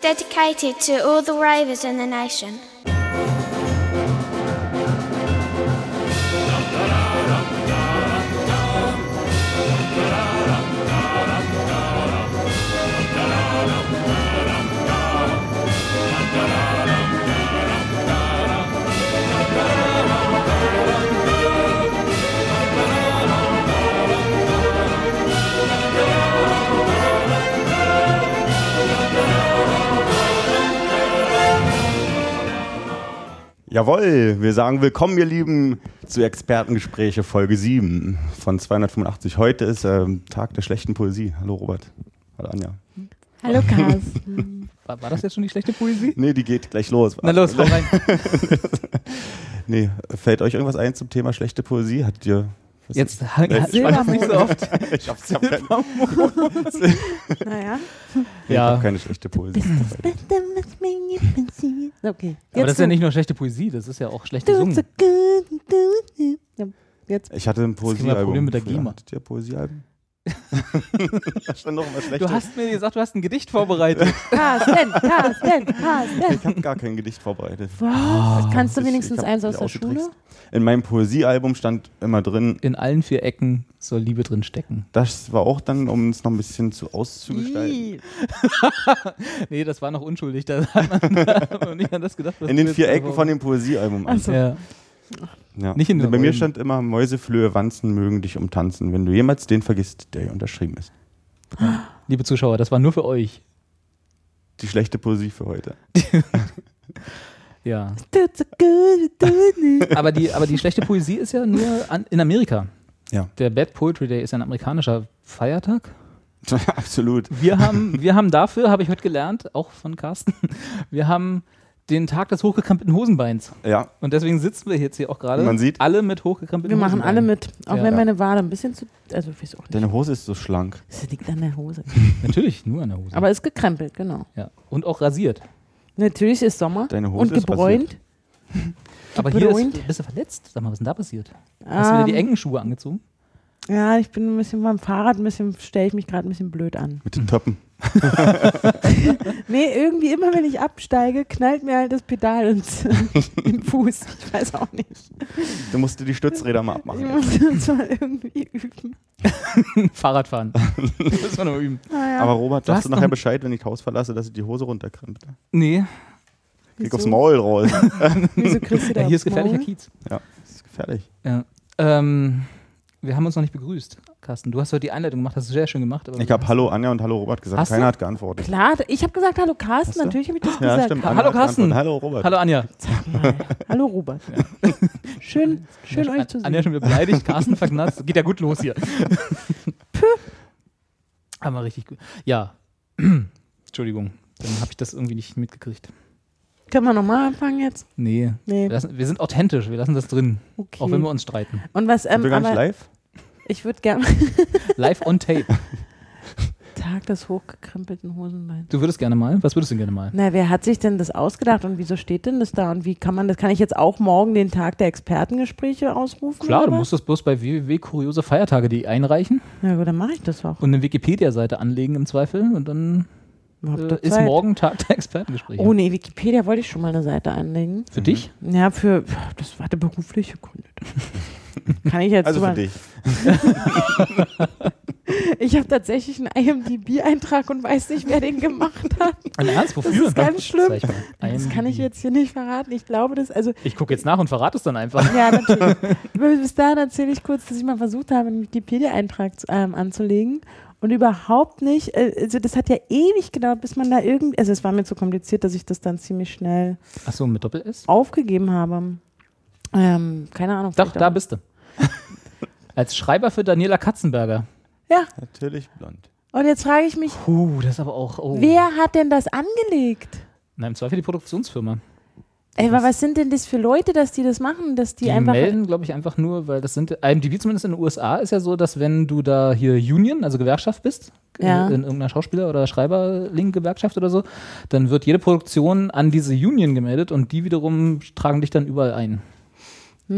Dedicated to all the ravers in the nation. Jawohl, wir sagen willkommen, ihr Lieben, zu Expertengespräche Folge 7 von 285. Heute ist Tag der schlechten Poesie. Hallo Robert. Hallo Anja. Hallo Carsten. War das jetzt schon die schlechte Poesie? Nee, die geht gleich los. Na los, komm rein. Nee, fällt euch irgendwas ein zum Thema schlechte Poesie? Hattet ihr... Jetzt Silbermond nicht so oft. Ich hab Naja. Ich habe keine schlechte Poesie. Okay. Aber das ist ja nicht nur schlechte Poesie, das ist ja auch schlecht gesungen. Jetzt. Ich hatte ein Poesiealbum. Problem mit der GEMA. Hattet ihr Poesiealben? Das stand noch mal schlechter. Du hast mir gesagt, du hast ein Gedicht vorbereitet. Carsten. Ich habe gar kein Gedicht vorbereitet. Was? Kannst du Ich wenigstens hab eins aus die der Schule? ausgetrickst. In meinem Poesiealbum stand immer drin, In allen 4 Ecken soll Liebe drin stecken. das war auch dann, um es noch ein bisschen auszugestalten. Nee, das war noch unschuldig. Da hat man nicht an das gedacht. Was In den du 4 jetzt Ecken von dem Poesiealbum. Ach so. Ja. Ja. Nicht in den Bei mir Räumen. stand immer, Mäuse, Flöhe, Wanzen mögen dich umtanzen, wenn du jemals den vergisst, der hier unterschrieben ist. Liebe Zuschauer, das war nur für euch. Die schlechte Poesie für heute. Ja. Aber die schlechte Poesie ist ja nur in Amerika. Ja. Der Bad Poetry Day ist ein amerikanischer Feiertag. Absolut. Wir haben dafür, habe ich heute gelernt, auch von Carsten, wir haben den Tag des hochgekrempelten Hosenbeins. Ja, Und deswegen sitzen wir jetzt hier auch gerade. Man sieht- alle mit hochgekrempelten Wir machen Hosenbeinen. alle mit. Auch Ja. wenn meine Wade ein bisschen zu. Also, ich weiß auch nicht. deine Hose ist so schlank. Das liegt an der Hose. Natürlich, nur an der Hose. Aber ist gekrempelt, genau. ja. Und auch rasiert. Natürlich ist Sommer. Deine Hose und ist gebräunt. Aber hier Gebräunt. bist du verletzt? Sag mal, was ist denn da passiert? Hast du wieder die engen Schuhe angezogen? Ja, ich bin ein bisschen beim Fahrrad, stelle ich mich gerade ein bisschen blöd an. Mit den Töppen. Nee, irgendwie immer, wenn ich absteige, knallt mir halt das Pedal im Fuß. Ich weiß auch nicht. Du musst dir die Stützräder mal Ich abmachen. muss das mal irgendwie üben. Fahrradfahren. Das müssen wir noch üben. Naja. Aber Robert, Du sagst hast du nachher noch- Bescheid, wenn ich das Haus verlasse, dass ich die Hose runterkrempe? Nee, Krieg Wieso? aufs Maul raus. Wieso kriegst du da ja, hier ist aufs gefährlicher Maul? Kiez. Ja, das ist gefährlich. Ja. Wir haben uns noch nicht begrüßt, Carsten. Du hast heute die Einleitung gemacht, hast du sehr schön gemacht. Aber Ich habe Hallo Anja und Hallo Robert gesagt. Hast du? Keiner hat geantwortet. Klar, ich habe gesagt, hallo Carsten, Hast du? natürlich habe ich das Ja, gesagt. stimmt. Hallo, Anja hat Carsten. geantwortet. Hallo Robert. Hallo Anja. Hallo Robert. Schön euch zu sehen. Anja schon wieder beleidigt, Carsten verknatzt. Geht ja gut los hier. Aber richtig gut. Ja. Entschuldigung, dann habe ich das irgendwie nicht mitgekriegt. Können wir nochmal anfangen jetzt? Nee. Nee. Wir sind authentisch, wir lassen das drin. Okay. Auch wenn wir uns streiten. Und was, Sind wir gar nicht aber live? ich würde gerne Live on tape. Tag des hochgekrempelten Hosenbeins. Du würdest gerne mal? Was würdest du denn gerne mal? Na, wer hat sich denn das ausgedacht und wieso steht denn das da und wie kann man das? Kann ich jetzt auch morgen den Tag der Expertengespräche ausrufen? Klar, oder du was? musst das bloß bei www.kuriosefeiertage.de einreichen Ja gut, dann mache ich das auch. und eine Wikipedia-Seite anlegen im Zweifel und dann Habt ihr ist Zeit? morgen Tag der Expertengespräche. Oh nee, Wikipedia wollte ich schon mal eine Seite anlegen. Für dich? Ja, das war der berufliche Gründe. Kann ich jetzt Also für drüber- dich. Ich habe tatsächlich einen IMDb-Eintrag und weiß nicht, wer den gemacht hat. Ein Ernst? Wofür? Das ist ganz schlimm. Zeig mal. Das kann ich jetzt hier nicht verraten. Ich glaube, Ich gucke jetzt nach und verrate es dann einfach. ja, natürlich. Bis dahin erzähle ich kurz, dass ich mal versucht habe, einen Wikipedia-Eintrag anzulegen und überhaupt nicht, also das hat ja ewig gedauert, bis man da also es war mir zu kompliziert, dass ich das dann ziemlich schnell Achso, mit Doppel-S? aufgegeben habe. Keine Ahnung. Doch, vielleicht da auch- bist du. Als Schreiber für Daniela Katzenberger. Ja, Natürlich blond. und jetzt frage ich mich, Das ist aber auch... Oh. wer hat denn das angelegt? Na, im Zweifel die Produktionsfirma. Ey, aber was sind denn das für Leute, dass die das machen, dass die Die einfach... melden, glaube ich, einfach nur, weil das sind, IMDb zumindest in den USA ist ja so, dass wenn du da hier Union, also Gewerkschaft bist, Ja. in irgendeiner Schauspieler- oder Schreiberling-Gewerkschaft oder so, dann wird jede Produktion an diese Union gemeldet und die wiederum tragen dich dann überall ein.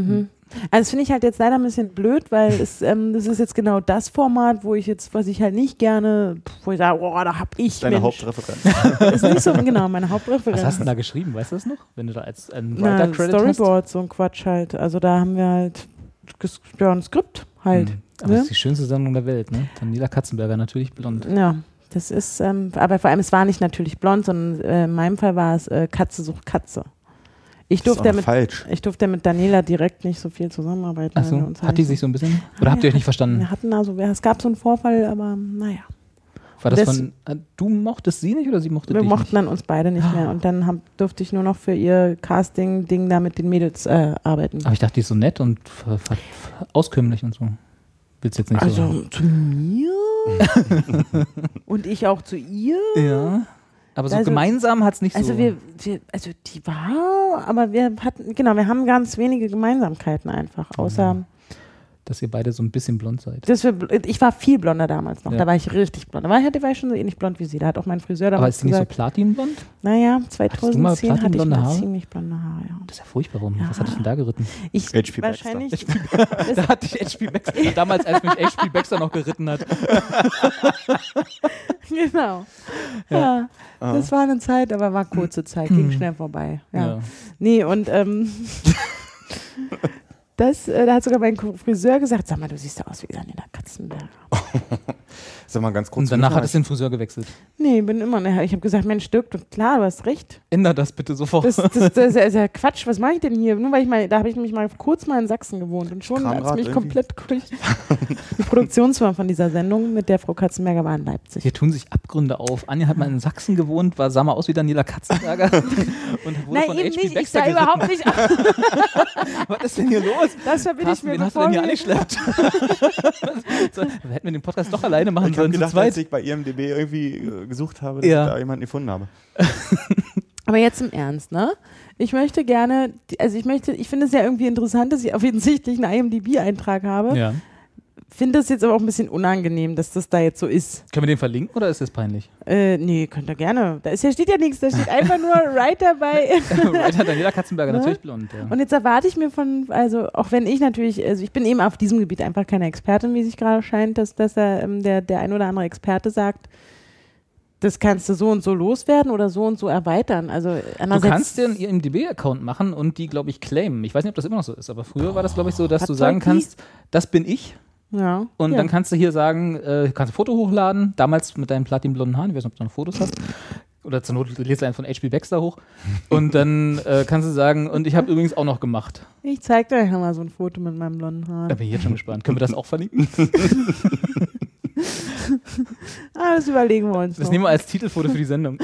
Also das finde ich halt jetzt leider ein bisschen blöd, weil das ist jetzt genau das Format, was ich halt nicht gerne, wo ich sage, oh, da hab ich Deine Mensch. Hauptreferenz. Das ist nicht so, genau, meine Hauptreferenz. Was hast du denn da geschrieben? Weißt du das noch? Wenn du da als ein Writer-Credit Storyboard, so ein Quatsch halt. Also da haben wir halt ein Skript halt. Aber das ist die schönste Sendung der Welt, ne? Daniela Katzenberger, natürlich blond. Ja, das ist, aber vor allem, es war nicht natürlich blond, sondern in meinem Fall war es Katze sucht Katze. Ich durfte mit Daniela direkt nicht so viel zusammenarbeiten. Achso, hat die sich so ein bisschen, oder habt ihr euch nicht verstanden? Es gab so einen Vorfall, aber naja. War das du mochtest sie nicht oder sie mochte dich nicht? Wir mochten dann uns beide nicht mehr und dann durfte ich nur noch für ihr Casting-Ding da mit den Mädels arbeiten. Aber ich dachte, die ist so nett und auskömmlich und so. Willst jetzt nicht so sagen? Also zu mir? Und ich auch zu ihr? Ja. Aber so gemeinsam hat es nicht also so. Die war, aber wir haben ganz wenige Gemeinsamkeiten einfach, außer dass ihr beide so ein bisschen blond seid. Ich war viel blonder damals noch, Ja. da war ich richtig blond. Da war ich schon so ähnlich blond wie sie, da hat auch mein Friseur damals Aber ist sie nicht so gesagt, platinblond? naja, Hattest du mal 2010 hatte ich platinblonde mal Haare? ziemlich blonde Haare, ja. Das ist ja furchtbar, warum? Ja. Was hat dich denn da geritten? HP wahrscheinlich. Da hatte ich HP Baxter. Damals, als mich HP Baxter noch geritten hat. Genau. Ja, das war eine Zeit, aber war kurze Zeit, ging schnell vorbei. Ja. Nee, und da hat sogar mein Friseur gesagt, sag mal, du siehst ja aus wie Daniela Katzenberger. Sag mal ganz kurz. Und danach hat es den Friseur gewechselt. Nee, ich habe gesagt, Mensch, Dirk, klar, du hast recht. Änder das bitte sofort. Das ist ja Quatsch, was mache ich denn hier? Nur weil da habe ich nämlich mal kurz in Sachsen gewohnt und schon hat es mich komplett die Produktionsfirma von dieser Sendung mit der Frau Katzenberger war in Leipzig. Hier tun sich Abgründe auf. Anja hat mal in Sachsen gewohnt, sah mal aus wie Daniela Katzenberger und wurde von HP Baxter ich sah geritten. überhaupt nicht aus. Was ist denn hier los? Das verbinde ich Carsten, mir wen hast du denn hier angeschleppt? Wir hätten den Podcast doch alleine machen Ich habe sollen. gedacht, als ich bei IMDb irgendwie gesucht habe, dass ich da jemanden gefunden habe. Aber jetzt im Ernst, ne? Ich möchte gerne, ich finde es ja irgendwie interessant, dass ich offensichtlich einen IMDb-Eintrag habe. Ja. Finde das jetzt aber auch ein bisschen unangenehm, dass das da jetzt so ist. Können wir den verlinken oder ist das peinlich? Nee, könnt ihr gerne. Steht ja nichts, da steht einfach nur Writer bei. Writer Daniela Katzenberger, Ne? natürlich blond. Ja. Und jetzt erwarte ich mir auch wenn ich natürlich, also ich bin eben auf diesem Gebiet einfach keine Expertin, wie sich gerade scheint, dass der ein oder andere Experte sagt, das kannst du so und so loswerden oder so und so erweitern. Also du kannst dir einen IMDb-Account machen und die, glaube ich, claimen. Ich weiß nicht, ob das immer noch so ist, aber früher war das, glaube ich, so, dass du sagen kannst, das bin ich. Ja. Und dann kannst du hier sagen, kannst ein Foto hochladen, damals mit deinen platinblonden Haaren, ich weiß nicht, ob du noch Fotos hast. Oder zur Not lädst du einen von HP Baxter hoch. Und dann kannst du sagen, und ich habe übrigens auch noch gemacht. Ich zeig dir mal so ein Foto mit meinem blonden Haar. Da bin ich jetzt schon gespannt. Können wir das auch verlinken? Das überlegen wir uns. Das nehmen wir als Titelfoto für die Sendung.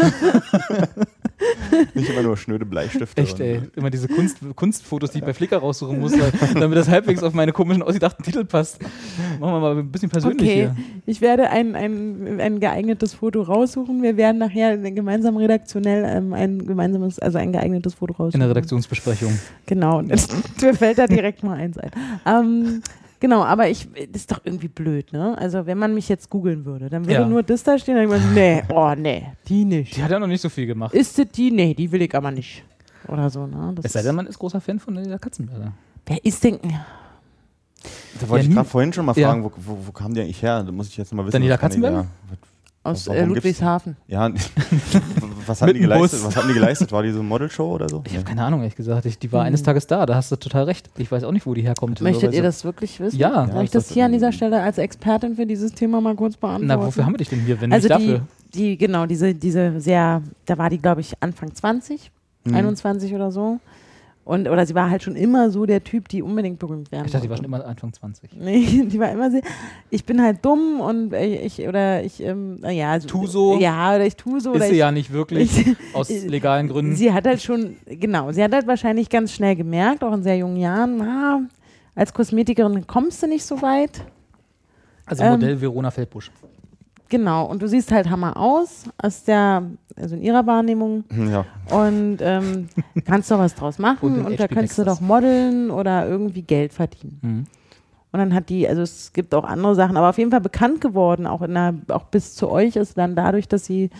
Nicht immer nur schnöde Bleistifte. Echt, ey. Immer diese Kunstfotos, die ich bei Flickr raussuchen muss, damit das halbwegs auf meine komischen, ausgedachten Titel passt. Machen wir mal ein bisschen persönlich hier. Ich werde ein geeignetes Foto raussuchen. Wir werden nachher gemeinsam redaktionell ein geeignetes Foto raussuchen. In der Redaktionsbesprechung. Genau. Mir fällt da direkt mal eins ein. Genau, aber das ist doch irgendwie blöd, ne? Also wenn man mich jetzt googeln würde, dann würde nur das da stehen, dann würde ich nee, die nicht. Die hat ja noch nicht so viel gemacht. Ist das die? Nee, die will ich aber nicht. Oder so, ne? Es sei denn, man ist großer Fan von der Katzenberger. Wer ist denn... Da wollte ich gerade vorhin schon mal fragen, wo kam die eigentlich her? Da muss ich jetzt mal wissen. Daniela Katzenberger? Aus Ludwigshafen. Ja, was haben die geleistet? War die so eine Modelshow oder so? Ich habe keine Ahnung, ehrlich gesagt. Die war eines Tages da, da hast du total recht. Ich weiß auch nicht, wo die herkommt. Möchtet ihr das wirklich wissen? Ja. Soll ich das hier an dieser Stelle als Expertin für dieses Thema mal kurz beantworten? Na, wofür haben wir dich denn hier, wenn also nicht dafür? Diese sehr, da war die, glaube ich, Anfang 20, 21 oder so. Oder sie war halt schon immer so der Typ, die unbedingt berühmt werden Ich dachte, die war wollte. schon immer Anfang 20. Nee, die war immer so, ich bin halt dumm und ich Tu so. Ja, oder ich tu so. Ist oder sie ja nicht wirklich, aus legalen Gründen. Sie hat halt wahrscheinlich ganz schnell gemerkt, auch in sehr jungen Jahren, als Kosmetikerin kommst du nicht so weit. Also Modell Verona Feldbusch. Genau, und du siehst halt Hammer aus, in ihrer Wahrnehmung. Ja. Und kannst doch was draus machen und da kannst du doch modeln oder irgendwie Geld verdienen. Mhm. Und dann hat die, also es gibt auch andere Sachen, aber auf jeden Fall bekannt geworden, auch bis zu euch ist dann dadurch, dass sie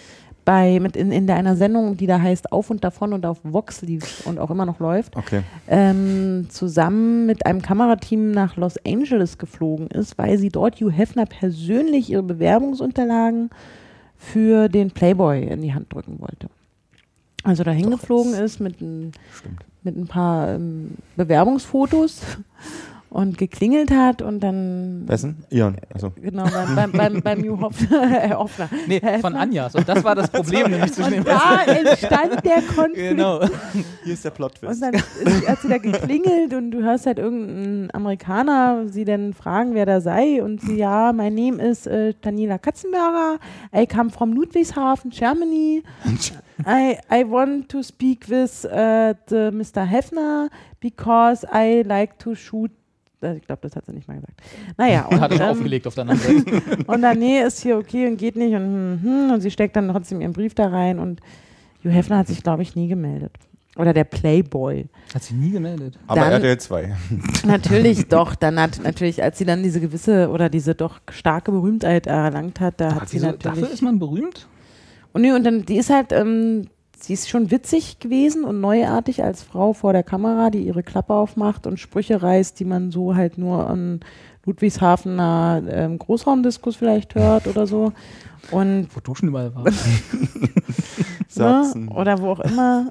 in einer Sendung, die da heißt Auf und Davon und auf Vox lief und auch immer noch läuft, Okay. zusammen mit einem Kamerateam nach Los Angeles geflogen ist, weil sie dort Hugh Hefner persönlich ihre Bewerbungsunterlagen für den Playboy in die Hand drücken wollte. Also da hingeflogen ist mit ein paar Bewerbungsfotos und geklingelt hat und dann... Wessen? Ion. Also. Genau, beim Hugh Hefner. Nee, von Anjas. Und das war das Problem nämlich zwischen den Und da entstand der Konflikt. Genau. Hier ist der Plot-Twist. Und dann hat sie da geklingelt und du hörst halt irgendeinen Amerikaner sie dann fragen, wer da sei. Und sie, ja, my name is Daniela Katzenberger. I come from Ludwigshafen, Germany. I want to speak with the Mr. Hefner because I like to shoot. Ich glaube, das hat sie nicht mal gesagt. Naja. Und hat er aufgelegt auf der anderen Seite. Und dann, nee, ist hier okay und geht nicht. Und sie steckt dann trotzdem ihren Brief da rein. Und Hugh Hefner hat sich, glaube ich, nie gemeldet. Oder der Playboy. Hat sie nie gemeldet. Aber Dann- RTL 2. Natürlich doch. Dann natürlich, als sie dann diese gewisse oder diese doch starke Berühmtheit erlangt hat, da hat sie natürlich... Dafür ist man berühmt? Und dann, die ist halt, sie ist schon witzig gewesen und neuartig als Frau vor der Kamera, die ihre Klappe aufmacht und Sprüche reißt, die man so halt nur an Ludwigshafener Großraumdiskus vielleicht hört oder so. Und Wo Duschen überall war. Sachsen. ne? Oder wo auch immer.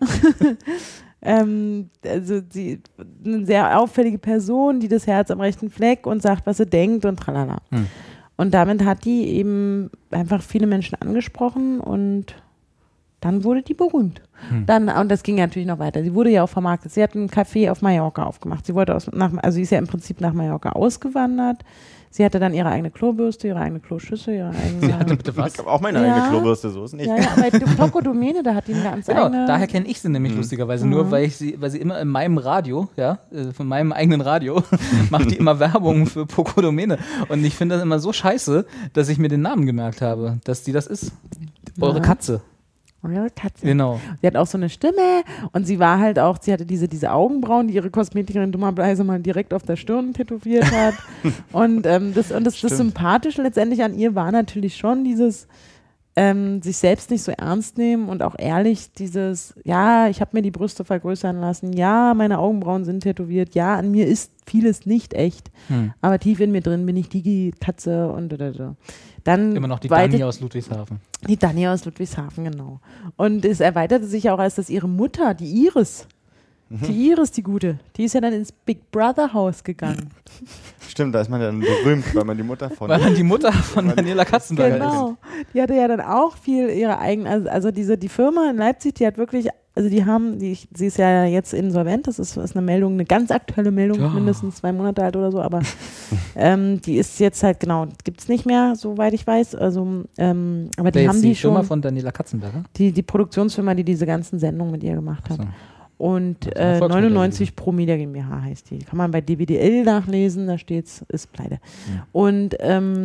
Also sie eine sehr auffällige Person, die das Herz am rechten Fleck und sagt, was sie denkt und tralala. Und damit hat die eben einfach viele Menschen angesprochen und dann wurde die berühmt. Und das ging ja natürlich noch weiter. Sie wurde ja auch vermarktet. Sie hat ein Café auf Mallorca aufgemacht. Sie wollte sie ist ja im Prinzip nach Mallorca ausgewandert. Sie hatte dann ihre eigene Klobürste, ihre eigene Kloschüssel, ihre eigene... Sie hatte bitte was? Ich habe auch meine Ja. eigene Klobürste, so ist nicht. Ja, aber Poco Domene, da hat die eine ganz Genau, eigene... daher kenne ich sie nämlich lustigerweise nur, weil sie immer in meinem Radio, von meinem eigenen Radio, macht die immer Werbung für Poco Domene. Und ich finde das immer so scheiße, dass ich mir den Namen gemerkt habe, dass die das ist. Eure Katze. Eure Katze. Genau. Sie hat auch so eine Stimme und sie war halt auch, sie hatte diese Augenbrauen, die ihre Kosmetikerin dummerweise mal direkt auf der Stirn tätowiert hat. Und das Sympathische letztendlich an ihr war natürlich schon dieses sich selbst nicht so ernst nehmen und auch ehrlich dieses, ja, ich habe mir die Brüste vergrößern lassen, ja, meine Augenbrauen sind tätowiert, ja, an mir ist vieles nicht echt, aber tief in mir drin bin ich die Katze und dann Immer noch die Dani aus Ludwigshafen. Die Dani aus Ludwigshafen, genau. Und es erweiterte sich auch, als dass ihre Mutter, die Iris, die Gute, die ist ja dann ins Big Brother Haus gegangen. Stimmt, da ist man dann berühmt, weil man die Mutter von... Weil man die Mutter von Daniela Katzenberger ist. Genau. Die hatte ja dann auch viel ihre eigenen, also die Firma in Leipzig, die hat wirklich, also sie ist ja jetzt insolvent, das ist eine Meldung, eine ganz aktuelle Meldung, mindestens 2 Monate alt oder so, aber die ist jetzt halt, genau, gibt es nicht mehr, soweit ich weiß, also, aber die haben die Firma schon, von Daniela Katzenberger? die Produktionsfirma, die diese ganzen Sendungen mit ihr gemacht hat. So. Und Ja, 99 Pro Media GmbH heißt die. Kann man bei DWDL nachlesen, da steht's, ist pleite. Und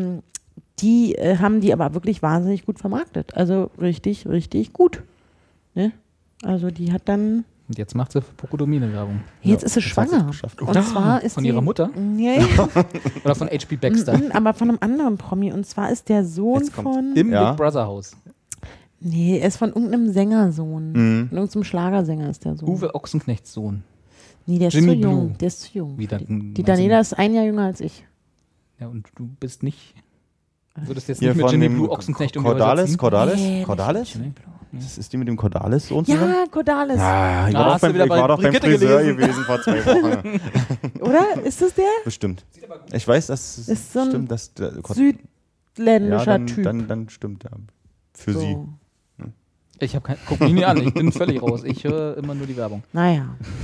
die haben die aber wirklich wahnsinnig gut vermarktet. Also richtig, richtig gut. Ne? Also die hat dann, Und jetzt macht sie für Poco Domine Werbung. jetzt ist sie das hat sie schwanger. geschafft. Und zwar ist Von die, ihrer Mutter? Nee, Oder von H.P. Baxter? aber von einem anderen Promi. Und zwar ist der Sohn Jetzt kommt von, Im Ja. Big Brother Haus. nee, er ist von irgendeinem Sängersohn. Von irgendeinem Schlagersänger ist der Sohn. Uwe Ochsenknechts Sohn. Nee, der ist Jimmy zu jung. Blue. Der ist zu jung. Wieder, Die Daniela ist 1 Jahr jünger als ich. Ja, und du bist nicht. Du würdest jetzt Hier nicht mit von Jimmy dem Blue Ochsenknecht um die Häuser Cordalis? ziehen? Cordalis? Nee, Cordalis? Nee. Das ist die mit dem Cordalis-Sohn zusammen? Ja, Cordalis. Ja, ich Da war doch hast du beim, wieder ich bei war doch beim Brigitte Friseur gelesen. gewesen vor 2 Wochen. Oder? Ist das der? Bestimmt. Ich weiß, dass Ist so ein stimmt, dass der Südländischer ja, Typ. dann stimmt er. Für sie. So. Ich guck mich nie an, ich bin völlig raus. Ich höre immer nur die Werbung. Naja.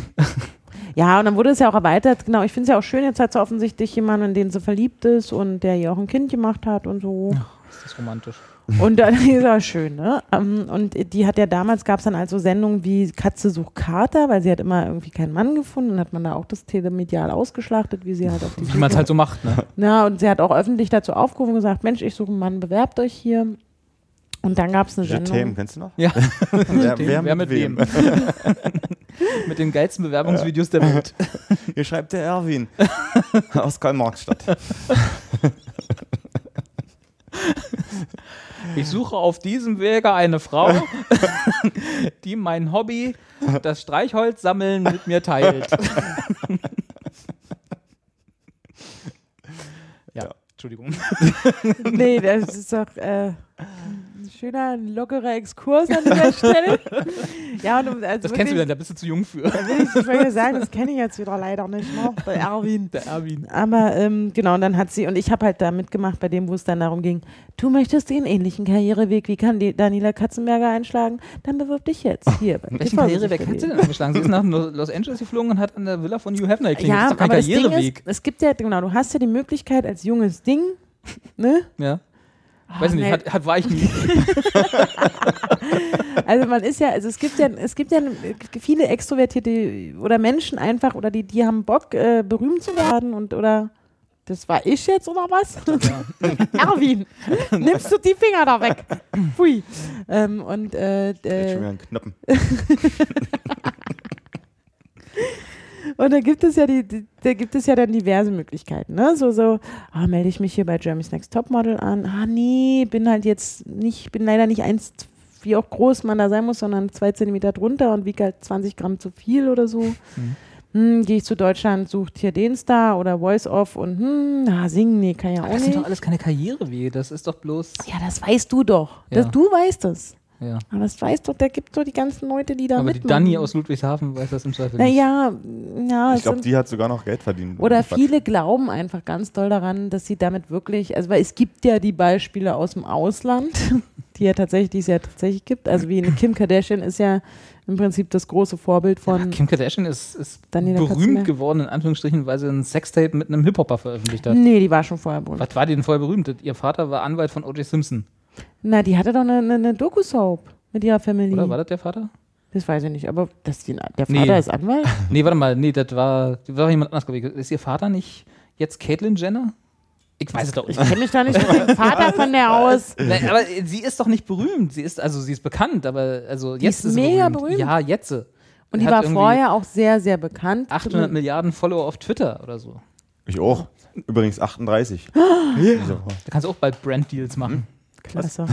Ja, und dann wurde es ja auch erweitert. Genau, ich finde es ja auch schön, jetzt hat sie offensichtlich jemanden, in den sie verliebt ist und der ihr auch ein Kind gemacht hat und so. Ist das romantisch. Und dann ist auch schön, ne? Und die hat ja damals, gab es dann also Sendungen wie Katze sucht Kater, weil sie hat immer irgendwie keinen Mann gefunden und hat man da auch das telemedial ausgeschlachtet, wie sie halt auf die Wie man es halt so macht, ne? Ja, und sie hat auch öffentlich dazu aufgerufen und gesagt, Mensch, ich suche einen Mann, bewerbt euch hier. Und dann gab es eine Jetem, Sendung. kennst du noch? Ja. Wer mit wem? Mit den geilsten Bewerbungsvideos der Welt. Hier schreibt der Erwin aus Karl-Marx-Stadt. Ich suche auf diesem Wege eine Frau, die mein Hobby, das Streichholz-Sammeln, mit mir teilt. Ja, Entschuldigung. Nee, das ist doch ein schöner, lockerer Exkurs an dieser Stelle. Ja, und also Das kennst du wieder, da bist du zu jung für. Ich wollte sagen, das kenne ich jetzt wieder leider nicht noch, der Erwin. Der Erwin. Aber genau, und dann hat sie, und ich habe halt da mitgemacht bei dem, wo es dann darum ging, du möchtest den ähnlichen Karriereweg wie kann die Daniela Katzenberger einschlagen, dann bewirb dich jetzt hier. Welchen Karriereweg hat sie denn eingeschlagen? Sie ist nach Los Angeles geflogen und hat an der Villa von Hugh Hefner geklingelt. Ja, Das ist doch kein aber das Ding Karriereweg. ist, es gibt ja, genau, du hast ja die Möglichkeit als junges Ding, ne? Ja. Weiß ich nicht, war ich nie. Also man ist ja, also es gibt ja viele Extrovertierte oder Menschen einfach, oder die haben Bock, berühmt zu werden oder das war ich jetzt oder was? Ja. Erwin, nimmst du die Finger da weg? Pfui. Jetzt schon wieder ein Knappen. Und da gibt es ja dann diverse Möglichkeiten, ne? So, melde ich mich hier bei Germany's Next Topmodel an. Nee, bin leider nicht 1, wie auch groß man da sein muss, sondern 2 Zentimeter drunter und wiege halt 20 Gramm zu viel oder so. Gehe ich zu Deutschland, sucht hier den Star oder Voice-Off und singen, nee, kann ja auch Das nicht. sind doch alles keine Karrierewege, das ist doch bloß... Ja, das weißt du doch. Ja. Du weißt es. Ja. Aber das weißt doch, da gibt es doch die ganzen Leute, die da Aber die mitmachen. Dani aus Ludwigshafen weiß das im Zweifel nicht. Ja, Ich glaube, die hat sogar noch Geld verdient. oder viele glauben einfach ganz doll daran, dass sie damit wirklich, also weil es gibt ja die Beispiele aus dem Ausland, die es ja tatsächlich gibt. Also wie eine Kim Kardashian ist ja im Prinzip das große Vorbild von Kim Kardashian ist Daniela berühmt Katzenberg. geworden, in Anführungsstrichen, weil sie ein Sextape mit einem Hip-Hopper veröffentlicht hat. Nee, die war schon vorher berühmt. Was war die denn vorher berühmt? Ihr Vater war Anwalt von O.J. Simpson. Na, die hatte doch eine Doku-Soap mit ihrer Family. Oder war das der Vater? Das weiß ich nicht, aber der Vater Nee. ist Anwalt? Nee, warte mal. Nee, das war jemand anders. Glaube ich. Ist ihr Vater nicht jetzt Caitlyn Jenner? Ich weiß es doch Ich nicht. kenne mich da nicht mit dem Vater von der aus. Nein, aber sie ist doch nicht berühmt. Sie ist bekannt, aber also Die jetzt ist sie mega berühmt. Ja, jetzt. Und die Hat war irgendwie vorher auch sehr, sehr bekannt. 800 Milliarden Follower auf Twitter oder so. Ich auch. Übrigens 38. Da kannst du auch bald Brand-Deals machen. Klasse.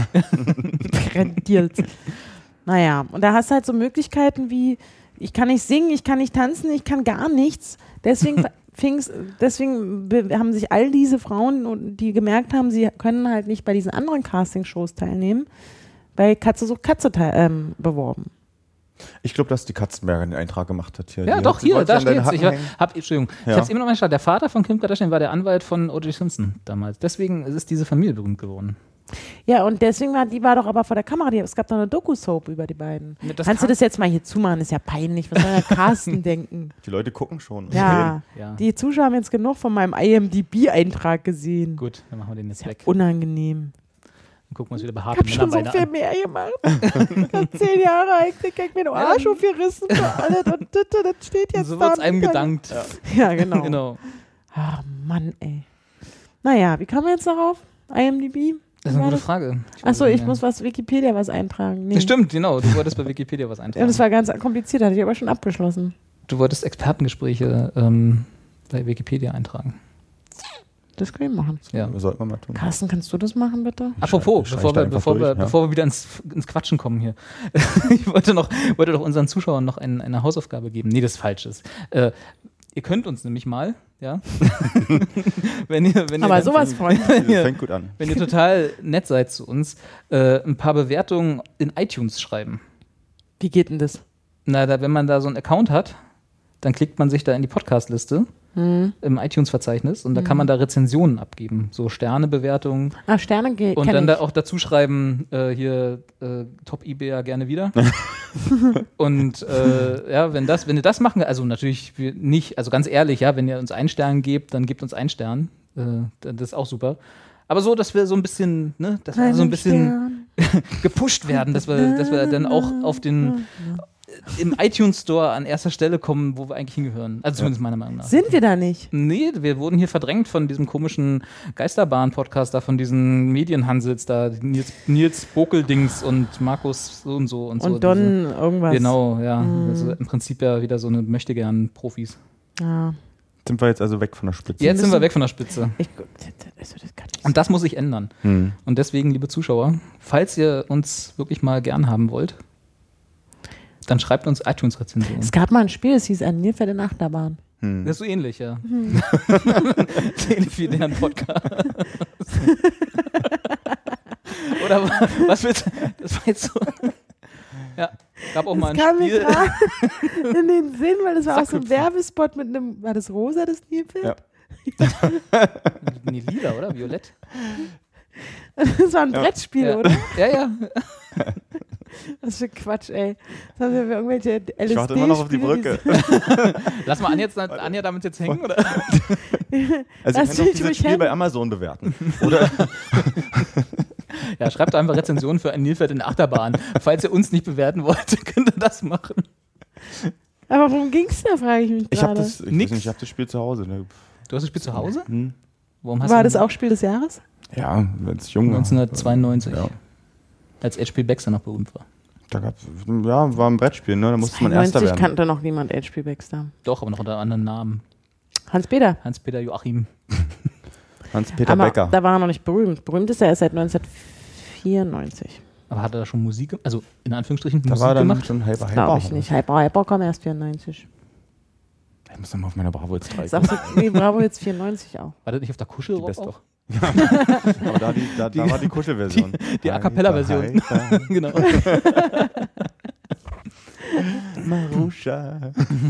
Deals. Naja, und da hast du halt so Möglichkeiten wie, ich kann nicht singen, ich kann nicht tanzen, ich kann gar nichts. Deswegen haben sich all diese Frauen, die gemerkt haben, sie können halt nicht bei diesen anderen Castingshows teilnehmen, bei Katze sucht Katze beworben. Ich glaube, dass die Katzenberger den Eintrag gemacht hat hier. Ja, Die doch, hat- hier, wollte da an deine steht's. Ich Hacken hängen. habe Ja. es immer noch mal geschaut. Der Vater von Kim Kardashian war der Anwalt von O.J. Simpson damals. Deswegen ist diese Familie berühmt geworden. Ja, und deswegen die war doch aber vor der Kamera, es gab doch eine Doku-Soap über die beiden. Ja, das Kannst du kann- das jetzt mal hier zumachen? Das ist ja peinlich. Was soll der Carsten denken? Die Leute gucken schon. und Ja, Ja. die Zuschauer haben jetzt genug von meinem IMDb-Eintrag gesehen. Gut, dann machen wir den jetzt weg. Unangenehm. Dann gucken wir uns wieder Ich behaarte hab schon so Männerbeine viel an. mehr gemacht. Ich hab 10 Jahre alt, ich hab mir den Arsch aufgerissen für alle. Das steht jetzt So da. wird es einem gedankt. Ja, genau. Genau. Ach, Mann, ey. Naja, wie kam man jetzt darauf? IMDb? Das ist eine War gute das? Frage. Achso, ich muss Wikipedia was eintragen. Nee. Stimmt, genau. Du wolltest bei Wikipedia was Ja, eintragen. das war ganz kompliziert, hatte ich aber schon abgeschlossen. Du wolltest Expertengespräche bei Wikipedia eintragen. Das können wir machen. Ja. Das sollten wir mal tun. Carsten, kannst du das machen, bitte? Apropos, Schreib da einfach durch, ja. bevor wir wieder ins Quatschen kommen hier. Ich wollte doch unseren Zuschauern noch eine Hausaufgabe geben. Nee, das ist falsch. Ihr könnt uns nämlich mal, ja, wenn ihr Aber dann- sowas von. Das fängt gut an. wenn ihr total nett seid zu uns, ein paar Bewertungen in iTunes schreiben. Wie geht denn das? Wenn man da so einen Account hat, dann klickt man sich da in die Podcast-Liste im iTunes-Verzeichnis und da kann man da Rezensionen abgeben, so Sternebewertungen Ah, Sterne geht. und dann da auch dazu schreiben, Top eBay gerne wieder. Und ja, wenn ihr das machen, also natürlich nicht, also ganz ehrlich, ja, wenn ihr uns einen Stern gebt, dann gebt uns einen Stern. Das ist auch super. Aber so, dass wir so ein bisschen, ne, dass wir so ein bisschen gepusht werden, dass wir dann auch im iTunes Store an erster Stelle kommen, wo wir eigentlich hingehören. Also zumindest meiner Meinung nach. Sind wir da nicht? Nee, wir wurden hier verdrängt von diesem komischen Geisterbahn-Podcast da, von diesen Medienhansels da, Nils Bokeldings und Markus so und so. Und so. Don irgendwas. Genau, ja. Also im Prinzip ja wieder so eine Möchtegern-Profis. Ja. Sind wir jetzt also weg von der Spitze? Jetzt sind wir weg von der Spitze. Das kann nicht Und das muss sich ändern. Und deswegen, liebe Zuschauer, falls ihr uns wirklich mal gern haben wollt, dann schreibt uns iTunes-Rezensionen. Es gab mal ein Spiel, das hieß ein Nilpferd in Achterbahn. Das ist so ähnlich, ja. So ähnlich wie deren Podcast. Oder was wird. Das war jetzt so. Ja, gab auch mal ein kam Spiel. mir gerade in den Sinn, weil das war auch so ein Sackhüpfen. Werbespot mit einem. War das rosa, das Nilpferd? Ja. Nee, lila, oder? Violett? Das war ein Brettspiel, Ja. oder? Ja. Was für Quatsch, ey. Das haben wir für irgendwelche LSD. Ich warte immer noch auf die Brücke. Lass mal Anja damit jetzt hängen, oder? Also ihr Lass könnt doch mich dieses ruhig Spiel hängen. bei Amazon bewerten. Oder? Ja, schreibt einfach Rezensionen für ein Nilpferd in der Achterbahn. Falls ihr uns nicht bewerten wollt, könnt ihr das machen. Aber worum ging's da, frage ich mich Ich habe gerade. das, Nix. ich hab das Spiel zu Hause. Ne? Du hast das Spiel zu Hause? Warum hast War du das auch Spiel des Jahres? Ja, wenn es jung war. 1992, Ja. als HP Baxter noch berühmt war. Da gab's, ja, war ein Brettspiel, ne? Da musste man Erster 92 werden. kannte noch niemand HP Baxter. Doch, aber noch unter anderen Namen. Hans-Peter. Hans-Peter Joachim. Hans-Peter Aber Becker. da war er noch nicht berühmt. Berühmt ist er erst seit 1994. Aber hat er da schon Musik, also in Anführungsstrichen Da Musik war dann gemacht? schon Hyper. Glaube ich nicht. Hyper kam erst 94. Ich muss nochmal auf meiner Bravo jetzt 3 Ist auch so, nee, Bravo jetzt 94 auch. War das nicht auf der Kuschelrock Best auch? of. Aber da war die Kuschelversion. Die A Cappella-Version. Genau. Marusha.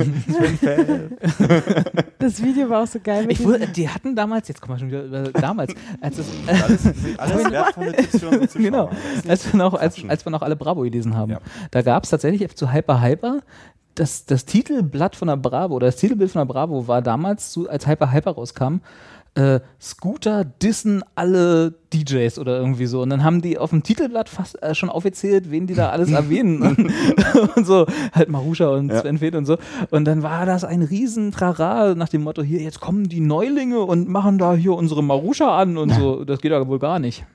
Das Video war auch so geil. Mit Die hatten damals, jetzt kommen wir schon wieder, damals, als es, Alles wertvolle Tipps für unsere Zuschauer. genau, als wir noch alle Bravo gelesen haben, Ja. da gab es tatsächlich zu Hyper, das Titelblatt von der Bravo, oder das Titelbild von der Bravo war damals, als Hyper rauskam, Scooter dissen alle DJs oder irgendwie so. Und dann haben die auf dem Titelblatt fast schon aufgezählt, wen die da alles erwähnen. Und so, halt Marusha und Sven Feth und so. Und dann war das ein riesen Trara nach dem Motto, hier, jetzt kommen die Neulinge und machen da hier unsere Marusha an und so. Das geht ja wohl gar nicht.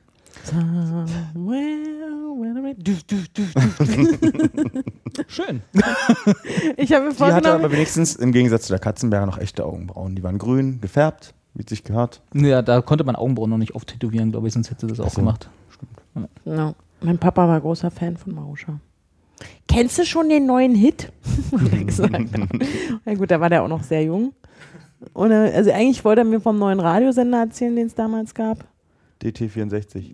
Schön. Ich habe mir Die hatte aber vorgenommen, wenigstens im Gegensatz zu der Katzenberger noch echte Augenbrauen. Die waren grün, gefärbt, wie es sich gehört. Ja, da konnte man Augenbrauen noch nicht auftätowieren, glaube ich, sonst hätte das auch gemacht. no. Mein Papa war großer Fan von Marusha. Kennst du schon den neuen Hit? Hat er gesagt. Na gut, da war der auch noch sehr jung. Und also eigentlich wollte er mir vom neuen Radiosender erzählen, den es damals gab. DT64.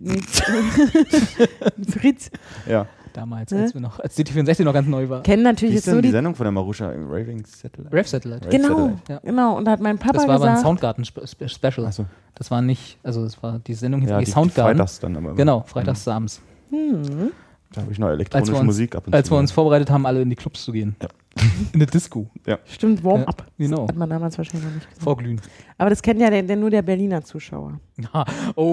Fritz. Ja. Damals, als die T64 noch ganz neu war. Kennen Wie natürlich ist jetzt so denn die die. Sendung von der Marusha im Raving Satellite? Rave Satellite. Genau, Satellite. Ja. genau. Und da hat mein Papa Das war aber ein gesagt. Soundgarten-Special. Achso. Das war nicht, also das war die Sendung hieß Ja, die die Soundgarten. Freitags dann aber. Genau, freitags abends. Da habe ich noch Als elektronische wir uns, Musik ab und als zu. wir uns vorbereitet haben, alle in die Clubs zu gehen. Ja. In der Disco. Stimmt, Warm-up. Ja, genau. Hat man damals wahrscheinlich noch nicht gesagt. Vorglühen. Aber das kennt ja nur der Berliner Zuschauer. Ja.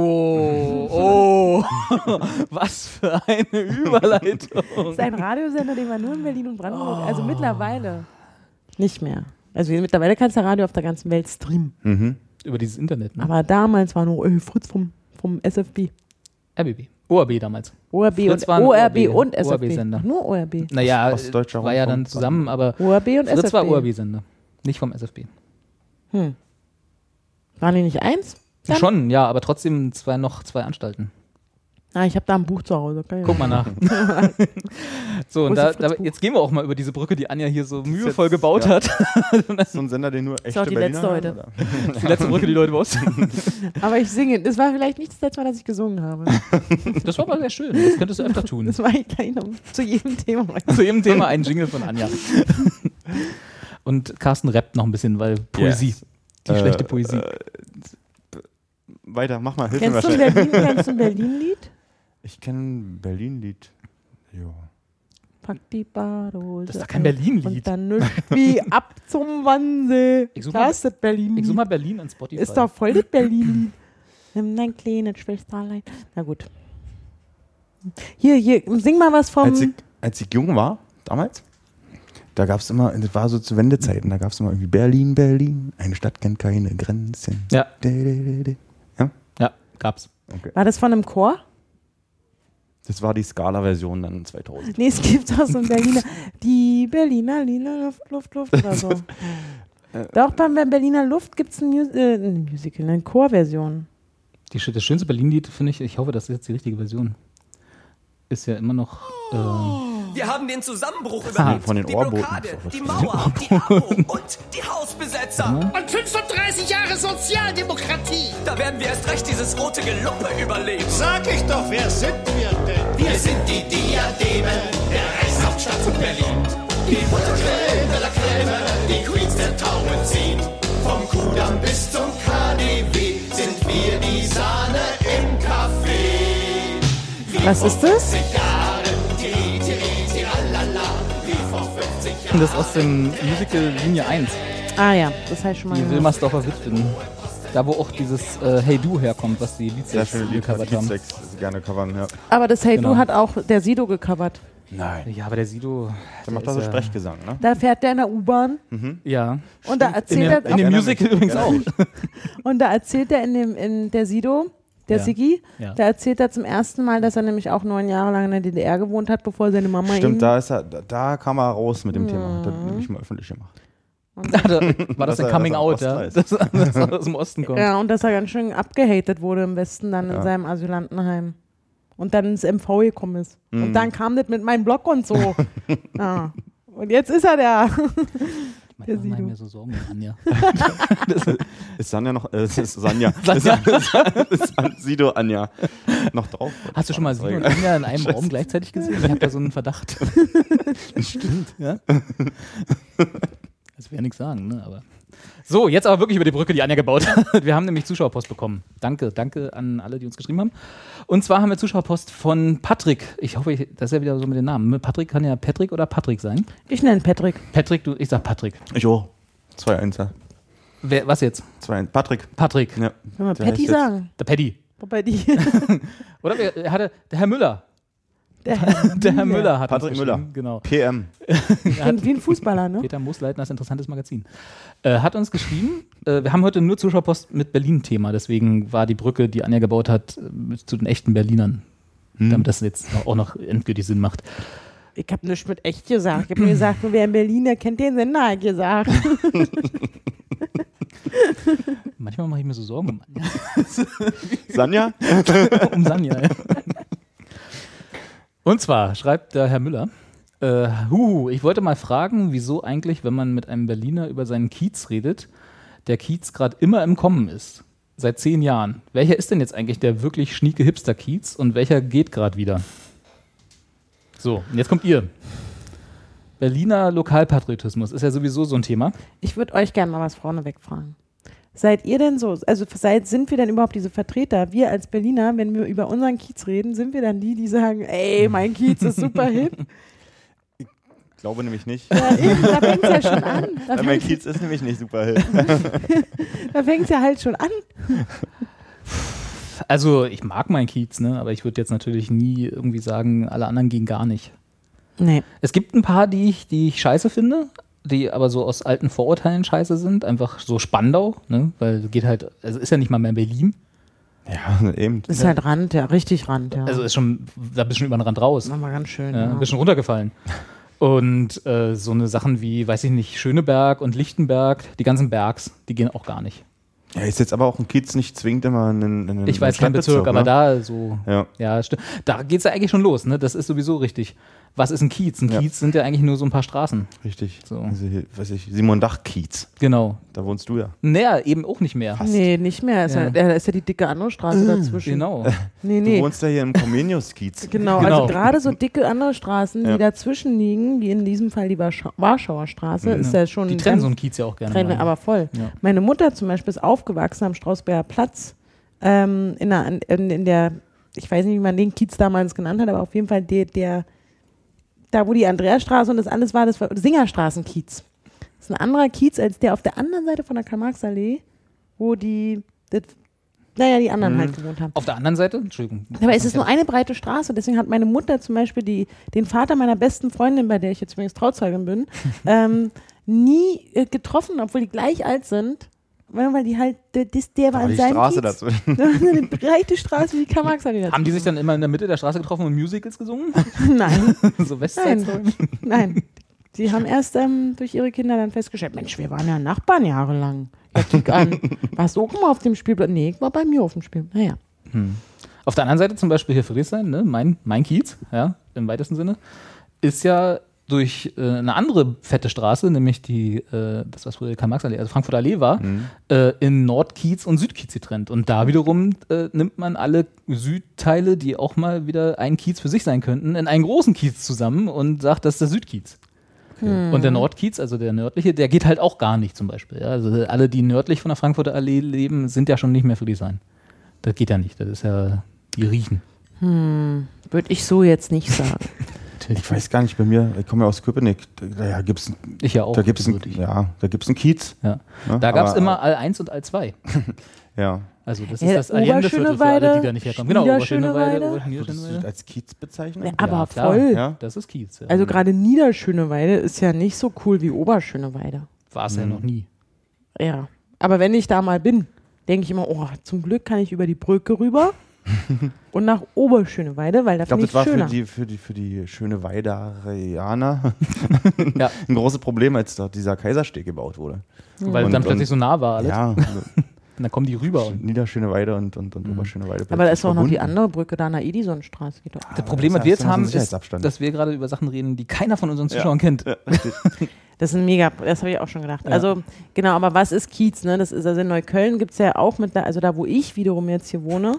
Oh, was für eine Überleitung. Das ist ein Radiosender, den war nur in Berlin und Brandenburg. Also mittlerweile nicht mehr. Also mittlerweile kannst du Radio auf der ganzen Welt streamen. Mhm. Über dieses Internet, ne? Aber damals war nur Fritz vom SFB. RBB. ORB damals. ORB Fritz und war ein ORB und SFB. ORB-Sender. Nur ORB. Naja, Ostdeutscher war ja dann Rundfunk. zusammen, aber ORB und Fritz SFB. war ORB-Sender. Nicht vom SFB. Waren die nicht eins? Dann? Schon, ja, aber trotzdem noch zwei Anstalten. Ah, ich habe da ein Buch zu Hause. Okay. Guck mal nach. So, und Große Fritz-Buch. jetzt gehen wir auch mal über diese Brücke, die Anja hier so mühevoll gebaut hat. So ein Sender, den nur echte auch die Berliner letzte hören, heute. oder? Die letzte Brücke, die Leute baust. Aber ich singe. Das war vielleicht nicht das letzte Mal, dass ich gesungen habe. Das war aber sehr schön. Das könntest du öfter tun. Das war ich gleich noch zu jedem Thema. Zu jedem Thema ein Jingle von Anja. Und Carsten rappt noch ein bisschen, weil Poesie. Yes. Die schlechte Poesie. Weiter, mach mal, hilf mir Kennst du wahrscheinlich. ein Berlin-Lied? Ich kenne ein Berlin-Lied. Ja. Pack die Badehose. Das ist doch kein Berlin-Lied. Und dann nicht wie ab zum Wannsee. Ich such Da mal- ist das Berlin. Ich such mal Berlin an Spotify. Ist doch voll das Berlin. Nimm dein kleines Schwesterlein. Na gut. Hier, sing mal was vom. Als ich jung war, damals, da gab es immer, das war so zu Wendezeiten, da gab es immer irgendwie Berlin, Berlin, eine Stadt kennt keine Grenzen. Ja. Ja? Ja, gab's. Okay. War das von einem Chor? Das war die Scala-Version dann 2000. Nee, es gibt auch so ein Berliner. Die Berliner Lina Luft oder so. Doch, beim Berliner Luft gibt es ein Musical, eine Chorversion. Das schönste Berlin-Lied, finde ich hoffe, das ist jetzt die richtige Version, ist ja immer noch... Wir haben den Zusammenbruch überlebt. Von den die Ohrboten Blockade, ist auch was die Mauer, die APO und die Hausbesetzer. Und 35 Jahre Sozialdemokratie. Da werden wir erst recht dieses rote Gelumpe überleben. Sag ich doch, wer sind wir denn? Wir sind die Diademe der Reichshauptstadt von Berlin. Die Butterquellen de la Creme, die Queens der Tauenzin. Vom Kudamm bis zum KDW sind wir die Sahne im Café. Was ist das? Das ist aus dem Musical Linie 1, Ah ja, das heißt schon mal. die gehört. Wilmersdorfer Witwen. Da, wo auch dieses Hey Du herkommt, was die Sehr Liedsex schöne gecovert haben. Liedsex, gerne covern, ja. Aber das Hey Genau. Du hat auch der Sido gecovert. Nein. Ja, aber der Sido... Der macht ist da so ja- Sprechgesang, ne? Da fährt der in der U-Bahn Ja. und da In erzählt dem, er in dem Musical übrigens auch. und da erzählt er in der Sido, der Ja. Siggi, Ja. da erzählt er zum ersten Mal, dass er nämlich auch 9 Jahre lang in der DDR gewohnt hat, bevor seine Mama ihn... Stimmt, da kam er raus mit dem Thema. Das hat nämlich mal öffentlich gemacht. War das Dass ein er- Coming dass er Out, ja? Ost Dass er aus dem Osten kommt. Ja, und dass er ganz schön abgehatet wurde im Westen dann in Ja. seinem Asylantenheim. Und dann ins MV gekommen ist. Mhm. Und dann kam das mit meinem Blog und so. Ja. Und jetzt ist er da. Manchmal mache ich Sido. mir so Sorgen um Anja. Ist Sanja noch, ist Sanja. Ist Sido Anja noch drauf? Hast du schon mal Sido und Anja in einem Raum gleichzeitig gesehen? Ich habe da so einen Verdacht. Stimmt. Ja? Das will ja nichts sagen, ne? Aber so, jetzt aber wirklich über die Brücke, die Anja gebaut hat. Wir haben nämlich Zuschauerpost bekommen. Danke an alle, die uns geschrieben haben. Und zwar haben wir Zuschauerpost von Patrick. Ich hoffe, das ist ja wieder so mit den Namen. Patrick kann ja Patrick oder Patrick sein. Ich nenne Patrick. Patrick, ich sag Patrick. Ich auch. 2-1. Was jetzt? 2-1. Patrick. Patrick. Ja. Können wir Der Patty heißt jetzt- sagen? Der Paddy. Wobei die. Oder der Herr Müller. Der Der Herr Müller hat Patrick uns Müller. geschrieben. Genau. PM. klingt wie ein Fußballer, ne? Peter Moosleitner, das interessantes Magazin. Hat uns geschrieben, wir haben heute nur Zuschauerpost mit Berlin-Thema, deswegen war die Brücke, die Anja gebaut hat, zu den echten Berlinern. Damit das jetzt auch noch endgültig Sinn macht. Ich habe nichts mit echt gesagt. Ich habe mir gesagt, wer in Berlin, der kennt den Sender, hat gesagt. Manchmal mache ich mir so Sorgen um Anja. Sanja? Um Sanja. Ja. Und zwar schreibt der Herr Müller, ich wollte mal fragen, wieso eigentlich, wenn man mit einem Berliner über seinen Kiez redet, der Kiez gerade immer im Kommen ist. Seit 10 Jahren. Welcher ist denn jetzt eigentlich der wirklich schnieke Hipster-Kiez und welcher geht gerade wieder? So, und jetzt kommt ihr. Berliner Lokalpatriotismus ist ja sowieso so ein Thema. Ich würde euch gerne mal was vorneweg fragen. Seid ihr denn so, also sind wir denn überhaupt diese Vertreter? Wir als Berliner, wenn wir über unseren Kiez reden, sind wir dann die sagen, ey, mein Kiez ist super hip? Ich glaube nämlich nicht. Ja, eben, da fängt es ja schon an. Weil mein Kiez ist nämlich nicht super hip. Da fängt es ja halt schon an. Also ich mag meinen Kiez, ne? Aber ich würde jetzt natürlich nie irgendwie sagen, alle anderen gehen gar nicht. Nee. Es gibt ein paar, die ich scheiße finde, die aber so aus alten Vorurteilen scheiße sind. Einfach so Spandau, ne? Weil geht halt, also ist ja nicht mal mehr Berlin. Ja, eben. Das ist halt Rand, ja, richtig Rand, ja. Also ist schon, da bist du schon über den Rand raus. Nochmal ganz schön. Ja, Ja. bist schon runtergefallen. Und so eine Sachen wie, weiß ich nicht, Schöneberg und Lichtenberg, die ganzen Bergs, die gehen auch gar nicht. Ja, ist jetzt aber auch ein Kiez nicht zwingend immer ein Ich weiß keinen Bezirk, aber ne? da so, Ja. ja, stimmt. Da geht es ja eigentlich schon los, ne? Das ist sowieso richtig. Was ist ein Kiez? Ein Ja. Kiez sind ja eigentlich nur so ein paar Straßen. Richtig. So. Also hier, weiß ich, Simon-Dach-Kiez. Genau. Da wohnst du ja. Naja, eben auch nicht mehr. Nee, nicht mehr. Ja. Da ist ja die dicke andere Straße dazwischen. Genau. Nee, Du nee. wohnst ja hier im Comenius-Kiez. Genau, Genau. also gerade so dicke andere Straßen, Ja. die dazwischen liegen, wie in diesem Fall die Warschauer Straße, ist ja schon Die ein trennen ganz- so einen Kiez ja auch gerne Trennen, mal. aber voll. Ja. Meine Mutter zum Beispiel ist aufgewachsen am Strausberger Platz, in der, ich weiß nicht, wie man den Kiez damals genannt hat, aber auf jeden Fall da wo die Andreasstraße und das alles war, das war Singerstraßenkiez. Das ist ein anderer Kiez als der auf der anderen Seite von der Karl-Marx-Allee, wo die anderen halt gewohnt haben. Auf der anderen Seite, Entschuldigung. Aber es ist nur eine breite Straße, deswegen hat meine Mutter zum Beispiel den Vater meiner besten Freundin, bei der ich jetzt übrigens Trauzeugin bin, nie getroffen, obwohl die gleich alt sind, weil die halt, der war Aber in die seinem Straße Kiez. dazwischen. Eine breite Straße wie die Karl-Marx-Allee. Haben die sich dann immer in der Mitte der Straße getroffen und Musicals gesungen? Nein, So Westside nein, nein. Sie haben erst durch ihre Kinder dann festgestellt, Mensch, wir waren ja Nachbarn jahrelang. Ja, kick an. Warst du auch mal auf dem Spielplatz? Nee, ich war bei mir auf dem Spielplatz. Naja. Auf der anderen Seite zum Beispiel hier Friedrichshain, ne? mein Kiez, ja, im weitesten Sinne, ist ja durch eine andere fette Straße, nämlich das was früher Karl-Marx-Allee, also Frankfurter Allee war, in Nordkiez und Südkiez getrennt. Und da wiederum nimmt man alle Südteile, die auch mal wieder ein Kiez für sich sein könnten, in einen großen Kiez zusammen und sagt, das ist der Südkiez. Und der Nordkiez, also der nördliche, der geht halt auch gar nicht zum Beispiel. Ja? Also alle, die nördlich von der Frankfurter Allee leben, sind ja schon nicht mehr Friedrichshain. Das geht ja nicht, das ist ja, die riechen. Würde ich so jetzt nicht sagen. Ich weiß gar nicht, bei mir, ich komme ja aus Köpenick, da gibt's ich ja auch. Da gibt's einen Kiez. Ja. Ne? Da gab es immer All 1 und All 2. Ja. Also das ist das Allendeviertel für alle, die da nicht herkommen. Genau, Niederschöneweide. Würdest du das als Kiez bezeichnen? Ja, aber klar. voll. Ja? Das ist Kiez. Ja. Also gerade Niederschöneweide ist ja nicht so cool wie Oberschöneweide. War es ja noch nie. Ja. Aber wenn ich da mal bin, denke ich immer, oh, zum Glück kann ich über die Brücke rüber und nach Oberschöneweide, weil da finde ich das war schöner. für die Schöneweiderianer Ja. ein großes Problem, als dort dieser Kaisersteg gebaut wurde. Weil dann plötzlich so nah war alles. Ja, Und dann kommen die rüber. Und Niederschöneweide und Oberschöneweide. Aber da ist auch noch die verbunden. andere Brücke da an der Edisonstraße. Geht doch. das Problem, was das wir heißt, jetzt da haben, ist ein ist, Sicherheitsabstand. dass wir gerade über Sachen reden, die keiner von unseren Zuschauern kennt. Ja, richtig. Das ist ein mega, das habe ich auch schon gedacht. Also genau, aber was ist Kiez? Ne? Das ist also in Neukölln gibt es ja auch also da wo ich wiederum jetzt hier wohne,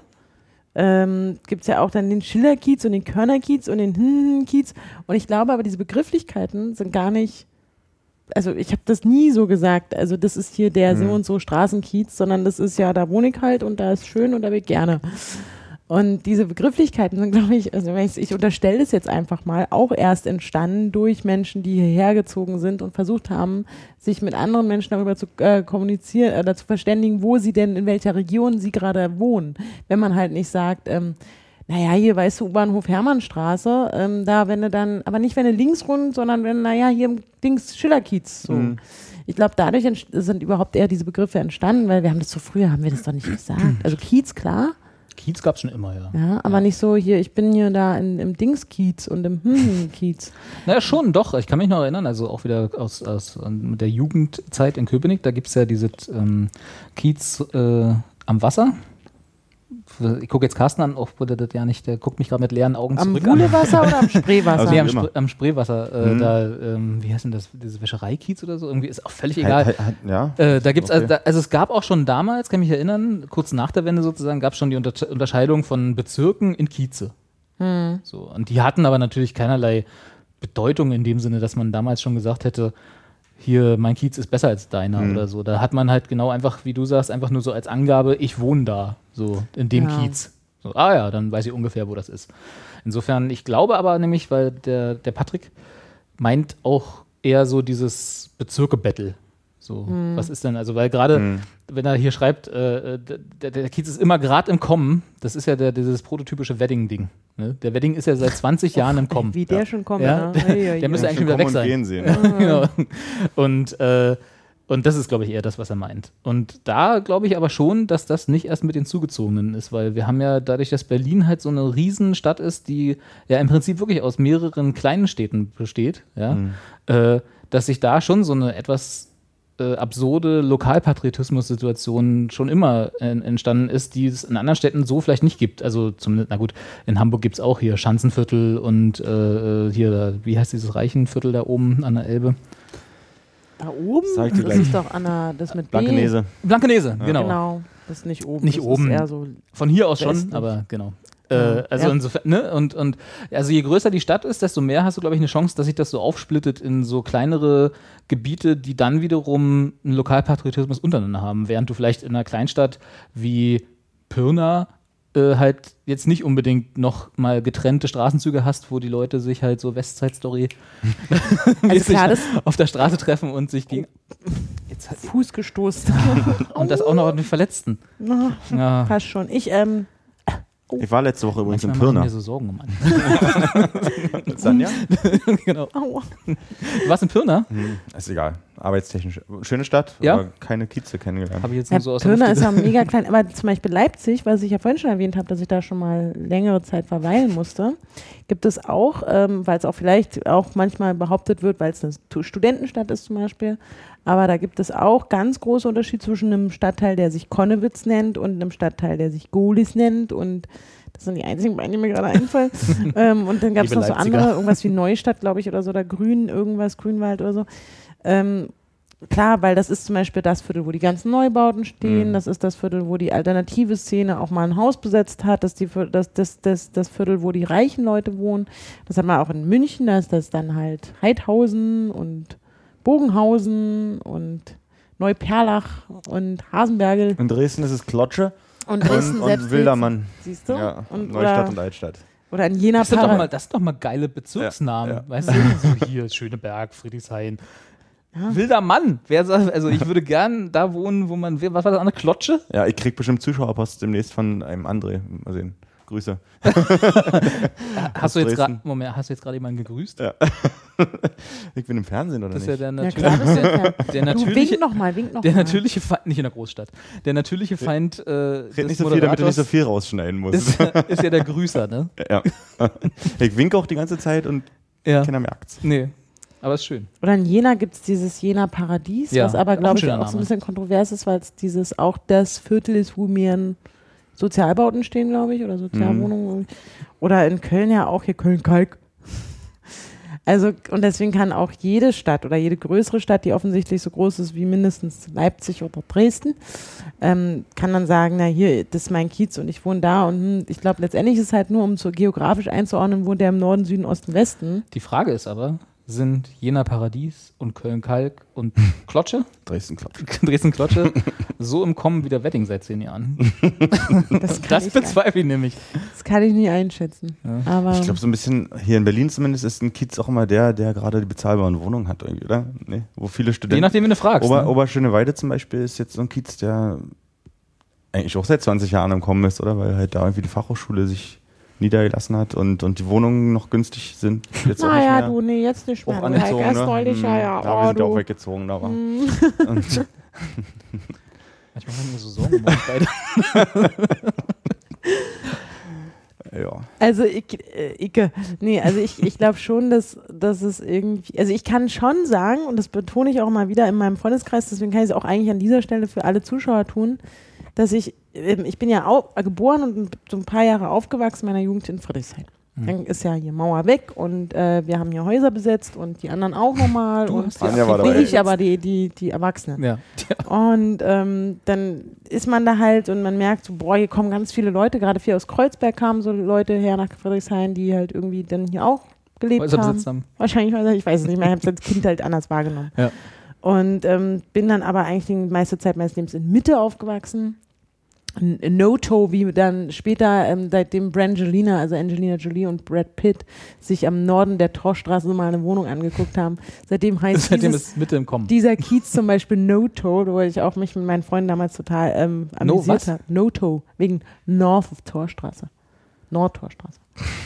gibt es ja auch dann den Schillerkiez und den Körnerkiez und den Kiez. Und ich glaube aber, diese Begrifflichkeiten sind gar nicht, also ich habe das nie so gesagt, also das ist hier der so und so Straßenkiez, sondern das ist ja, da wohne ich halt und da ist schön und da will ich gerne. Und diese Begrifflichkeiten sind, glaube ich, also ich unterstelle das jetzt einfach mal, auch erst entstanden durch Menschen, die hierher gezogen sind und versucht haben, sich mit anderen Menschen darüber zu kommunizieren oder zu verständigen, wo sie denn, in welcher Region sie gerade wohnen. Wenn man halt nicht sagt, naja, hier, weißt du, U-Bahnhof Hermannstraße, da, wenn du dann, aber nicht, wenn du links rund, sondern wenn, naja, hier im Dings Schillerkiez, so. Ich glaube, dadurch sind überhaupt eher diese Begriffe entstanden, weil wir haben das so früher, haben wir das doch nicht gesagt. Also Kiez, klar. Kiez gab es schon immer, ja. Ja, aber nicht so hier, ich bin hier da im Dings-Kiez und im Kiez. Naja, schon, doch. Ich kann mich noch erinnern, also auch wieder aus mit der Jugendzeit in Köpenick, da gibt es ja diese Kiez am Wasser. Ich gucke jetzt Carsten an, auch wurde das ja nicht, der guckt mich gerade mit leeren Augen Am zurück Wuhlewasser oder am Spreewasser? Nee, Also am Spreewasser, da, wie heißt denn das, diese Wäschereikiez oder so? Irgendwie ist auch völlig egal. Ja. Da gibt's Okay. also es gab auch schon damals, kann ich mich erinnern, kurz nach der Wende sozusagen, gab es schon die Unterscheidung von Bezirken in Kieze. So, und die hatten aber natürlich keinerlei Bedeutung in dem Sinne, dass man damals schon gesagt hätte, hier, mein Kiez ist besser als deiner oder so. Da hat man halt genau einfach, wie du sagst, einfach nur so als Angabe, ich wohne da, so in dem Kiez. So, dann weiß ich ungefähr, wo das ist. Insofern, ich glaube aber nämlich, weil der Patrick meint auch eher so dieses Bezirke-Battle. So, was ist denn, also weil gerade, wenn er hier schreibt, der Kiez ist immer gerade im Kommen, das ist ja dieses prototypische Wedding-Ding. Ne? Der Wedding ist ja seit 20 Jahren im Kommen. Wie der schon kommt, Ja? ne? Der müsste eigentlich schon wieder Kommen weg und sein. gehen sehen. Genau. Und das ist, glaube ich, eher das, was er meint. Und da glaube ich aber schon, dass das nicht erst mit den Zugezogenen ist, weil wir haben ja dadurch, dass Berlin halt so eine Riesenstadt ist, die ja im Prinzip wirklich aus mehreren kleinen Städten besteht, ja, dass sich da schon so eine etwas absurde Lokalpatriotismus-Situation schon immer entstanden ist, die es in anderen Städten so vielleicht nicht gibt. Also zumindest, na gut, in Hamburg gibt es auch hier Schanzenviertel und hier, wie heißt dieses Reichenviertel da oben an der Elbe? Da oben? Sag ich dir Das gleich. ist doch das mit B. Blankenese. Blankenese, genau. Genau, das ist nicht oben. Nicht das oben. Ist eher so Von hier aus schon, westlich. aber genau. Ja. Also Ja. insofern, ne? Und also je größer die Stadt ist, desto mehr hast du, glaube ich, eine Chance, dass sich das so aufsplittet in so kleinere Gebiete, die dann wiederum einen Lokalpatriotismus untereinander haben. Während du vielleicht in einer Kleinstadt wie Pirna halt jetzt nicht unbedingt noch mal getrennte Straßenzüge hast, wo die Leute sich halt so Westside-Story mäßig klar, das- auf der Straße treffen und sich gegen jetzt halt, Fuß gestoßen. und das auch noch mit Verletzten. Ja. Passt schon. Ich, Ich war letzte Woche übrigens in Manchmal machen Pirna. mir so Sorgen um andere. Sanja? Genau. aua. Du warst in Pirna? Ist egal. arbeitstechnisch. Schöne Stadt, Ja? aber keine Kieze kennengelernt. Habe ich jetzt Ja, nur so aus der Pirna Luft ist ja mega klein, aber zum Beispiel Leipzig, was ich ja vorhin schon erwähnt habe, dass ich da schon mal längere Zeit verweilen musste, gibt es auch, weil es auch vielleicht auch manchmal behauptet wird, weil es eine Studentenstadt ist zum Beispiel, aber da gibt es auch ganz große Unterschiede zwischen einem Stadtteil, der sich Konnewitz nennt und einem Stadtteil, der sich Gohlis nennt und das sind die einzigen beiden, die mir gerade einfallen. Und dann gab es Liebe noch so Leipziger. andere, irgendwas wie Neustadt, glaube ich, oder so, oder Grünwald oder so. Klar, weil das ist zum Beispiel das Viertel, wo die ganzen Neubauten stehen. Das ist das Viertel, wo die alternative Szene auch mal ein Haus besetzt hat. Das Viertel, wo die reichen Leute wohnen. Das hat man auch in München. Da ist das dann halt Heidhausen und Bogenhausen und Neuperlach und Hasenbergel. In Dresden ist es Klotsche Und Dresden selbst. und Wildermann. Siehst du? Ja, Und, Neustadt und Altstadt. oder in Jena Das sind doch mal geile Bezirksnamen. Ja, ja. Weißt du? So hier, Schöneberg, Friedrichshain. Wilder Mann. Also ich würde gern da wohnen, wo man, was war das andere? Klotsche? Ja, ich krieg bestimmt Zuschauerpost demnächst von einem André. Mal sehen. Grüße. Hast du jetzt Dresden. gerade jemanden gegrüßt? Ja. Ich bin im Fernsehen, oder Das ist nicht? ja der Ja, klar, bist du natürliche, ja. der Du, natürliche, wink noch mal. der natürliche Feind, nicht in der Großstadt, der natürliche Feind Red des nicht so viel, damit du nicht so Moderators viel rausschneiden musst. ist ja der Grüßer, ne? Ja. Ich winke auch die ganze Zeit und Ja. keiner merkt's. Nee, aber ist schön. Oder in Jena gibt es dieses Jena Paradies, Ja, was aber, auch ein glaube ich, schöner auch so ein Name. bisschen kontrovers ist, weil es dieses auch das Viertel ist, wo mehr Sozialbauten stehen, glaube ich, oder Sozialwohnungen. Oder in Köln ja auch, hier Köln-Kalk. Also, und deswegen kann auch jede Stadt oder jede größere Stadt, die offensichtlich so groß ist wie mindestens Leipzig oder Dresden, kann dann sagen, na hier, das ist mein Kiez und ich wohne da. Und ich glaube, letztendlich ist es halt nur, um so geografisch einzuordnen, wohnt der im Norden, Süden, Osten, Westen. Die Frage ist aber, sind Jena Paradies und Köln-Kalk und Klotsche, Dresden-Klotsche. Dresden-Klotsche, so im Kommen wie der Wedding seit 10 Jahren? Das kann, Das ich, gar- bezweifle ich nämlich. das kann ich nie einschätzen. Ja. Aber Ich glaube, so ein bisschen, hier in Berlin zumindest, ist ein Kiez auch immer der gerade die bezahlbaren Wohnungen hat, irgendwie, oder? Nee, wo viele Je Studenten. nachdem, wen du fragst. ne? Oberschöneweide zum Beispiel ist jetzt so ein Kiez, der eigentlich auch seit 20 Jahren im Kommen ist, oder? Weil halt da irgendwie die Fachhochschule sich niedergelassen hat und die Wohnungen noch günstig sind. Jetzt auch nicht naja, mehr. du, nee, jetzt nicht mehr. Auch Du, Heike, angezogen, erst ne? neulich, ja, Ja, wir oh, sind ja auch du. weggezogen, da war. Und, Manchmal haben wir so Sorgen um uns beide. ja. Also ich glaube schon, dass es irgendwie, also ich kann schon sagen, und das betone ich auch mal wieder in meinem Freundeskreis, deswegen kann ich es auch eigentlich an dieser Stelle für alle Zuschauer tun, dass ich bin ja geboren und so ein paar Jahre aufgewachsen in meiner Jugend in Friedrichshain. Dann ist ja hier Mauer weg und wir haben hier Häuser besetzt und die anderen auch nochmal. Du Und hast Anja war dabei. nicht ich, aber die Erwachsenen. Ja. Und dann ist man da halt und man merkt so, boah, hier kommen ganz viele Leute, gerade viel aus Kreuzberg kamen so Leute her nach Friedrichshain, die halt irgendwie dann hier auch gelebt Häuser haben. besitzt haben. Wahrscheinlich, ich weiß es nicht mehr, ich habe es als Kind halt anders wahrgenommen. Ja. Und bin dann aber eigentlich die meiste Zeit meines Lebens in Mitte aufgewachsen. No-To, wie dann später, seitdem Brangelina, also Angelina Jolie und Brad Pitt, sich am Norden der Torstraße mal eine Wohnung angeguckt haben. Seitdem heißt Seitdem ist Mitte im Kommen. dieser Kiez zum Beispiel No-To, wo ich auch mich mit meinen Freunden damals total amüsiert was? habe. No-To, wegen North of Torstraße. Nordtorstraße.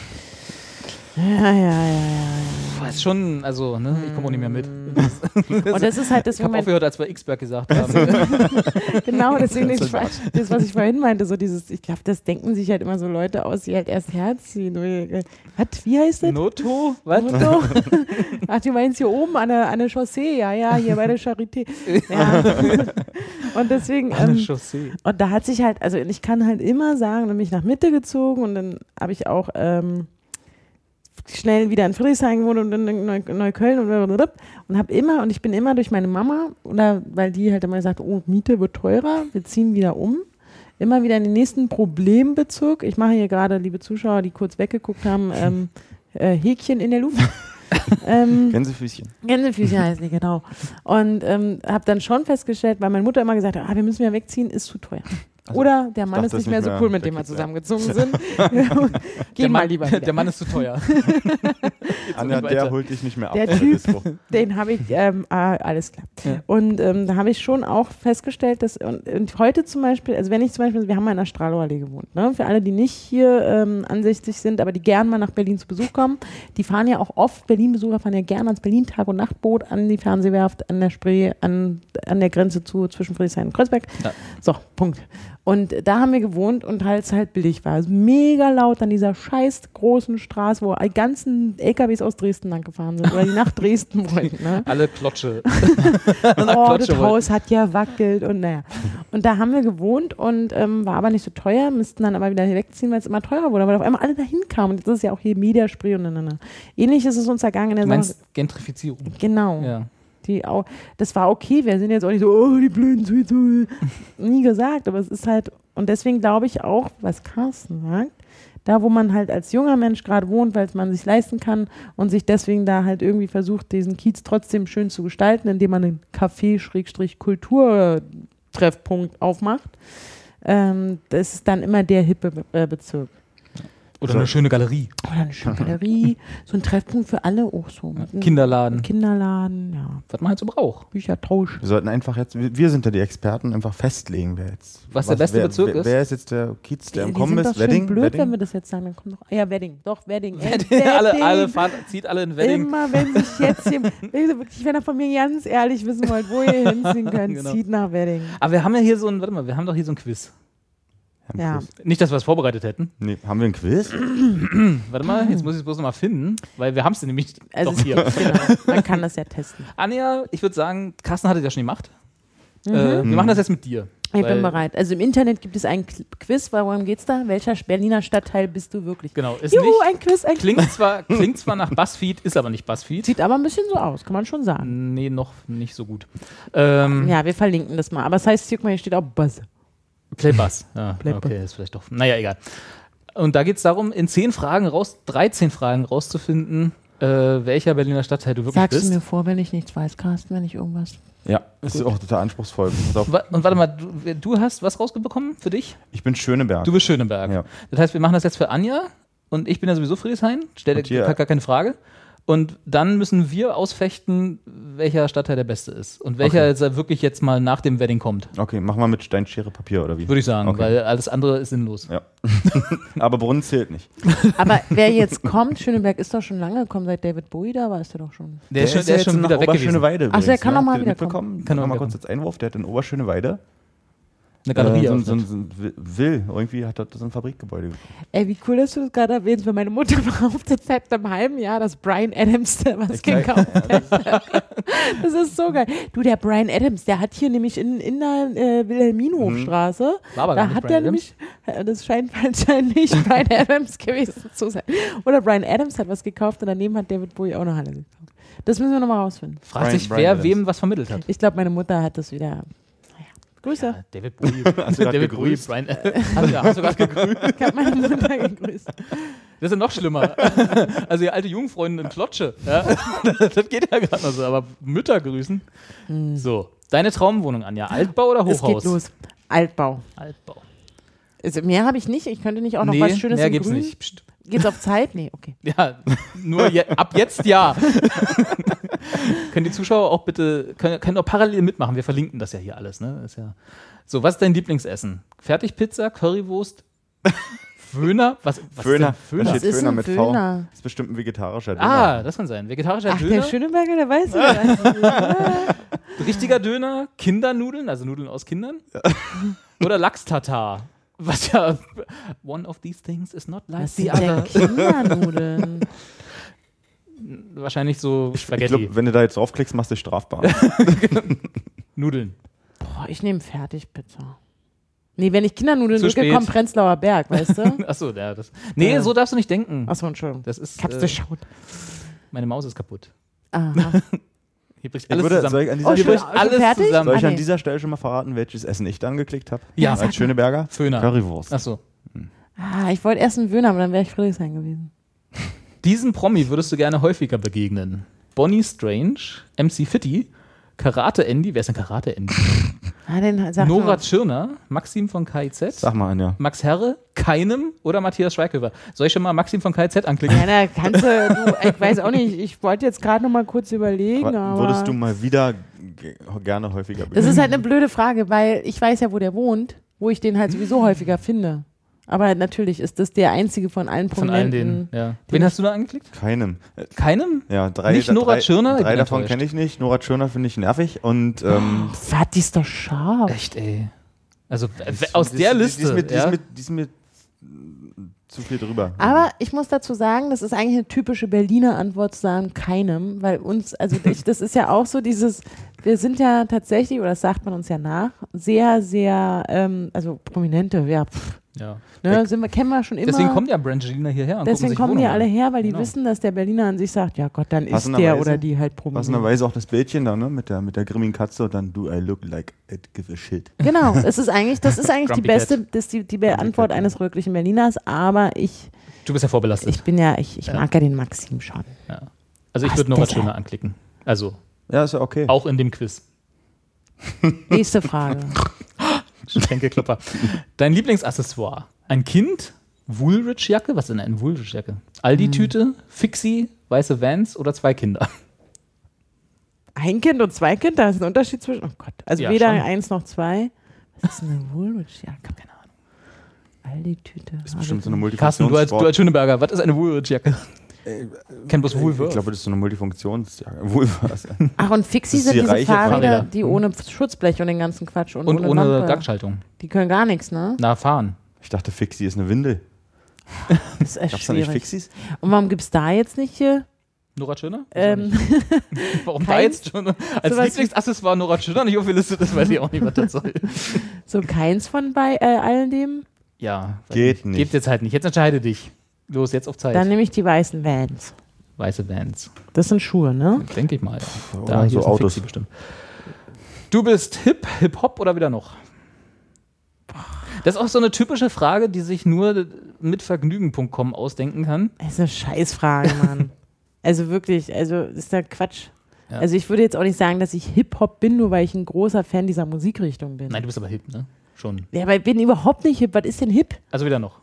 Ja. Boah, ist schon, also, ne, ich komme auch nicht mehr mit. Und das ist halt Ich deswegen habe mein, aufgehört, als wir X-Berg gesagt haben. genau, deswegen Das das, ist das, was ich vorhin meinte, so dieses, ich glaube, das denken sich halt immer so Leute aus, die halt erst herziehen. Was, wie heißt das? Noto? Was? Auto? Ach, du meinst hier oben an der Chaussee, ja, hier bei der Charité. Ja. Und deswegen, Eine Chaussee. und da hat sich halt, also ich kann halt immer sagen, dann bin ich nach Mitte gezogen und dann habe ich auch schnell wieder in Friedrichshain gewohnt und dann in Neukölln und habe immer, und ich bin immer durch meine Mama, oder weil die halt immer gesagt, oh, Miete wird teurer, wir ziehen wieder um, immer wieder in den nächsten Problembezirk. Ich mache hier gerade, liebe Zuschauer, die kurz weggeguckt haben, Häkchen in der Luft. Gänsefüßchen. Gänsefüßchen heißt die, genau. Und habe dann schon festgestellt, weil meine Mutter immer gesagt hat, wir müssen ja wegziehen, ist zu teuer. Oder der Mann dachte, ist das nicht mehr so nicht cool, mehr mit dem wir der Kiez, zusammengezogen sind. Geh mal lieber wieder. Der Mann ist zu teuer. Anja, weiter. der holt dich nicht mehr ab. Der von Typ, Disco. den habe ich, alles klar. Ja. Und da habe ich schon auch festgestellt, dass, und heute zum Beispiel, also wenn ich zum Beispiel, wir haben mal in der Strahlow-Allee gewohnt, ne? Für alle, die nicht hier ansässig sind, aber die gern mal nach Berlin zu Besuch kommen, die fahren ja auch oft, Berlin-Besucher fahren ja gern ans Berlin-Tag- und Nachtboot, an die Fernsehwerft, an der Spree, an der Grenze zwischen Friedrichshain und Kreuzberg. Ja. So, Punkt. Und da haben wir gewohnt und es halt billig war. Also mega laut an dieser scheiß großen Straße, wo die ganzen LKWs aus Dresden lang gefahren sind oder die nach Dresden wollten. Ne? Alle Klotsche. Das Haus hat ja wackelt und naja. Und da haben wir gewohnt und war aber nicht so teuer, müssten dann aber wieder hier wegziehen, weil es immer teurer wurde, weil auf einmal alle dahin kamen. Und jetzt ist ja auch hier Mediaspree und Ähnlich ist es uns ergangen in der Du meinst Gentrifizierung. Genau. Ja. Das war okay, wir sind jetzt auch nicht so, oh, die blöden Süße. Nie gesagt, aber es ist halt, und deswegen glaube ich auch, was Carsten sagt, da wo man halt als junger Mensch gerade wohnt, weil man sich leisten kann und sich deswegen da halt irgendwie versucht, diesen Kiez trotzdem schön zu gestalten, indem man einen Café-Kulturtreffpunkt aufmacht, das ist dann immer der hippe Bezirk. Oder eine schöne Galerie. Oder eine schöne Galerie, so ein Treffpunkt für alle auch so. Kinderladen. Kinderladen, ja. Was man halt so braucht. Büchertausch. Wir sollten einfach jetzt, wir sind ja die Experten, einfach festlegen, wer jetzt. Was der beste Bezirk ist? Wer ist jetzt der Kiez, der im Die Kommen sind ist? doch schön Wedding? blöd, Wedding? wenn wir das jetzt sagen. Dann kommt doch, ja, Wedding. Doch, Wedding. alle fahren, zieht alle in Wedding. Immer, wenn sich jetzt hier, wenn ihr von mir ganz ehrlich wissen wollt, wo ihr hinziehen könnt, Genau. zieht nach Wedding. Aber wir haben ja hier so ein, wir haben doch hier so ein Quiz. Haben Ja. Quiz. Nicht, dass wir es vorbereitet hätten. Nee, haben wir ein Quiz? Warte mal, jetzt muss ich es bloß nochmal finden, weil wir haben es nämlich Also doch hier. Genau, man kann das ja testen. Anja, ich würde sagen, Carsten hat es ja schon gemacht. Wir machen das jetzt mit dir. Ich Weil- bin bereit. Also im Internet gibt es ein Quiz. Worum geht's da? Welcher Berliner Stadtteil bist du wirklich? Genau, ist Juhu, nicht, ein Quiz, ein klingt zwar nach BuzzFeed, ist aber nicht BuzzFeed. Sieht aber ein bisschen so aus, kann man schon sagen. Nee, noch nicht so gut. Ja, wir verlinken das mal. Aber es heißt, guck mal, hier steht auch Buzz. Playbuzz. Ja, Playbuzz. okay, ist vielleicht doch. Naja, egal. Und da geht es darum, in 13 Fragen rauszufinden, welcher Berliner Stadtteil du wirklich Sagst bist. du mir vor, wenn ich nichts weiß, Carsten, wenn ich irgendwas... Ja, ist auch total anspruchsvoll. Pass auf. Und warte mal, du hast was rausbekommen für dich? Ich bin Schöneberg. Du bist Schöneberg. Ja. Das heißt, wir machen das jetzt für Anja und ich bin ja sowieso Friedrichshain, stell Und hier- dir gar keine Frage. Und dann müssen wir ausfechten, welcher Stadtteil der beste ist. Und welcher Okay. jetzt wirklich jetzt mal nach dem Wedding kommt. Okay, machen wir mit Stein, Schere, Papier oder wie? Würde ich sagen, Okay. weil alles andere ist sinnlos. Ja. Aber Brunnen zählt nicht. Aber wer jetzt kommt, Schöneberg ist doch schon lange gekommen, seit David Bowie da war, ist der doch schon. Der ist schon nach wieder weg gewesen. Oberschöneweide. Ach so, der übrigens, kann ne? noch mal Habt ihr wieder mitbekommen? Kann Noch noch mal mal kurz als Einwurf, der hat in Oberschöneweide Eine Galerie so eröffnet. ein irgendwie hat er so ein Fabrikgebäude gekauft. Ey, wie cool, dass du das gerade erwähnst, weil meine Mutter behauptet seit einem halben Jahr, dass Brian Adams da was gekauft hat. Das ist so geil. Du, der Brian Adams, der hat hier nämlich in der Wilhelminhofstraße, War aber gar da nicht hat Bryan der Adams. nämlich, das scheint anscheinend nicht Brian Adams gewesen zu sein. Oder Brian Adams hat was gekauft und daneben hat David Bowie auch noch alle gekauft. Das müssen wir nochmal rausfinden. Fragt sich, Brian wer Adams. wem was vermittelt hat. Ich glaube, meine Mutter hat das wieder. Grüße. David Bowie. Hast du grad David Bowie, gegrüßt? Brian. Hast du gerade gegrüßt? Ich habe meine Mutter gegrüßt. Das ist ja noch schlimmer. Also ihr alte Jungfreundin in Klotsche. Ja? Das geht ja gerade noch so. Aber Mütter grüßen. So, deine Traumwohnung, Anja. Altbau oder Es Hochhaus? geht los. Altbau. Altbau. Also mehr habe ich nicht. Ich könnte nicht auch noch was Schönes mehr in gibt's Grün. nicht. Psst. Geht's auf Zeit? Nee, okay. Ja, nur ab jetzt ja. Können die Zuschauer auch bitte, können auch parallel mitmachen. Wir verlinken das ja hier alles. Ne? Ist ja so, was ist dein Lieblingsessen? Fertigpizza, Currywurst, Föhner? Was Föhner. ist denn Föhner? Da Was steht ist Föhner ein mit Föhner? V. Das ist bestimmt ein vegetarischer Döner. Ah, das kann sein. Vegetarischer Ach, der Döner, Schöneberger, der weiß ja. richtiger Döner, Kindernudeln, also Nudeln aus Kindern. Oder Lachs-Tatar. Was ja, one of these things is not like Was the sind denn other. Kindernudeln? Wahrscheinlich so Ich Spaghetti. glaube, wenn du da jetzt draufklickst, machst du dich strafbar. Nudeln. Boah, ich nehme Fertigpizza. Nee, wenn ich Kindernudeln Zu drücke, spät. kommt Prenzlauer Berg, weißt du? Achso, ja, das. Nee, Ja. so darfst du nicht denken. Achso, Entschuldigung. Das ist. Ich hab's durchschaut. Meine Maus ist kaputt. Aha. Hier bricht Ich alles würde, zusammen. soll ich an dieser, Oh, Hier schön. bricht Schon alles fertig? zusammen. soll ich Ah, an nee. dieser Stelle schon mal verraten, welches Essen ich da angeklickt habe? Ja, sag mal. Als Schöneberger? Föhner. Currywurst. Achso. Ich wollte erst einen Wöhner, aber dann wäre ich Friedrichshain gewesen. Diesen Promi würdest du gerne häufiger begegnen. Bonnie Strange, MC Fitty, Karate-Andy, wer ist denn Karate-Andy? Sag Nora mal. Tschirner, Maxim von KIZ, Sag mal, Anja. Max Herre, Keinem oder Matthias Schweighöfer. Soll ich schon mal Maxim von KIZ anklicken? Ja, na, kannst du, ich weiß auch nicht, ich wollte jetzt gerade noch mal kurz überlegen, aber Würdest du mal wieder gerne häufiger das ist halt eine blöde Frage, weil ich weiß ja, wo der wohnt, wo ich den halt sowieso häufiger finde. Aber natürlich ist das der einzige von allen Von allen Prominenten. denen, ja. Wen hast du da angeklickt? Keinem. Keinem? Ja, drei. Nicht Nora Tschirner? Ich Drei bin davon enttäuscht. kenne ich nicht. Nora Tschirner finde ich nervig und Was, die ist doch scharf. Echt, ey. Also aus der Liste. Die ist mir zu viel drüber. Aber ich muss dazu sagen, das ist eigentlich eine typische Berliner Antwort zu sagen, keinem, weil uns, also das ist ja auch so dieses, wir sind ja tatsächlich, oder das sagt man uns ja nach, sehr, sehr, also Prominente, ja, Ja. ne, kennen wir schon immer. Deswegen kommen ja Brangelina hierher und Deswegen gucken kommen sich die alle Wohnungen an. her, weil die Genau. wissen, dass der Berliner an sich sagt, ja Gott, dann ist Passenderweise- der oder die halt prominent. Passenderweise auch das Bildchen da, ne? Mit der grimmigen Katze und dann do I look like it give a shit. Genau, das ist eigentlich die Grumpy beste, das ist die Antwort eines wirklichen Berliners, aber ich Du bist ja vorbelastet. bin ja, ich mag ja den Maxim schon. Ja. Also ich Was würde Nora das Tschirner anklicken. Also Ja, ist ja okay. auch in dem Quiz. Nächste Frage. Schenkelklopper. Dein Lieblingsaccessoire? Ein Kind? Woolrich-Jacke? Was ist denn eine Woolrich-Jacke? Aldi-Tüte? Fixie? Weiße Vans? Oder 2 Kinder? Ein Kind und 2 Kinder, da ist ein Unterschied zwischen, oh Gott, also Ja, weder schon. 1 noch 2. Was ist eine Woolrich-Jacke? Keine Ahnung. Aldi-Tüte. ist bestimmt so eine Carsten, du als Schöneberger, was ist eine Woolrich-Jacke? Kennt bloß Ich Woolworth. glaube, das ist so eine Multifunktionsjacke. Woolworth. Ach, und Fixie Das ist sind die diese reiche Fahrräder, Fahrräder. die ohne Schutzblech und den ganzen Quatsch und Und ohne Lampe. Gangschaltung. Die können gar nichts, ne? Na, fahren. Ich dachte, Fixie ist eine Windel. Das ist echt Gab's da nicht schwierig. Fixies? Und warum gibt es da jetzt nicht hier? Nora Tschirner? Warum da kein- jetzt schon? Als sowas- Lieblingsaccessoire Nora Tschirner nicht aufgelistet ist, weiß ich auch nicht, was das soll. So keins von bei allen dem? Ja. Geht nicht. Gibt jetzt halt nicht. Jetzt entscheide dich. Los, jetzt auf Zeit. Dann nehme ich die weißen Vans. Weiße Vans. Das sind Schuhe, ne? Denke ich mal. Oder hier so ist ein Autos. Fixie bestimmt. Du bist Hip-Hop oder wieder noch? Das ist auch so eine typische Frage, die sich nur mit Vergnügen.com ausdenken kann. Das ist eine Scheißfrage, Mann. Also wirklich, also ist da Quatsch. Ja. Also ich würde jetzt auch nicht sagen, dass ich Hip-Hop bin, nur weil ich ein großer Fan dieser Musikrichtung bin. Nein, du bist aber hip, ne? Schon. Ja, aber ich bin überhaupt nicht hip. Was ist denn hip? Also wieder noch.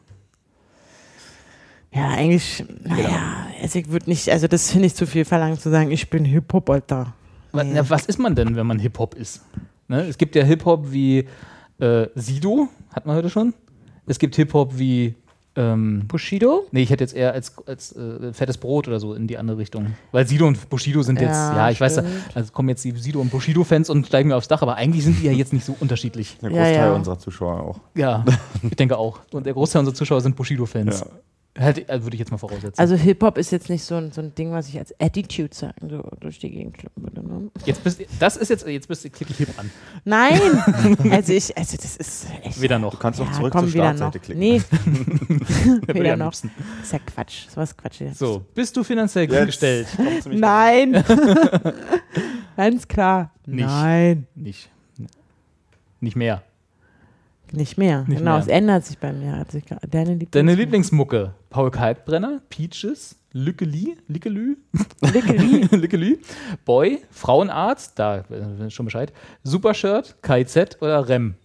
Ja, eigentlich, naja, also ich würde nicht, also das finde ich zu viel verlangt zu sagen, ich bin Hip-Hop, Alter. Was, na, was ist man denn, wenn man Hip-Hop ist? Ne? Es gibt ja Hip-Hop wie Sido, hat man heute schon. Es gibt Hip-Hop wie Bushido? nee, ich hätte jetzt eher als fettes Brot oder so in die andere Richtung. Weil Sido und Bushido sind jetzt, Ja, ich weiß, stimmt. also kommen jetzt die Sido und Bushido-Fans und steigen mir aufs Dach, aber eigentlich sind die ja jetzt nicht so unterschiedlich. Der Ja, Großteil ja. unserer Zuschauer auch. Ja, ich denke auch. Und der Großteil unserer Zuschauer sind Bushido-Fans. Ja. Würde ich jetzt mal voraussetzen. Also Hip-Hop ist jetzt nicht so ein Ding, was ich als Attitude sagen, so durch die Gegend schleppen würde, ne? Klicke ich hip an. Nein! also das ist echt. Weder noch. Du kannst doch Ja, zurück komm, zur wieder Startseite noch. klicken. Nee, Würde wieder ja noch. liebsten. Ist ja Quatsch. Sowas Quatsch jetzt. So, bist du finanziell gut gestellt? Kommst du mich Nein! Ganz klar. Nicht. Nein. Nicht. Nicht mehr. Nicht mehr. Nicht genau, mehr. es ändert sich bei mir. Hat sich deine Deine Lieblingsmucke? Paul Kalkbrenner, Peaches, Lückeli, Lückelü, Boy, Frauenarzt, da schon Bescheid, Supershirt, KIZ oder Rem?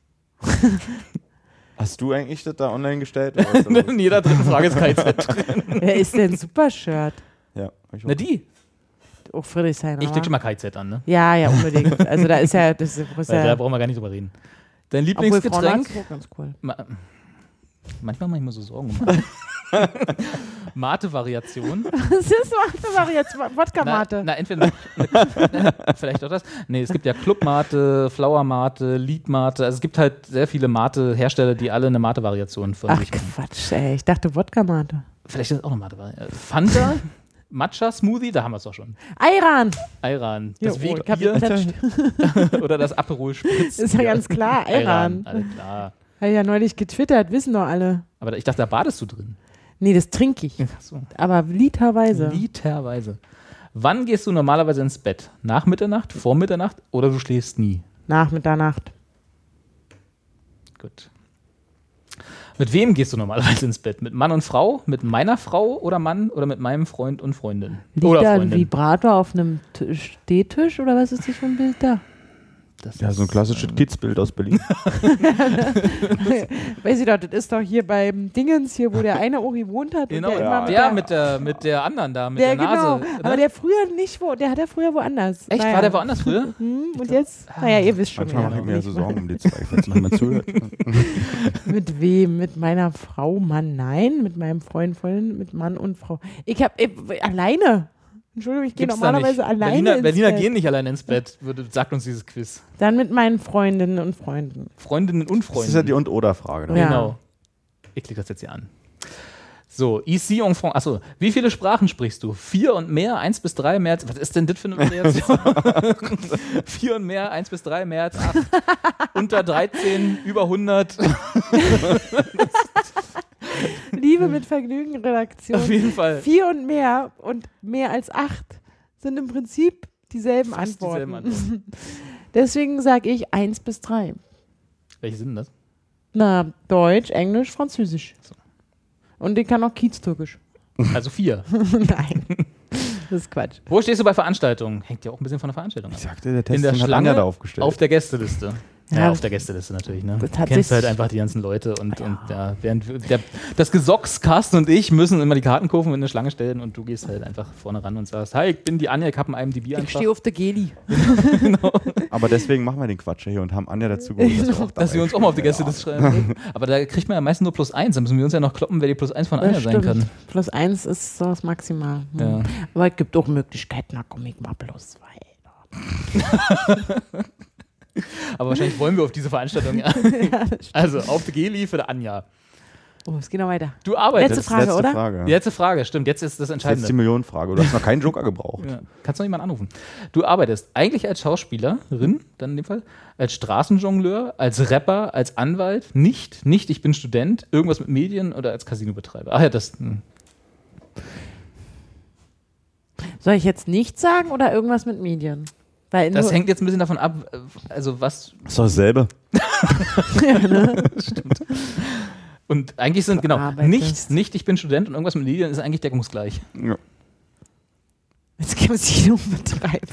Hast du eigentlich das da online gestellt? Oder ist das In jeder dritten Frage ist KIZ. Wer ist denn Supershirt? ja, ich Na die. Oh, Friedrichshain. Ich klicke schon mal KIZ an, ne? Ja, ja, unbedingt. Also da ist ja, das ist Weil da ja brauchen wir gar nicht drüber reden. Dein obwohl Lieblingsgetränk? Frauenarzt ist auch ganz cool. Manchmal mache ich mir so Sorgen. Mate-Variation. Das ist Mate jetzt Wodka-Mate. Na, entweder vielleicht auch das. Nee, es gibt ja Club-Mate, Flower-Mate, Lied-Mate. Also es gibt halt sehr viele Mate-Hersteller, die alle eine Mate-Variation von Ach sich haben. Quatsch, ey. Ich dachte Wodka-Mate. Vielleicht ist es auch eine Mate-Variation. Fanta, Matcha-Smoothie, da haben wir es doch schon. Ayran. Ayran, Ja, das oh, ich hab Wegbier geklatscht. oder das Aperol Spritz. Ist ja ganz klar, Ayran. Alles klar. Habe ich ja neulich getwittert, wissen doch alle. Aber ich dachte, da badest du drin. Nee, das trinke ich. Ach so. Aber literweise. Literweise. Wann gehst du normalerweise ins Bett? Nach Mitternacht, vor Mitternacht oder du schläfst nie? Nach Mitternacht. Gut. Mit wem gehst du normalerweise ins Bett? Mit Mann und Frau? Mit meiner Frau oder Mann? Oder mit meinem Freund und Freundin? Liegt Oder da ein Freundin? Vibrator auf einem Stehtisch oder was ist das für ein Bild da? Ja, so ein klassisches Kidsbild aus Berlin. Weiß ich doch, das ist doch hier beim Dingens hier, wo der eine Ori wohnt hat. Genau, und der immer mit der anderen da, mit der der Nase. genau, ne? aber der früher nicht, der hat ja früher woanders. Echt? War der woanders früher? Und jetzt? Naja, ihr wisst schon. Manchmal mache ich mir ja so Sorgen um die zwei, falls noch jemand zuhört. Mit wem? Mit meiner Frau, Mann, nein. Mit meinem Freund, Freundin, mit Mann und Frau. Ich habe alleine. Entschuldigung, ich gehe Gibt's da normalerweise nicht. alleine ins Berliner Bett. gehen nicht alleine ins Bett, sagt uns dieses Quiz. Dann mit meinen Freundinnen und Freunden. Freundinnen und Das Freunde. ist ja die Und-Oder-Frage. Ja. Genau. Ich klicke das jetzt hier an. So, ici en France. Achso, wie viele Sprachen sprichst du? 4 und mehr, 1 bis 3 mehr. Was ist denn das für eine Variation? 4 und mehr, 1 bis 3 mehr, 8, unter 13, über 100. Liebe mit Vergnügen, Redaktion. Auf jeden Fall. 4 und mehr als 8 sind im Prinzip dieselben Fast Antworten. dieselben Antworten. Deswegen sage ich 1 bis 3. Welche sind das? Na, Deutsch, Englisch, Französisch. Und ich kann auch Kieztürkisch. Also 4. Nein, das ist Quatsch. Wo stehst du bei Veranstaltungen? Hängt ja auch ein bisschen von der Veranstaltung ab. Ich sagte, der In der Test hat Schlange Anja da aufgestellt. auf der Gästeliste. Ja, Ja, auf der Gästeliste natürlich. Ne? Du das hat kennst sich- halt einfach die ganzen Leute und ja, während das Gesocks, Carsten und ich müssen immer die Karten kaufen und in eine Schlange stellen und du gehst halt einfach vorne ran und sagst, hi, ich bin die Anja, ich habe einen IMDb Ich einfach. stehe auf der Geli. Aber deswegen machen wir den Quatsch hier und haben Anja dazu geholt, dass wir auch Dass wir uns auch mal auf die Gästeliste schreiben. Aber da kriegt man ja meistens nur +1. Da müssen wir uns ja noch kloppen, wer die +1 von Anja sein kann. +1 ist so das Maximal. Ja. Aber es gibt auch Möglichkeiten, da komme ich mal +2. Aber wahrscheinlich wollen wir auf diese Veranstaltung, ja. Also, auf die Geli für die Anja. Oh, es geht noch weiter. Du arbeitest. Letzte Frage, oder? Frage. Die letzte Frage, stimmt. Jetzt ist das Das ist jetzt Entscheidende. die Millionenfrage. Du hast noch keinen Joker gebraucht. Ja. Kannst du noch jemanden anrufen? Du arbeitest eigentlich als Schauspielerin, dann in dem Fall, als Straßenjongleur, als Rapper, als Anwalt, nicht, ich bin Student, irgendwas mit Medien oder als Casinobetreiber. Ach ja, das. Soll ich jetzt nichts sagen oder irgendwas mit Medien? Weil Das nur- hängt jetzt ein bisschen davon ab, also was. Das ist doch dasselbe. Stimmt. Und eigentlich sind, genau, arbeitest. nicht, ich bin Student und irgendwas mit Medien ist eigentlich deckungsgleich. Ja. Jetzt gibt es die Betreiber.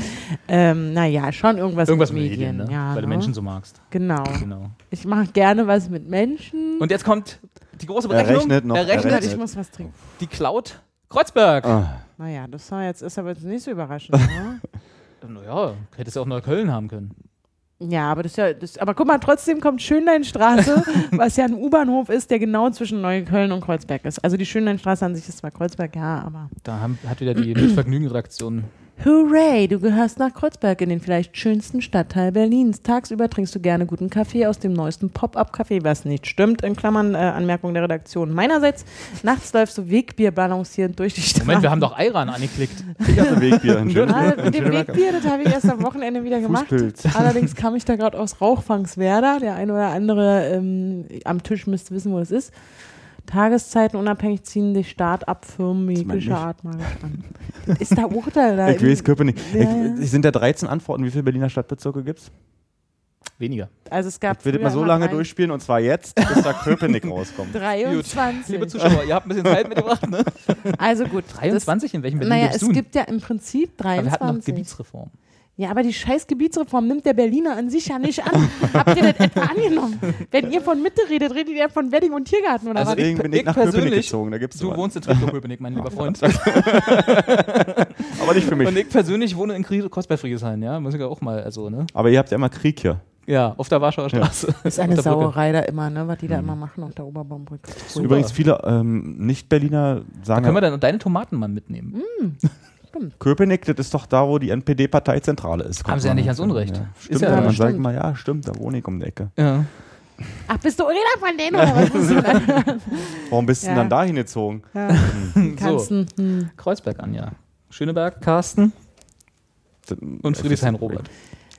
Naja, schon irgendwas Irgendwas mit Medien. ne? Ja, Weil du ne? Menschen so magst. Genau. Genau. Ich mache gerne was mit Menschen. Und jetzt kommt die große Berechnung. Errechnet. Ich muss was trinken. Die Cloud Kreuzberg. Ah, Naja, das war jetzt, ist aber jetzt nicht so überraschend. Ne? Naja, hättest du auch Neukölln haben können. Ja, aber aber guck mal, trotzdem kommt Schönleinstraße, was ja ein U-Bahnhof ist, der genau zwischen Neukölln und Kreuzberg ist. Also die Schönleinstraße an sich ist zwar Kreuzberg, ja, aber Da hat wieder die Mitvergnügen-Redaktion. hooray, du gehörst nach Kreuzberg in den vielleicht schönsten Stadtteil Berlins. Tagsüber trinkst du gerne guten Kaffee aus dem neuesten Pop-Up-Café, was nicht stimmt, in Klammern Anmerkung der Redaktion meinerseits. Nachts läufst du Wegbier balancierend durch die Straße. Moment, wir haben doch Ayran angeklickt. ich hatte Wegbier. Ein schönes- Ah, ein mit dem schöner- Wegbier, das habe ich erst am Wochenende wieder gemacht. Fußpilz. Allerdings kam ich da gerade aus Rauchfangswerder. Der eine oder andere am Tisch müsste wissen, wo es ist. Tageszeiten unabhängig ziehen die Start-up-Firmen jeglicher nicht. Art mal an. Das ist da Urteil. Da Ich weiß, Köpenick. Ja, ja. Es sind ja 13 Antworten. Wie viele Berliner Stadtbezirke gibt es? Weniger. Also es gab Ich will das mal so früher lange mal durchspielen und zwar jetzt, bis da Köpenick rauskommt. 23. Liebe Zuschauer, ihr habt ein bisschen Zeit mitgebracht, ne? Also gut. 23? In welchem Das, Berlin naja, lebst es du? gibt ja im Prinzip Aber wir hatten noch 23. Gebietsreform. Ja, aber die scheiß Gebietsreform nimmt der Berliner an sich ja nicht an. Habt ihr das etwa angenommen? Wenn ihr von Mitte redet, redet ihr von Wedding und Tiergarten oder Also was? Deswegen bin ich nach Köpenick gezogen. Da gibt's Du sowas. wohnst in Treptow-Köpenick, mein lieber Freund. Aber nicht für mich. Und ich persönlich wohne in Kreuzberg-Friedrichshain, ja? Muss ich ja auch mal, also, ne? Aber ihr habt ja immer Krieg hier. Ja, auf der Warschauer Straße. Das ist eine Auf der Brücke. Sauerei da immer, ne? Was die da immer machen auf der Oberbaumbrücke. Übrigens, viele Nicht-Berliner sagen Können wir ja, dann deine Tomaten mal mitnehmen? Köpenick, das ist doch da, wo die NPD-Parteizentrale ist. Haben sie ja nicht ganz unrecht. Ja. Ist Stimmt, ja ja, so. man Stimmt. sagt immer, ja, stimmt, da wohne ich um die Ecke. Ja. Ach, bist du einer von denen oder was? Musst du dann? Warum bist du Ja. denn dann da hingezogen? Kannst So, du- Kreuzberg, Anja. Schöneberg, Carsten und Friedrichshain, Robert.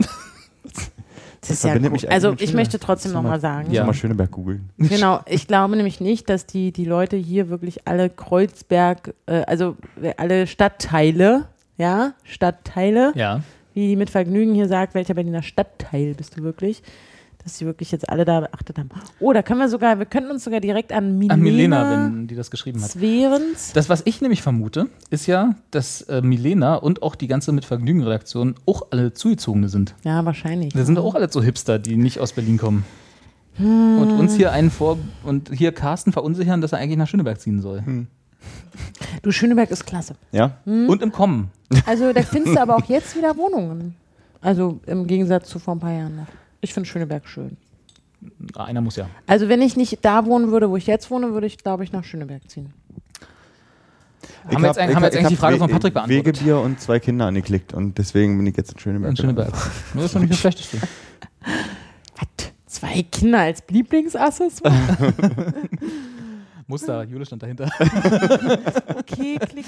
Das ist ja verbindet gut. mich eigentlich Also mit ich Schöneberg. möchte trotzdem Sag mal- nochmal sagen. Ja. Sag mal Schöneberg googeln. Genau, ich glaube nämlich nicht, dass die Leute hier wirklich alle Kreuzberg, also alle Stadtteile, Ja. wie die mit Vergnügen hier sagt, welcher Berliner Stadtteil bist du wirklich, dass sie wirklich jetzt alle da beachtet haben. Oh, wir könnten uns sogar direkt an Milena, wenn die das geschrieben hat. Sverens. Das, was ich nämlich vermute, ist ja, dass Milena und auch die ganze Mit Vergnügen-Redaktion auch alle Zugezogene sind. Ja, wahrscheinlich. Da sind doch auch alle so Hipster, die nicht aus Berlin kommen. Und uns hier und hier Carsten verunsichern, dass er eigentlich nach Schöneberg ziehen soll. Du, Schöneberg ist klasse. Ja? Und im Kommen. Also da findest du aber auch jetzt wieder Wohnungen. Also im Gegensatz zu vor ein paar Jahren noch. Ich finde Schöneberg schön. Einer muss ja. Also wenn ich nicht da wohnen würde, wo ich jetzt wohne, würde ich, glaube ich, nach Schöneberg ziehen. Haben wir jetzt eigentlich die Frage von Patrick beantwortet? Wegebier und 2 Kinder angeklickt und deswegen bin ich jetzt in Schöneberg. In Schöneberg. Das ist doch nicht das Schlechteste. Was? 2 Kinder als Lieblingsaccessoire? Muster, Jule stand dahinter. Okay, klick.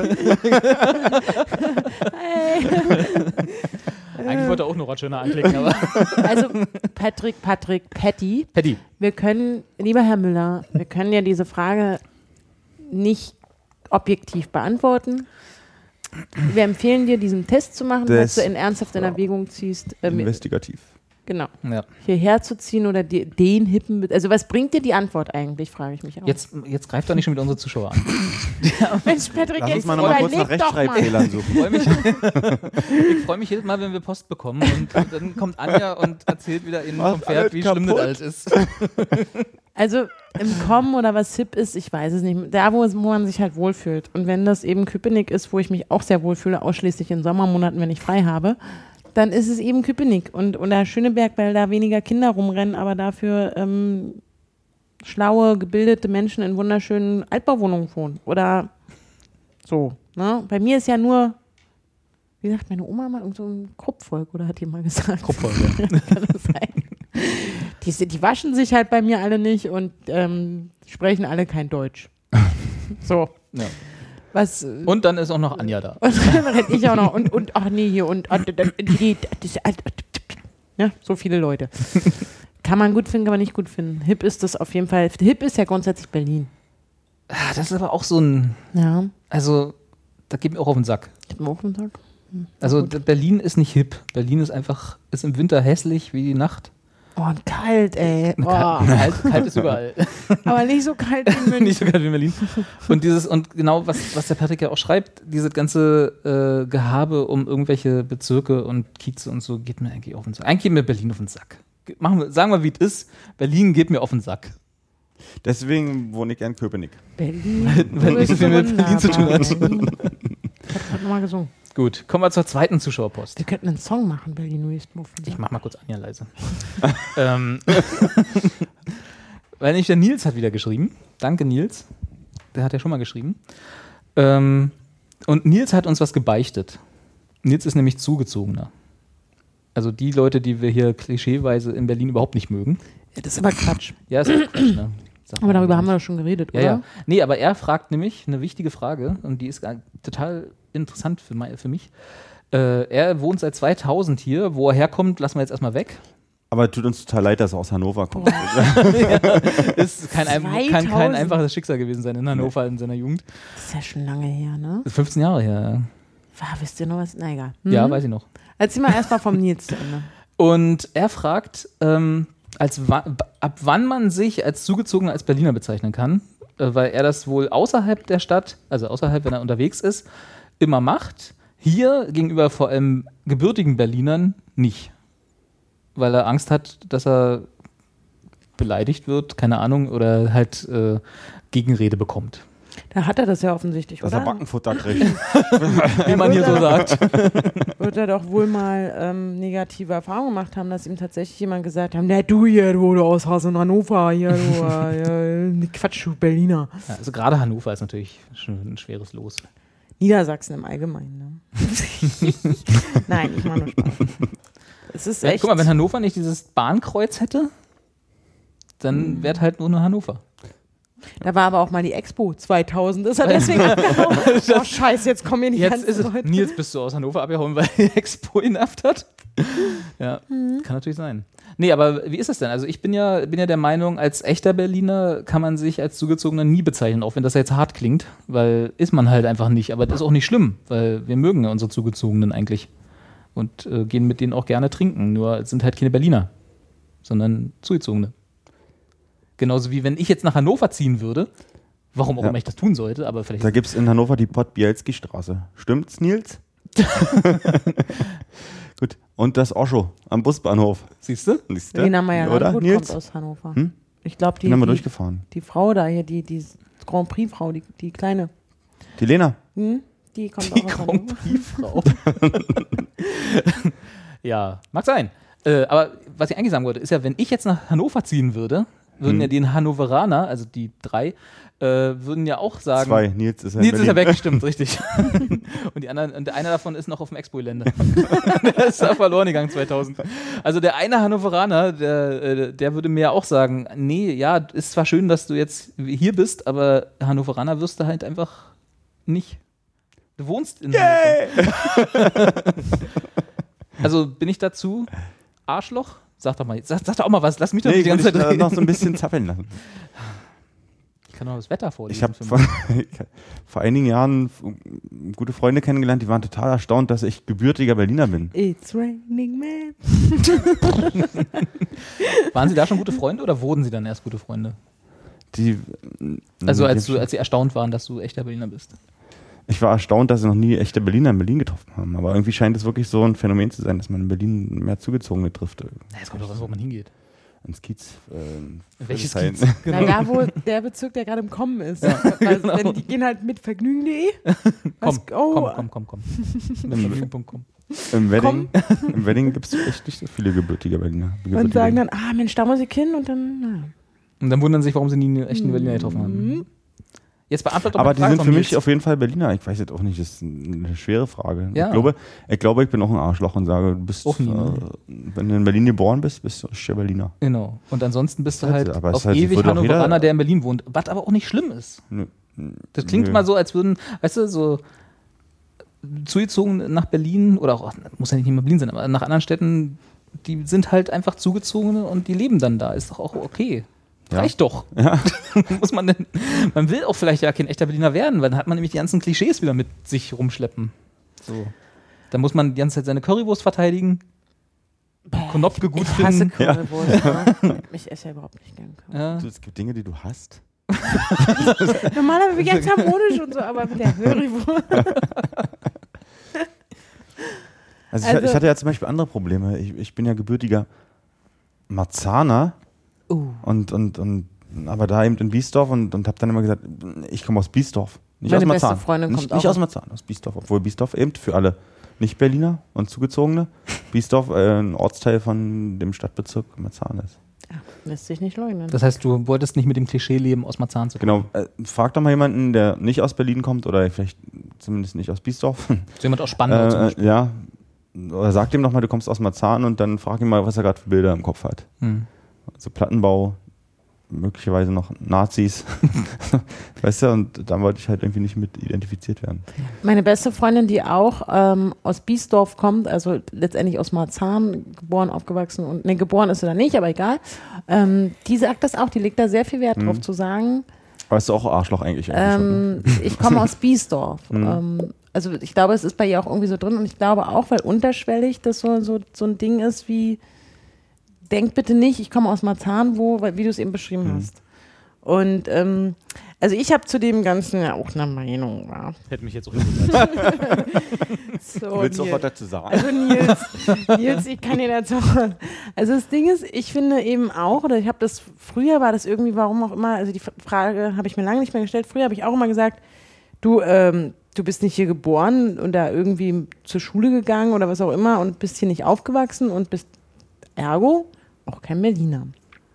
Hey. Eigentlich wollte er auch Nora Schöner anklicken, aber. Also Patty. Wir können, lieber Herr Müller, wir können ja diese Frage nicht objektiv beantworten. Wir empfehlen dir, diesen Test zu machen, falls du ernsthaft in Erwägung ziehst. Investigativ. Genau. Ja. Hierher zu ziehen oder den hippen. Also, was bringt dir die Antwort eigentlich, frage ich mich auch. Jetzt greift doch nicht schon mit unsere Zuschauer an. Mensch, Patrick, Lass uns mal noch mal kurz nach Rechtschreibfehlern suchen. Ich freue mich jedes Mal, wenn wir Post bekommen und dann kommt Anja und erzählt wieder ihnen vom Pferd, wie schlimm das alles ist. Also im Kommen oder was hip ist, ich weiß es nicht. Da, wo man sich halt wohlfühlt. Und wenn das eben Köpenick ist, wo ich mich auch sehr wohlfühle, ausschließlich in Sommermonaten, wenn ich frei habe, dann ist es eben Köpenick und der Schöneberg, weil da weniger Kinder rumrennen, aber dafür schlaue, gebildete Menschen in wunderschönen Altbauwohnungen wohnen. Oder so. Ne? Bei mir ist ja nur, wie sagt meine Oma mal, so ein Kruppvolk, oder hat die mal gesagt? Kruppvolk, ja. Kann das sein? Die waschen sich halt bei mir alle nicht und sprechen alle kein Deutsch. So. Ja. Was, und dann ist auch noch Anja da. Und dann renne ich auch noch und ach nee, hier und ja, so viele Leute. Kann man gut finden, kann man nicht gut finden. Hip ist das auf jeden Fall. Hip ist ja grundsätzlich Berlin. Das ist aber auch so ein. Ja. Also, da geht mir auch auf den Sack. Geht mir auf den Sack. Also, Berlin ist nicht hip. Berlin ist einfach, ist im Winter hässlich wie die Nacht. Oh, und kalt, ey. Oh. Kalt ist überall. Aber nicht so kalt wie in München. Nicht so kalt wie in Berlin. Und genau, was der Patrick ja auch schreibt, dieses ganze Gehabe um irgendwelche Bezirke und Kieze und so, geht mir eigentlich auf den Sack. Eigentlich geht mir Berlin auf den Sack. Sagen wir, wie es ist. Berlin geht mir auf den Sack. Deswegen wohne ich in Köpenick. Berlin. Weil nicht so viel mit Berlin zu tun hat. Ich hab nochmal gesungen. Gut, kommen wir zur zweiten Zuschauerpost. Wir könnten einen Song machen, Berlin, du bist auf den Sack. Ich mach mal kurz Anja leise. Weil nämlich der Nils hat wieder geschrieben. Danke, Nils. Der hat ja schon mal geschrieben. Und Nils hat uns was gebeichtet. Nils ist nämlich Zugezogener. Also die Leute, die wir hier klischeeweise in Berlin überhaupt nicht mögen. Ja, das ist aber Quatsch. Ja, ist auch Quatsch, ne? Aber darüber haben wir doch schon geredet, oder? Ja. Nee, aber er fragt nämlich eine wichtige Frage und die ist total interessant für mich. Er wohnt seit 2000 hier. Wo er herkommt, lassen wir jetzt erstmal weg. Aber tut uns total leid, dass er aus Hannover kommt. Ja, ist kein einfaches Schicksal gewesen sein in Hannover in seiner Jugend. Das ist ja schon lange her, ne? Das ist 15 Jahre her. Wisst ihr noch was? Na egal. Ja, weiß ich noch. Erzähl mal erstmal vom Nils zu Ende. Und er fragt, ab wann man sich als Zugezogener als Berliner bezeichnen kann, weil er das wohl außerhalb der Stadt, also außerhalb, wenn er unterwegs ist, immer macht. Hier gegenüber vor allem gebürtigen Berlinern nicht. Weil er Angst hat, dass er beleidigt wird, keine Ahnung, oder halt Gegenrede bekommt. Da hat er das ja offensichtlich, dass oder? er Backenfutter kriegt. Wie man hier so sagt. Wird er doch wohl mal negative Erfahrungen gemacht haben, dass ihm tatsächlich jemand gesagt hat, na du hier, du aus Hannover, hier, du, Quatsch, du Berliner. Ja, also gerade Hannover ist natürlich schon ein schweres Los. Niedersachsen im Allgemeinen, ne? Nein, ich mache nur Spaß. Es ist echt. Guck mal, wenn Hannover nicht dieses Bahnkreuz hätte, dann wäre halt nur Hannover. Da war aber auch mal die Expo 2000, ist er deswegen abgehauen. Oh scheiße, jetzt kommen hier die ganzen Leute. Nils, bist du aus Hannover abgehauen, weil die Expo ihn nervt hat? Ja, kann natürlich sein. Nee, aber wie ist das denn? Also ich bin ja der Meinung, als echter Berliner kann man sich als Zugezogener nie bezeichnen, auch wenn das jetzt hart klingt, weil ist man halt einfach nicht. Aber das ist auch nicht schlimm, weil wir mögen ja unsere Zugezogenen eigentlich und gehen mit denen auch gerne trinken, nur sind halt keine Berliner. sondern Zugezogene. Genauso wie wenn ich jetzt nach Hannover ziehen würde, warum auch immer ich das tun sollte, aber vielleicht... Da gibt es in Hannover die Podbielski-Straße. Stimmt's, Nils? Gut. Und das Osho am Busbahnhof. Siehst du? Lena Meyer-Landrut kommt Nils? aus Hannover. Hm? Ich glaube, Bin da mal durchgefahren. die Frau da hier, die Grand Prix-Frau, die kleine, Die Lena. die kommt Die auch aus Grand Hannover. Prix-Frau. Ja, mag sein. Aber was ich eigentlich sagen wollte, ist ja, wenn ich jetzt nach Hannover ziehen würde, würden ja die Hannoveraner, also die 3, würden ja auch sagen... 2, Nils ist ja Nils ist ja weg, stimmt, richtig. Und die anderen, und einer davon ist noch auf dem Expo-Gelände. Der ist da verloren gegangen 2000. Also der eine Hannoveraner, der würde mir ja auch sagen, nee, ja, ist zwar schön, dass du jetzt hier bist, aber Hannoveraner wirst du halt einfach nicht. Du wohnst in Hannover. Also bin ich dazu Arschloch? Sag doch mal, sag doch auch mal was, lass mich doch nicht die ganze Zeit reden. noch so ein bisschen zappeln lassen. Ich kann noch das Wetter vorlesen. Ich habe für mich. vor einigen Jahren gute Freunde kennengelernt, die waren total erstaunt, dass ich gebürtiger Berliner bin. It's raining man. Waren Sie da schon gute Freunde oder wurden Sie dann erst gute Freunde? Also als Sie erstaunt waren, dass du echter Berliner bist. Ich war erstaunt, dass sie noch nie echte Berliner in Berlin getroffen haben. Aber irgendwie scheint es wirklich so ein Phänomen zu sein, dass man in Berlin mehr Zugezogene trifft. Na, jetzt kommt doch was, wo man hingeht. Ins Kiez. Welches Friedrichshain. Kiez? Na, da wo der Bezirk, der gerade im Kommen ist. Weil, wenn die gehen halt mit vergnügen.de. Komm. Mit Vergnügen.com. Im Wedding gibt es echt nicht so viele gebürtige Berliner. Und sagen dann, Mensch, da muss ich hin und dann, na. Und dann wundern sie sich, warum sie nie einen echten Berliner getroffen haben. Jetzt beantwortet doch Aber mal die Frage sind von für Nils. mich auf jeden Fall Berliner. Ich weiß jetzt auch nicht, das ist eine schwere Frage. Ja. Ich glaube, ich bin auch ein Arschloch und sage, du bist, Auch nie, ne? wenn du in Berlin geboren bist, bist du richtiger Berliner. Genau. Und ansonsten bist du Das heißt, halt aber es auf heißt, ewig würde auch Hannoveraner, jeder- der in Berlin wohnt. Was aber auch nicht schlimm ist. Nö. Das klingt Nö. immer so, als würden, weißt du, so zugezogen nach Berlin oder auch, muss ja nicht immer Berlin sein, aber nach anderen Städten, die sind halt einfach Zugezogene und die leben dann da. Ist doch auch okay. Ja. Reicht doch. Ja. Muss man denn, man will auch vielleicht ja kein echter Berliner werden, weil dann hat man nämlich die ganzen Klischees wieder mit sich rumschleppen. So. Dann muss man die ganze Zeit seine Currywurst verteidigen, Konopke gut Ich hasse finden. Currywurst. Ja. Ich esse ja überhaupt nicht gern Currywurst. Ja. Es gibt Dinge, die du hast. Normalerweise bin ich ganz harmonisch und so, aber mit der Currywurst. Also ich hatte ja zum Beispiel andere Probleme. Ich bin ja gebürtiger Marzahner und aber da eben in Biesdorf und habe dann immer gesagt, ich komme aus Biesdorf. Nicht Meine aus beste Marzahn. Freundin kommt nicht auch aus Marzahn, aus Biesdorf. Obwohl Biesdorf eben für alle Nicht-Berliner und Zugezogene Biesdorf ein Ortsteil von dem Stadtbezirk Marzahn ist. Ja, lässt sich nicht leugnen. Das heißt, du wolltest nicht mit dem Klischee leben, aus Marzahn zu kommen. Genau. Frag doch mal jemanden, der nicht aus Berlin kommt oder vielleicht zumindest nicht aus Biesdorf. So jemand aus Spandau zum Beispiel. Ja. Oder sag dem doch mal, du kommst aus Marzahn und dann frag ihn mal, was er gerade für Bilder im Kopf hat. Also Plattenbau, möglicherweise noch Nazis. Weißt du, und da wollte ich halt irgendwie nicht mit identifiziert werden. Meine beste Freundin, die auch aus Biesdorf kommt, also letztendlich aus Marzahn, geboren, aufgewachsen und, ne, geboren ist sie da nicht, aber egal, die sagt das auch, die legt da sehr viel Wert drauf zu sagen, Aber ist auch Arschloch eigentlich schon, ne? ich komme aus Biesdorf. Also ich glaube, es ist bei ihr auch irgendwie so drin und ich glaube auch, weil unterschwellig das so ein Ding ist wie, denk bitte nicht, ich komme aus Marzahn, wie du es eben beschrieben hast. Und also ich habe zu dem Ganzen ja auch eine Meinung. Ja. Hätte mich jetzt auch gewundert. So, Willst du auch Nils. was dazu sagen? Also Nils, ich kann dir dazu. Also das Ding ist, ich finde eben auch, oder ich habe das, früher war das irgendwie, warum auch immer, also die Frage habe ich mir lange nicht mehr gestellt, früher habe ich auch immer gesagt, du bist nicht hier geboren und da irgendwie zur Schule gegangen oder was auch immer und bist hier nicht aufgewachsen und bist ergo auch kein Berliner.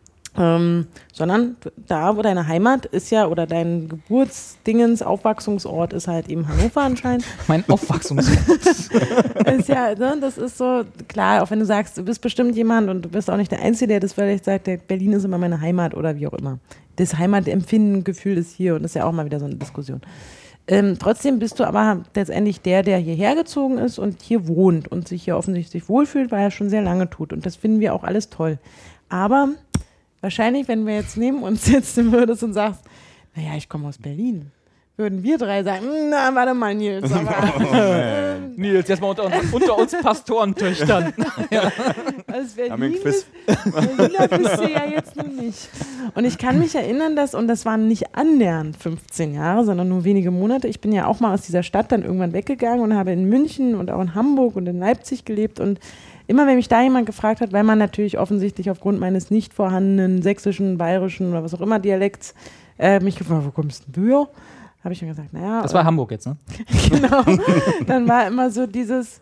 Sondern da, wo deine Heimat ist ja, oder dein Geburtsdingens, Aufwachsungsort ist halt eben Hannover anscheinend. Mein Aufwachsungsort. Ist ja, ne, das ist so, klar, auch wenn du sagst, du bist bestimmt jemand und du bist auch nicht der Einzige, der das vielleicht sagt, Berlin ist immer meine Heimat oder wie auch immer. Das Heimatempfinden, Gefühl ist hier und das ist ja auch mal wieder so eine Diskussion. Trotzdem bist du aber letztendlich der hierher gezogen ist und hier wohnt und sich hier offensichtlich wohlfühlt, weil er schon sehr lange tut. Und das finden wir auch alles toll. Aber wahrscheinlich, wenn wir jetzt neben uns sitzen würdest und sagst, naja, ich komme aus Berlin, würden wir drei sagen, na, warte mal, Nils. Nils, jetzt mal unter uns Pastorentöchtern. Also Berliner bist du ja jetzt noch nicht. Und ich kann mich erinnern, und das waren nicht annähernd 15 Jahre, sondern nur wenige Monate. Ich bin ja auch mal aus dieser Stadt dann irgendwann weggegangen und habe in München und auch in Hamburg und in Leipzig gelebt. Und immer wenn mich da jemand gefragt hat, weil man natürlich offensichtlich aufgrund meines nicht vorhandenen sächsischen, bayerischen oder was auch immer Dialekts mich gefragt, wo kommst denn du her? Habe ich mir gesagt, naja. Das war Hamburg jetzt, ne? Genau. Dann war immer so dieses,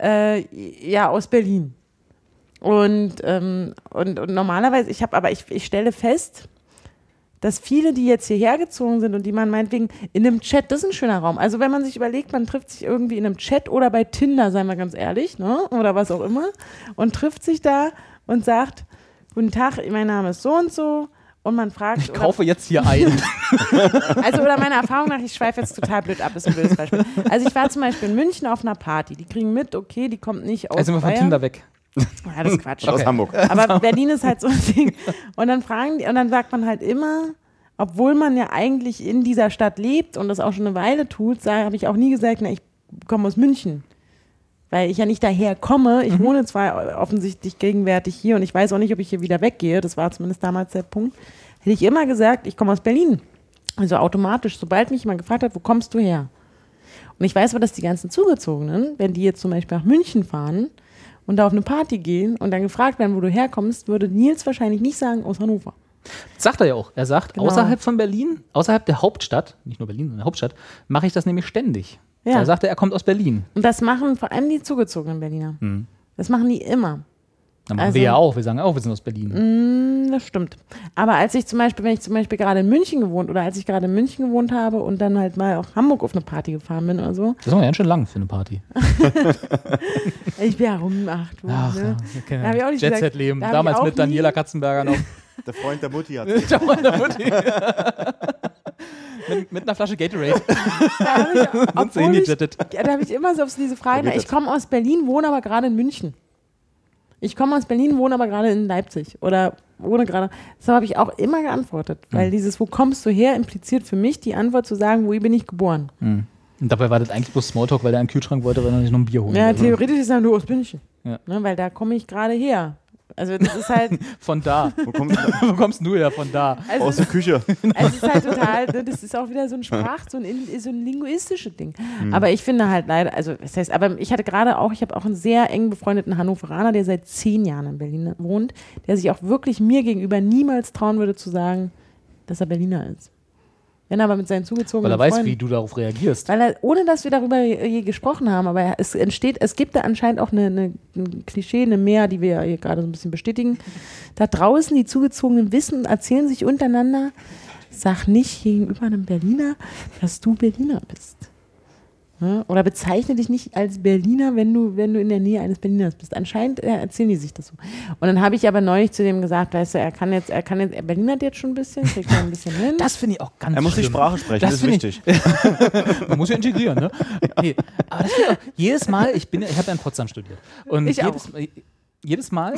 aus Berlin. Und normalerweise, ich stelle fest, dass viele, die jetzt hierher gezogen sind und die man meinetwegen in einem Chat, das ist ein schöner Raum. Also wenn man sich überlegt, man trifft sich irgendwie in einem Chat oder bei Tinder, seien wir ganz ehrlich, ne? Oder was auch immer, und trifft sich da und sagt, guten Tag, mein Name ist so und so. Und man fragt. Ich kaufe jetzt hier ein. Also, oder meiner Erfahrung nach, ich schweife jetzt total blöd ab, ist ein blödes Beispiel. Also, ich war zum Beispiel in München auf einer Party. Die kriegen mit, okay, die kommt nicht aus. Also, sind wir von Tinder weg. Ja, das ist Quatsch. Aus Hamburg. Aber Berlin ist halt so ein Ding. Und dann sagt man halt immer, obwohl man ja eigentlich in dieser Stadt lebt und das auch schon eine Weile tut, habe ich auch nie gesagt, ich komme aus München. Weil ich ja nicht daher komme. Ich wohne zwar offensichtlich gegenwärtig hier und ich weiß auch nicht, ob ich hier wieder weggehe. Das war zumindest damals der Punkt. Hätte ich immer gesagt, ich komme aus Berlin. Also automatisch, sobald mich jemand gefragt hat, wo kommst du her? Und ich weiß aber, dass die ganzen Zugezogenen, wenn die jetzt zum Beispiel nach München fahren und da auf eine Party gehen und dann gefragt werden, wo du herkommst, würde Nils wahrscheinlich nicht sagen, aus Hannover. Das sagt er ja auch. Er sagt, Genau. Außerhalb von Berlin, außerhalb der Hauptstadt, nicht nur Berlin, sondern der Hauptstadt, mache ich das nämlich ständig. Ja. Er sagte, er kommt aus Berlin. Und das machen vor allem die zugezogenen Berliner. Das machen die immer. Dann machen wir ja auch. Wir sagen auch, wir sind aus Berlin. Das stimmt. Aber wenn ich zum Beispiel gerade in München gewohnt habe und dann halt mal auch Hamburg auf eine Party gefahren bin oder so. Das ist aber ganz schön lang für eine Party. Ich bin ja rumgemacht. Ach, Ne? ja, Da hab ich auch nicht gesagt- Jet-Set-Leben. da hab Damals ich auch mit Daniela nie- Katzenberger noch. Der Freund der Mutti hat Der Freund der Mutti. mit einer Flasche Gatorade. Sind sie hingejettet. Da habe ich immer so auf diese Frage, ich komme aus Berlin, wohne aber gerade in München. Ich komme aus Berlin, wohne aber gerade in Leipzig oder wohne gerade. Das habe ich auch immer geantwortet, weil dieses, wo kommst du her, impliziert für mich die Antwort zu sagen, wo bin ich geboren. Und dabei war das eigentlich bloß Smalltalk, weil er einen Kühlschrank wollte, weil er nicht noch ein Bier holen Ja, wollte. theoretisch ist er nur aus München, Ja. ne, weil da komme ich gerade her. Also das ist halt, Von da. Wo kommst du her? Von da. also aus der Küche. es ist halt total, das ist auch wieder so ein so ein linguistisches Ding. Aber ich finde halt leider, also das heißt, aber ich habe auch einen sehr eng befreundeten Hannoveraner, der seit 10 Jahren in Berlin wohnt, der sich auch wirklich mir gegenüber niemals trauen würde zu sagen, dass er Berliner ist. Wenn er aber mit seinen zugezogenen Weil er weiß, Freunden, wie du darauf reagierst. weil er, ohne dass wir darüber je gesprochen haben, aber es gibt da anscheinend auch ein Klischee, eine Mehr, die wir ja hier gerade so ein bisschen bestätigen. Da draußen, die Zugezogenen wissen, erzählen sich untereinander, sag nicht gegenüber einem Berliner, dass du Berliner bist. Ja? Oder bezeichne dich nicht als Berliner, wenn du in der Nähe eines Berliners bist. Anscheinend erzählen die sich das so. Und dann habe ich aber neulich zu dem gesagt, weißt du, er Berlinert jetzt schon ein bisschen, kriegt er ein bisschen hin. Das finde ich auch ganz Er muss die schlimm. Sprache sprechen, das ist finde wichtig. Man muss ja integrieren, ne? Nee, aber das finde ich auch, jedes Mal, ich habe ja in Potsdam studiert. Und Ich auch. jedes Mal,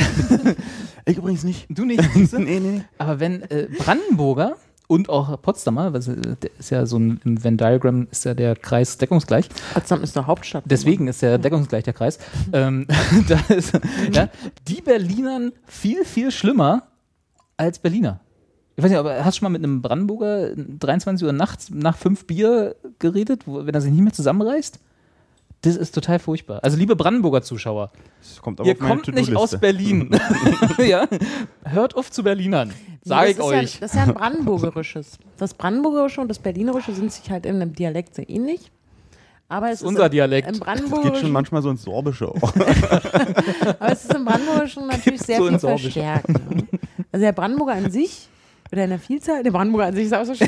Ich übrigens nicht. du nicht, siehst du? Nee. Aber wenn Brandenburger und auch Potsdamer, weil der ist ja so ein, im Venn-Diagramm ist ja der Kreis deckungsgleich. Potsdam ist doch Hauptstadt. Deswegen ist der deckungsgleich der Kreis. Da ist, ja, die Berlinern viel, viel schlimmer als Berliner. Ich weiß nicht, aber hast du schon mal mit einem Brandenburger 23 Uhr nachts nach 5 Bier geredet, wenn er sich nicht mehr zusammenreißt? Das ist total furchtbar. Also liebe Brandenburger Zuschauer, Das kommt aber ihr auf meine kommt nicht To-Do-Liste. aus Berlin. Ja? Hört auf zu Berlinern, sage ich euch. Das ist ja ein Brandenburgerisches. Das Brandenburgerische und das Berlinerische sind sich halt in einem Dialekt sehr ähnlich. Aber es ist unser Dialekt. Im Das geht schon Brandenburgischen, manchmal so ins Sorbische auch. aber es ist im Brandenburgischen natürlich sehr so viel ins Sorbische. verstärkt. Ne? Also der Brandenburger an sich, oder in der Vielzahl, der Brandenburger an sich ist auch so schön,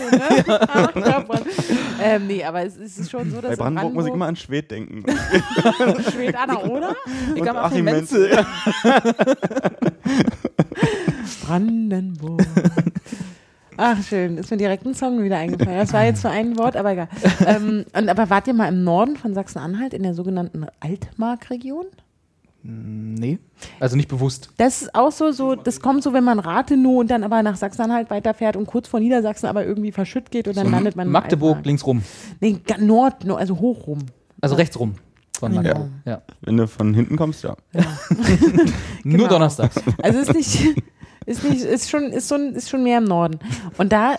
ne? Nee, aber es ist schon so, dass Bei Brandenburg muss ich immer an Schwedt denken. Schwed-Anna, oder? Ich Und habe Achim Achim Menzel. Brandenburg. Ach, schön. Ist mir direkt ein Song wieder eingefallen. Das war jetzt für ein Wort, aber egal. Aber wart ihr mal im Norden von Sachsen-Anhalt in der sogenannten Altmark-Region? Nee, also nicht bewusst. Das ist auch so, das kommt so, wenn man Rathenow und dann aber nach Sachsen-Anhalt weiterfährt und kurz vor Niedersachsen aber irgendwie verschütt geht und dann landet man in Magdeburg Altmark. links rum. Nee, also hoch rum. Also rechts rum von Genau. Magdeburg. Ja. Wenn du von hinten kommst, ja. Nur Genau. donnerstags. Also ist schon mehr im Norden. Und da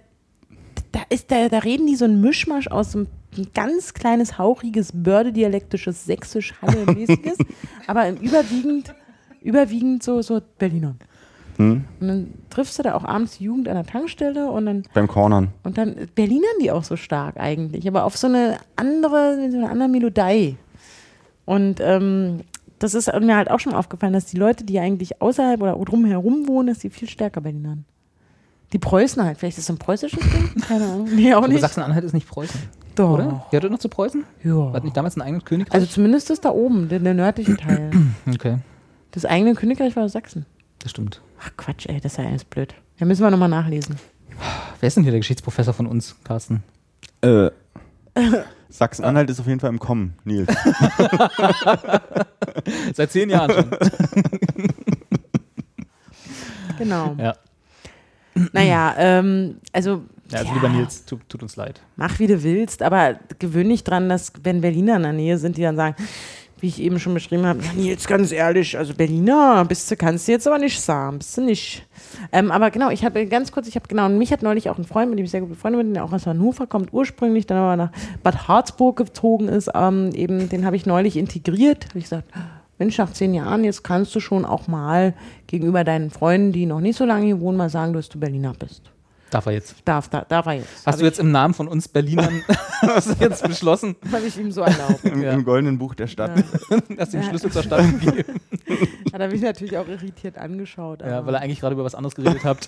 reden die so ein Mischmasch aus so ein ganz kleines, hauchiges, sächsisch-halle-mäßiges, aber überwiegend so Berliner. Und dann triffst du da auch abends die Jugend an der Tankstelle und dann Beim Cornern. Berlinern die auch so stark eigentlich, aber auf so eine andere Melodie. Und das ist mir halt auch schon aufgefallen, dass die Leute, die eigentlich außerhalb oder drumherum wohnen, dass die viel stärker Berlinern. Die Preußen halt, vielleicht ist das ein preußisches Ding? Keine Ahnung. Nee, auch Aber nicht. Sachsen-Anhalt ist nicht Preußen, Doch. oder? Gehört das noch zu Preußen? Ja. Hat nicht damals ein eigenes Königreich? Also zumindest das da oben, der nördliche Teil. Okay, Das eigene Königreich war Sachsen. das stimmt. Ach Quatsch, ey, das ist ja alles blöd. Da müssen wir nochmal nachlesen. Wer ist denn hier der Geschichtsprofessor von uns, Carsten? Sachsen-Anhalt ist auf jeden Fall im Kommen, Nils. Seit 10 Jahren schon. Genau. Ja. Naja, also Lieber Nils, tut uns leid. mach wie du willst, aber gewöhn dich dran, dass wenn Berliner in der Nähe sind, die dann sagen, wie ich eben schon beschrieben habe, ja, Nils, ganz ehrlich, also Berliner kannst du jetzt aber nicht sagen, bist du nicht. Aber genau, mich hat neulich auch ein Freund, mit dem ich sehr gut befreundet bin, der auch aus Hannover kommt, ursprünglich, dann aber nach Bad Harzburg gezogen ist, den habe ich neulich integriert, habe ich gesagt, Mensch, nach 10 Jahren, jetzt kannst du schon auch mal gegenüber deinen Freunden, die noch nicht so lange hier wohnen, mal sagen, dass du Berliner bist. Darf er jetzt? Darf er jetzt. Hast du jetzt im Namen von uns Berlinern hast du jetzt beschlossen? Habe ich ihm so erlaubt. Im goldenen Buch der Stadt. Hast du den Schlüssel zur Stadt gegeben? Hat er mich natürlich auch irritiert angeschaut. Ja, aber- weil er eigentlich gerade über was anderes geredet habt.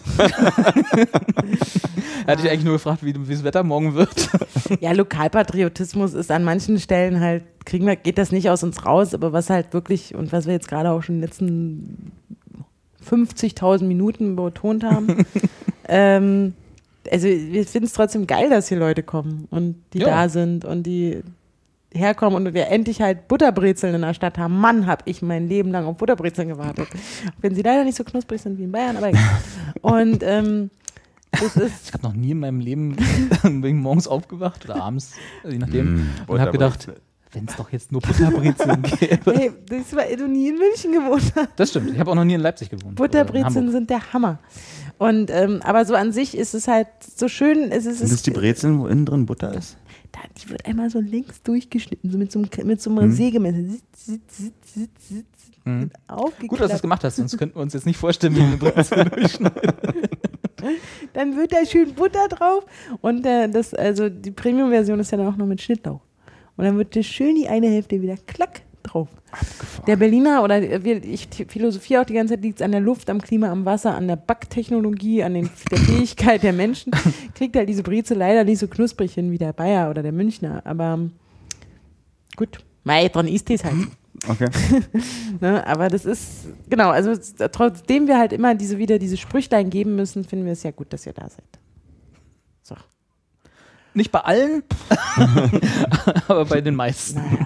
Er hat dich eigentlich nur gefragt, wie das Wetter morgen wird. Ja, Lokalpatriotismus ist an manchen Stellen halt, geht das nicht aus uns raus, aber was halt wirklich, und was wir jetzt gerade auch schon in den letzten 50.000 Minuten betont haben, also wir finden es trotzdem geil, dass hier Leute kommen und die Ja. da sind und die herkommen und wir endlich halt Butterbrezeln in der Stadt haben. Mann, habe ich mein Leben lang auf Butterbrezeln gewartet. Wenn sie leider nicht so knusprig sind wie in Bayern, aber egal. Und das ist Ich habe noch nie in meinem Leben bin ich morgens aufgewacht oder abends, je nachdem, und habe gedacht, wenn es doch jetzt nur Butterbrezeln gäbe. hey, das war du nie in München gewohnt hast. Das stimmt, ich habe auch noch nie in Leipzig gewohnt. oder in Butterbrezeln Hamburg. sind der Hammer. Und aber so an sich ist es halt so schön. Sind das die Brezeln, wo innen drin Butter ist? Die wird einmal so links durchgeschnitten, so mit so einem Sägemesser. Aufgeklappt. Gut, dass du das gemacht hast, sonst könnten wir uns jetzt nicht vorstellen, wie wir eine Brezel durchschneiden. Dann wird da schön Butter drauf. Und also die Premium-Version ist ja dann auch noch mit Schnittlauch. Und dann wird das schön die eine Hälfte wieder klack drauf. Der Berliner, oder ich philosophiere auch die ganze Zeit, liegt es an der Luft, am Klima, am Wasser, an der Backtechnologie, an der Fähigkeit der Menschen. Kriegt halt diese Brezel leider nicht so knusprig hin wie der Bayer oder der Münchner. Aber gut, dran ist es halt. Okay. Ne? Aber das ist, genau, also trotzdem wir halt immer diese Sprüchlein geben müssen, finden wir es ja gut, dass ihr da seid. So. Nicht bei allen, aber bei den meisten. Naja.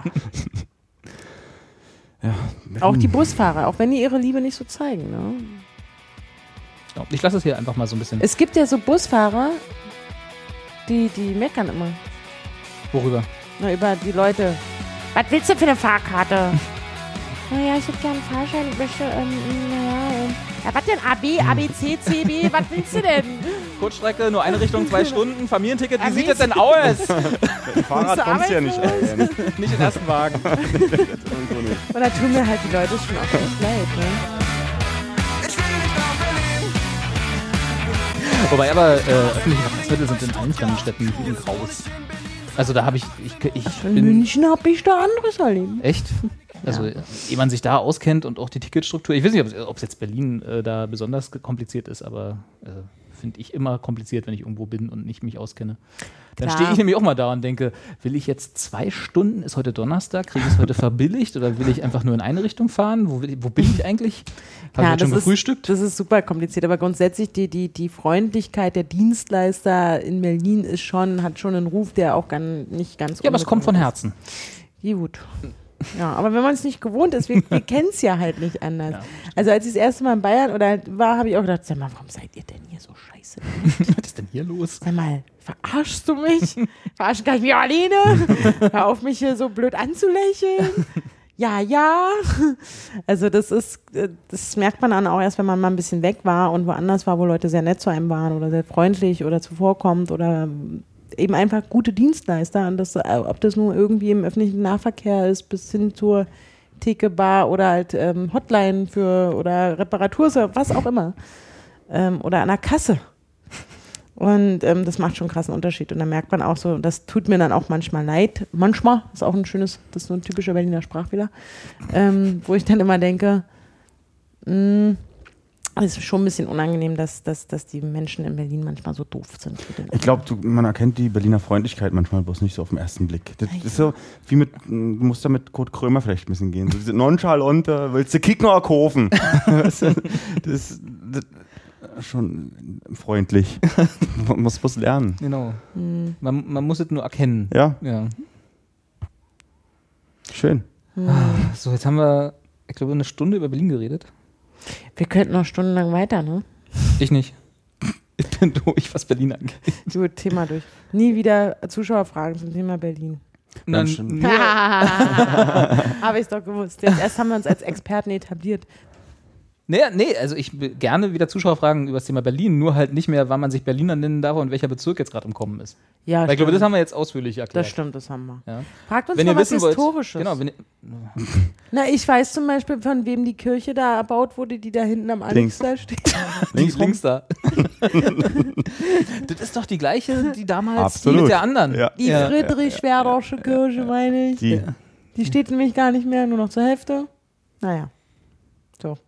Ja. Auch die Busfahrer, auch wenn die ihre Liebe nicht so zeigen. Ne? Ja, ich lasse es hier einfach mal so ein bisschen. Es gibt ja so Busfahrer, die meckern immer. Worüber? Na, über die Leute. Was willst du für eine Fahrkarte? Naja, ich hätte gerne einen Fahrschein. Ich möchte, ja, was denn? AB, ABC, CB? Was willst du denn? Kurzstrecke, nur eine Richtung, 2 Stunden, Familienticket, wie Ah, sieht das denn aus? Fahrrad Bist du kommst du ja nicht. arbeitslos? Nicht in den ersten Wagen. Und da tun mir halt die Leute schon auch echt leid, ne? Wobei aber öffentliche Verkehrsmittel sind in allen kleinen Städten graus. Also da habe ich In bin München habe ich da anderes erlebt. echt. Also ehe man sich da auskennt und auch die Ticketstruktur. Ich weiß nicht, ob es jetzt Berlin da besonders kompliziert ist, aber finde ich immer kompliziert, wenn ich irgendwo bin und nicht mich auskenne. Dann Klar. stehe ich nämlich auch mal da und denke, will ich jetzt 2 Stunden, ist heute Donnerstag, kriege ich es heute verbilligt oder will ich einfach nur in eine Richtung fahren? Wo bin ich eigentlich? Habe ich jetzt schon gefrühstückt? Das ist super kompliziert, aber grundsätzlich die Freundlichkeit der Dienstleister in Berlin hat schon einen Ruf, der auch nicht ganz Ja, aber es kommt von unbekannt Herzen. ist. Ja, gut. Ja, aber wenn man es nicht gewohnt ist, wir kennen es ja halt nicht anders. Ja. Also als ich das erste Mal in Bayern war, habe ich auch gedacht, sag mal, warum seid ihr denn hier so scheiße? Was ist denn hier los? Sag mal, verarschst du mich? Verarschen kann ich mich alleine? Hör auf, mich hier so blöd anzulächeln. Ja. Also das merkt man dann auch erst, wenn man mal ein bisschen weg war und woanders war, wo Leute sehr nett zu einem waren oder sehr freundlich oder zuvorkommend oder eben einfach gute Dienstleister. Und das, ob das nun irgendwie im öffentlichen Nahverkehr ist, bis hin zur Theke, Bar oder halt Hotline oder Reparaturservice, was auch immer. Oder an der Kasse. Und das macht schon einen krassen Unterschied. Und da merkt man auch so, das tut mir dann auch manchmal leid. Manchmal, ist auch das ist so ein typischer Berliner Sprachfehler, wo ich dann immer denke, es ist schon ein bisschen unangenehm, dass die Menschen in Berlin manchmal so doof sind. Ich glaube, man erkennt die Berliner Freundlichkeit manchmal bloß nicht so auf den ersten Blick. Das ist so wie du musst da mit Kurt Krömer vielleicht ein bisschen gehen. So diese nonchalant, willst du kicken oder kaufen? Das ist schon freundlich. Man muss was lernen. Genau. Man muss es nur erkennen. Ja. Schön. So, jetzt haben wir, ich glaube, eine Stunde über Berlin geredet. Wir könnten noch stundenlang weiter, ne? Ich nicht. Ich bin durch, was Berlin angeht. Gut, Thema durch. Nie wieder Zuschauerfragen zum Thema Berlin. Nein, stimmt. nur, Habe ich es doch gewusst. Jetzt erst haben wir uns als Experten etabliert. Nee, also ich gerne wieder Zuschauerfragen über das Thema Berlin, nur halt nicht mehr, wann man sich Berliner nennen darf und welcher Bezirk jetzt gerade im Kommen ist. Ja, Weil ich glaube, das haben wir jetzt ausführlich erklärt. Das stimmt, das haben wir. Ja. Fragt uns Wenn mal ihr was wissen wollt, Historisches. genau, Na, ich weiß zum Beispiel, von wem die Kirche da erbaut wurde, die da hinten am Links. Anstall steht. links da. Das ist doch die gleiche, die damals Absolut. die mit der anderen. Ja. Die Friedrich-Schwerdersche Kirche, meine ich. Die steht nämlich gar nicht mehr, nur noch zur Hälfte. Naja. So.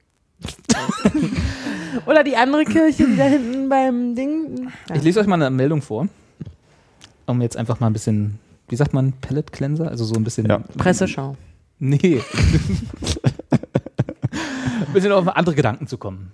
Oder die andere Kirche, die da hinten beim Ding. Ja. Ich lese euch mal eine Meldung vor, um jetzt einfach mal ein bisschen, wie sagt man, Pellet Cleanser? Also so ein bisschen... Ja. Presseschau. Nee. Ein bisschen auf andere Gedanken zu kommen.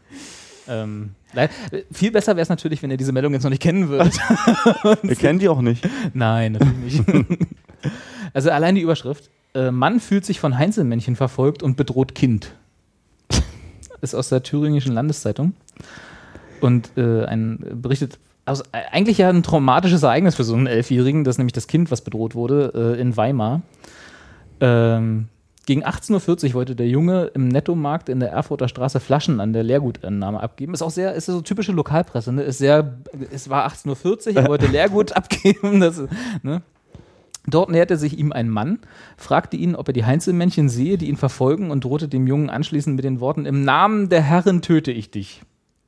Viel besser wäre es natürlich, wenn ihr diese Meldung jetzt noch nicht kennen würdet. Wir kennen die auch nicht. Nein, natürlich nicht. Also allein die Überschrift. Mann fühlt sich von Heinzelmännchen verfolgt und bedroht Kind. Ist aus der Thüringischen Landeszeitung. Und berichtet, also eigentlich ja ein traumatisches Ereignis für so einen 11-Jährigen, das ist nämlich das Kind, was bedroht wurde, in Weimar. Gegen 18:40 Uhr wollte der Junge im Nettomarkt in der Erfurter Straße Flaschen an der Leergutannahme abgeben. Ist so typische Lokalpresse, ne? Es war 18:40 Uhr, er wollte Leergut abgeben. Ne? Dort näherte sich ihm ein Mann, fragte ihn, ob er die Heinzelmännchen sehe, die ihn verfolgen, und drohte dem Jungen anschließend mit den Worten: Im Namen der Herren töte ich dich.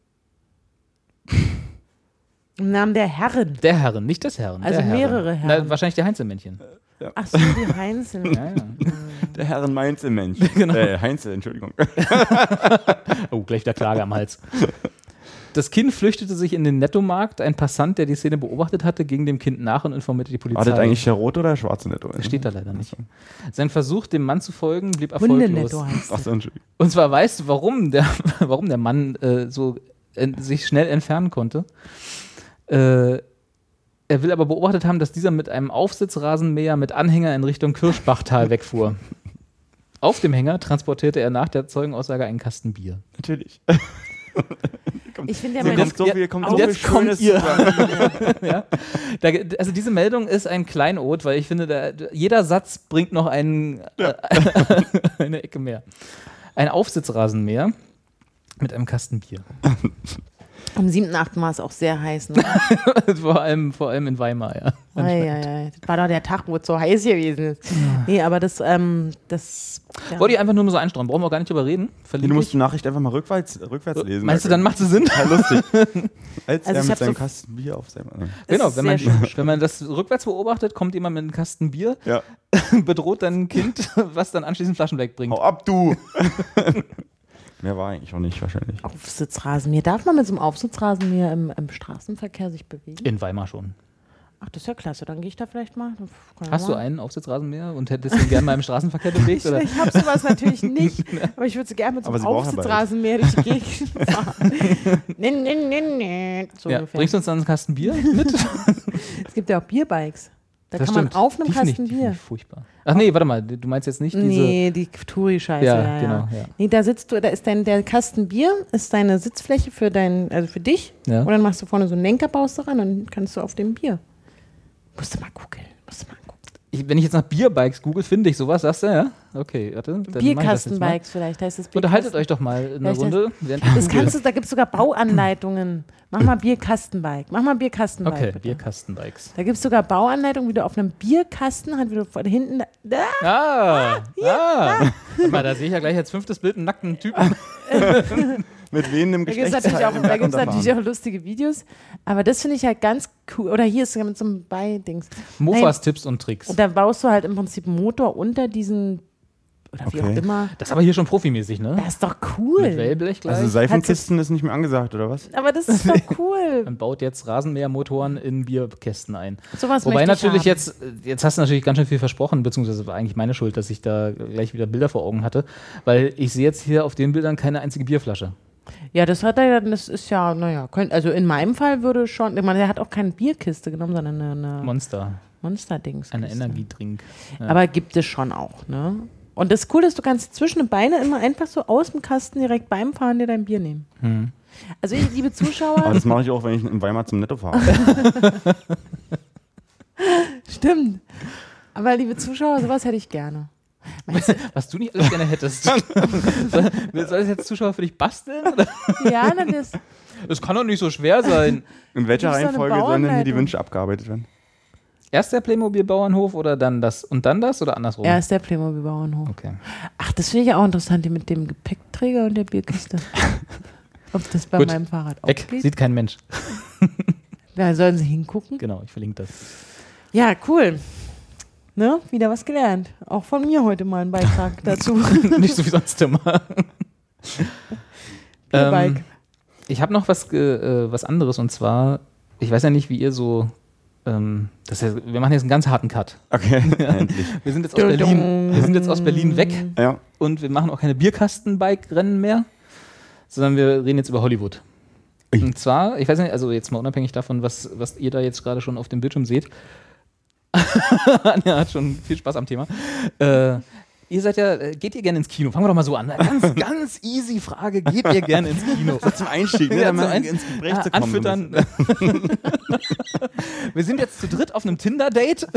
Im Namen der Herren. Der Herren, nicht des Herren. Also der mehrere Herren. Na, wahrscheinlich der Heinzelmännchen. Ach so, die Heinzeln. Ja. Der Herren Mainzelmensch. Genau. Heinzel, Entschuldigung. Oh, gleich der Klage am Hals. Das Kind flüchtete sich in den Nettomarkt. Ein Passant, der die Szene beobachtet hatte, ging dem Kind nach und informierte die Polizei. War das eigentlich der rote oder der schwarze Netto? Steht da leider nicht. Sein Versuch, dem Mann zu folgen, blieb erfolglos. Hundenetto heißt das. Achso, Entschuldigung. Und zwar weißt du, warum der Mann sich schnell entfernen konnte. Er will aber beobachtet haben, dass dieser mit einem Aufsitzrasenmäher mit Anhänger in Richtung Kirschbachtal wegfuhr. Auf dem Hänger transportierte er nach der Zeugenaussage einen Kasten Bier. Natürlich. Ich finde ja So meine kommt so viel, und jetzt kommt Schönes ihr. zusammen. Ja? Also diese Meldung ist ein Kleinod, weil ich finde, jeder Satz bringt noch eine Ecke mehr. Ein Aufsitzrasenmäher mit einem Kasten Bier. am 7.8. war es auch sehr heiß. Ne? vor allem in Weimar, ja. Das war doch der Tag, wo es so heiß gewesen ist. Nee, aber das ja. Wollte ich einfach nur so einstreuen. Brauchen wir auch gar nicht drüber reden. Du musst die Nachricht einfach mal rückwärts lesen. Meinst du, dann macht sie Sinn? Ja, lustig. Als Also er ich mit hab seinem so- Kasten Bier auf seinem... Genau, ist wenn sehr man das rückwärts beobachtet, kommt jemand mit einem Kasten Bier, Ja. bedroht dann ein Kind, was dann anschließend Flaschen wegbringt. Hau ab, du! Mehr war eigentlich auch nicht, wahrscheinlich. Aufsitzrasenmäher. Darf man mit so einem Aufsitzrasenmäher im Straßenverkehr sich bewegen? In Weimar schon. Ach, das ist ja klasse. Dann gehe ich da vielleicht mal. Hast du einen Aufsitzrasenmäher und hättest ihn gerne mal im Straßenverkehr bewegt? Oder? Ich habe sowas natürlich nicht, aber ich würde gerne mit so Aber einem sie brauchen ja Aufsitzrasenmäher durch die Gegend fahren. Nee. So Ja, ungefähr. bringst du uns dann einen Kasten Bier mit? Es gibt ja auch Bierbikes. Da Das kann man stimmt. auf einem Die finde Kasten die finde Bier. ich furchtbar. Ach nee, warte mal, du meinst jetzt nicht diese... Nee, die Touri-Scheiße. Ja, genau, ja. Nee, da sitzt du, da ist der Kasten Bier, ist deine Sitzfläche für für dich. Ja. Und dann machst du vorne so einen Lenker, baust du ran und dann kannst du auf dem Bier. Musst du mal gucken. Wenn ich jetzt nach Bierbikes google, finde ich sowas, sagst du, ja? Okay, warte. Dann mach ich das jetzt mal. Bierkastenbikes vielleicht heißt es. Unterhaltet euch doch mal in der Vielleicht Runde. Das kannst du, da gibt es sogar Bauanleitungen. Mach mal Bierkastenbike. Okay, Bitte. Bierkastenbikes. Da gibt es sogar Bauanleitungen, wie du auf einem Bierkasten, halt, wie du von hinten. Guck mal, da sehe ich ja gleich als 5. Bild einen nackten Typen. Mit wehendem Da gibt es Geschlechtsteil. natürlich auch lustige Videos. Aber das finde ich halt ganz cool. Oder hier ist sogar mit so einem Beidings. Mofas, Tipps und Tricks. Und da baust du halt im Prinzip einen Motor unter diesen. Oder wie Okay. auch immer. Das ist aber hier schon profimäßig, ne? Das ist doch cool. Mit Wellblech gleich. Also Seifenkisten ist nicht mehr angesagt, oder was? Aber das ist doch cool. Man baut jetzt Rasenmähermotoren in Bierkästen ein. Sowas Wobei möchte ich natürlich haben. jetzt hast du natürlich ganz schön viel versprochen, beziehungsweise war eigentlich meine Schuld, dass ich da gleich wieder Bilder vor Augen hatte, weil ich sehe jetzt hier auf den Bildern keine einzige Bierflasche. Ja, das ist ja, naja, also in meinem Fall würde schon, ich meine, der hat auch keine Bierkiste genommen, sondern eine Monster-Dings. Eine Energiedrink. Ja. Aber gibt es schon auch, ne? Und das Coole ist, du kannst zwischen den Beine immer einfach so aus dem Kasten direkt beim Fahren dir dein Bier nehmen. Also ich, liebe Aber Zuschauer, das mache ich auch, wenn ich in Weimar zum Netto fahre. stimmt. Aber liebe Zuschauer, sowas hätte ich gerne. Was du nicht alles gerne hättest. Soll das jetzt Zuschauer für dich basteln? Oder? Ja, dann das. Das kann doch nicht so schwer sein. In welcher Gibt's da eine Reihenfolge sollen denn hier die Bauanleitung? Wünsche abgearbeitet werden? Erst der Playmobil-Bauernhof oder dann das und dann das oder andersrum? Er ist der Playmobil-Bauernhof. Okay. Ach, das finde ich auch interessant, die mit dem Gepäckträger und der Bierkiste. Ob das bei Gut. meinem Fahrrad auch Weg, geht? sieht kein Mensch. Ja, sollen sie hingucken? Genau, ich verlinke das. Ja, cool. Ne? Wieder was gelernt. Auch von mir heute mal ein Beitrag dazu. Nicht so wie sonst immer. Bierbike. Ich habe noch was anderes und zwar, ich weiß ja nicht, wie ihr so, wir machen jetzt einen ganz harten Cut. Okay, endlich. Wir sind jetzt aus Berlin weg Ja. und wir machen auch keine Bierkasten-Bike-Rennen mehr, sondern wir reden jetzt über Hollywood. Ui. Und zwar, ich weiß nicht, also jetzt mal unabhängig davon, was ihr da jetzt gerade schon auf dem Bildschirm seht. Anja hat schon viel Spaß am Thema. Ihr seid ja, geht ihr gerne ins Kino? Fangen wir doch mal so an. Ganz easy Frage, geht ihr gerne ins Kino? So zum Einstieg, ne? Ja, Mal zum ins Gespräch zu kommen. Anfüttern. Wir sind jetzt zu dritt auf einem Tinder-Date.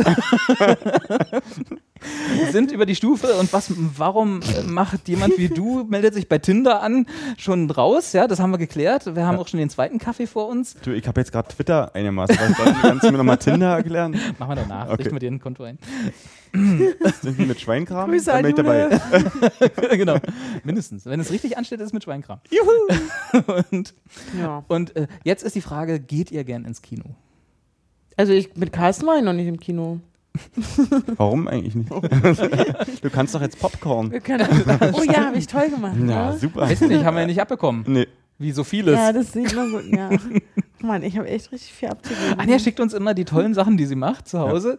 Sind über die Stufe und warum macht jemand wie du, meldet sich bei Tinder an, schon raus? Ja, das haben wir geklärt. Wir haben auch schon den zweiten Kaffee vor uns. Du, ich habe jetzt gerade Twitter einigermaßen. Kannst du mir nochmal Tinder erklären? Machen wir danach. Okay. Richten wir dir ein Konto ein. Irgendwie mit Schweinkram? Grüße Dann an bin ich dabei. Genau. Mindestens. Wenn es richtig ansteht, ist es mit Schweinkram. Juhu! Ja. Und jetzt ist die Frage, geht ihr gern ins Kino? Also mit Carsten war ich noch nicht im Kino. Warum eigentlich nicht? Du kannst doch jetzt Popcorn. Wir können, oh ja, habe ich toll gemacht. Ja, ne? super. Weiß ich nicht, haben wir ja nicht abbekommen. Nee. Wie so vieles. Ja, das sieht man gut. Ja. Mann, ich habe echt richtig viel abzugeben. Anja schickt uns immer die tollen Sachen, die sie macht, zu Hause,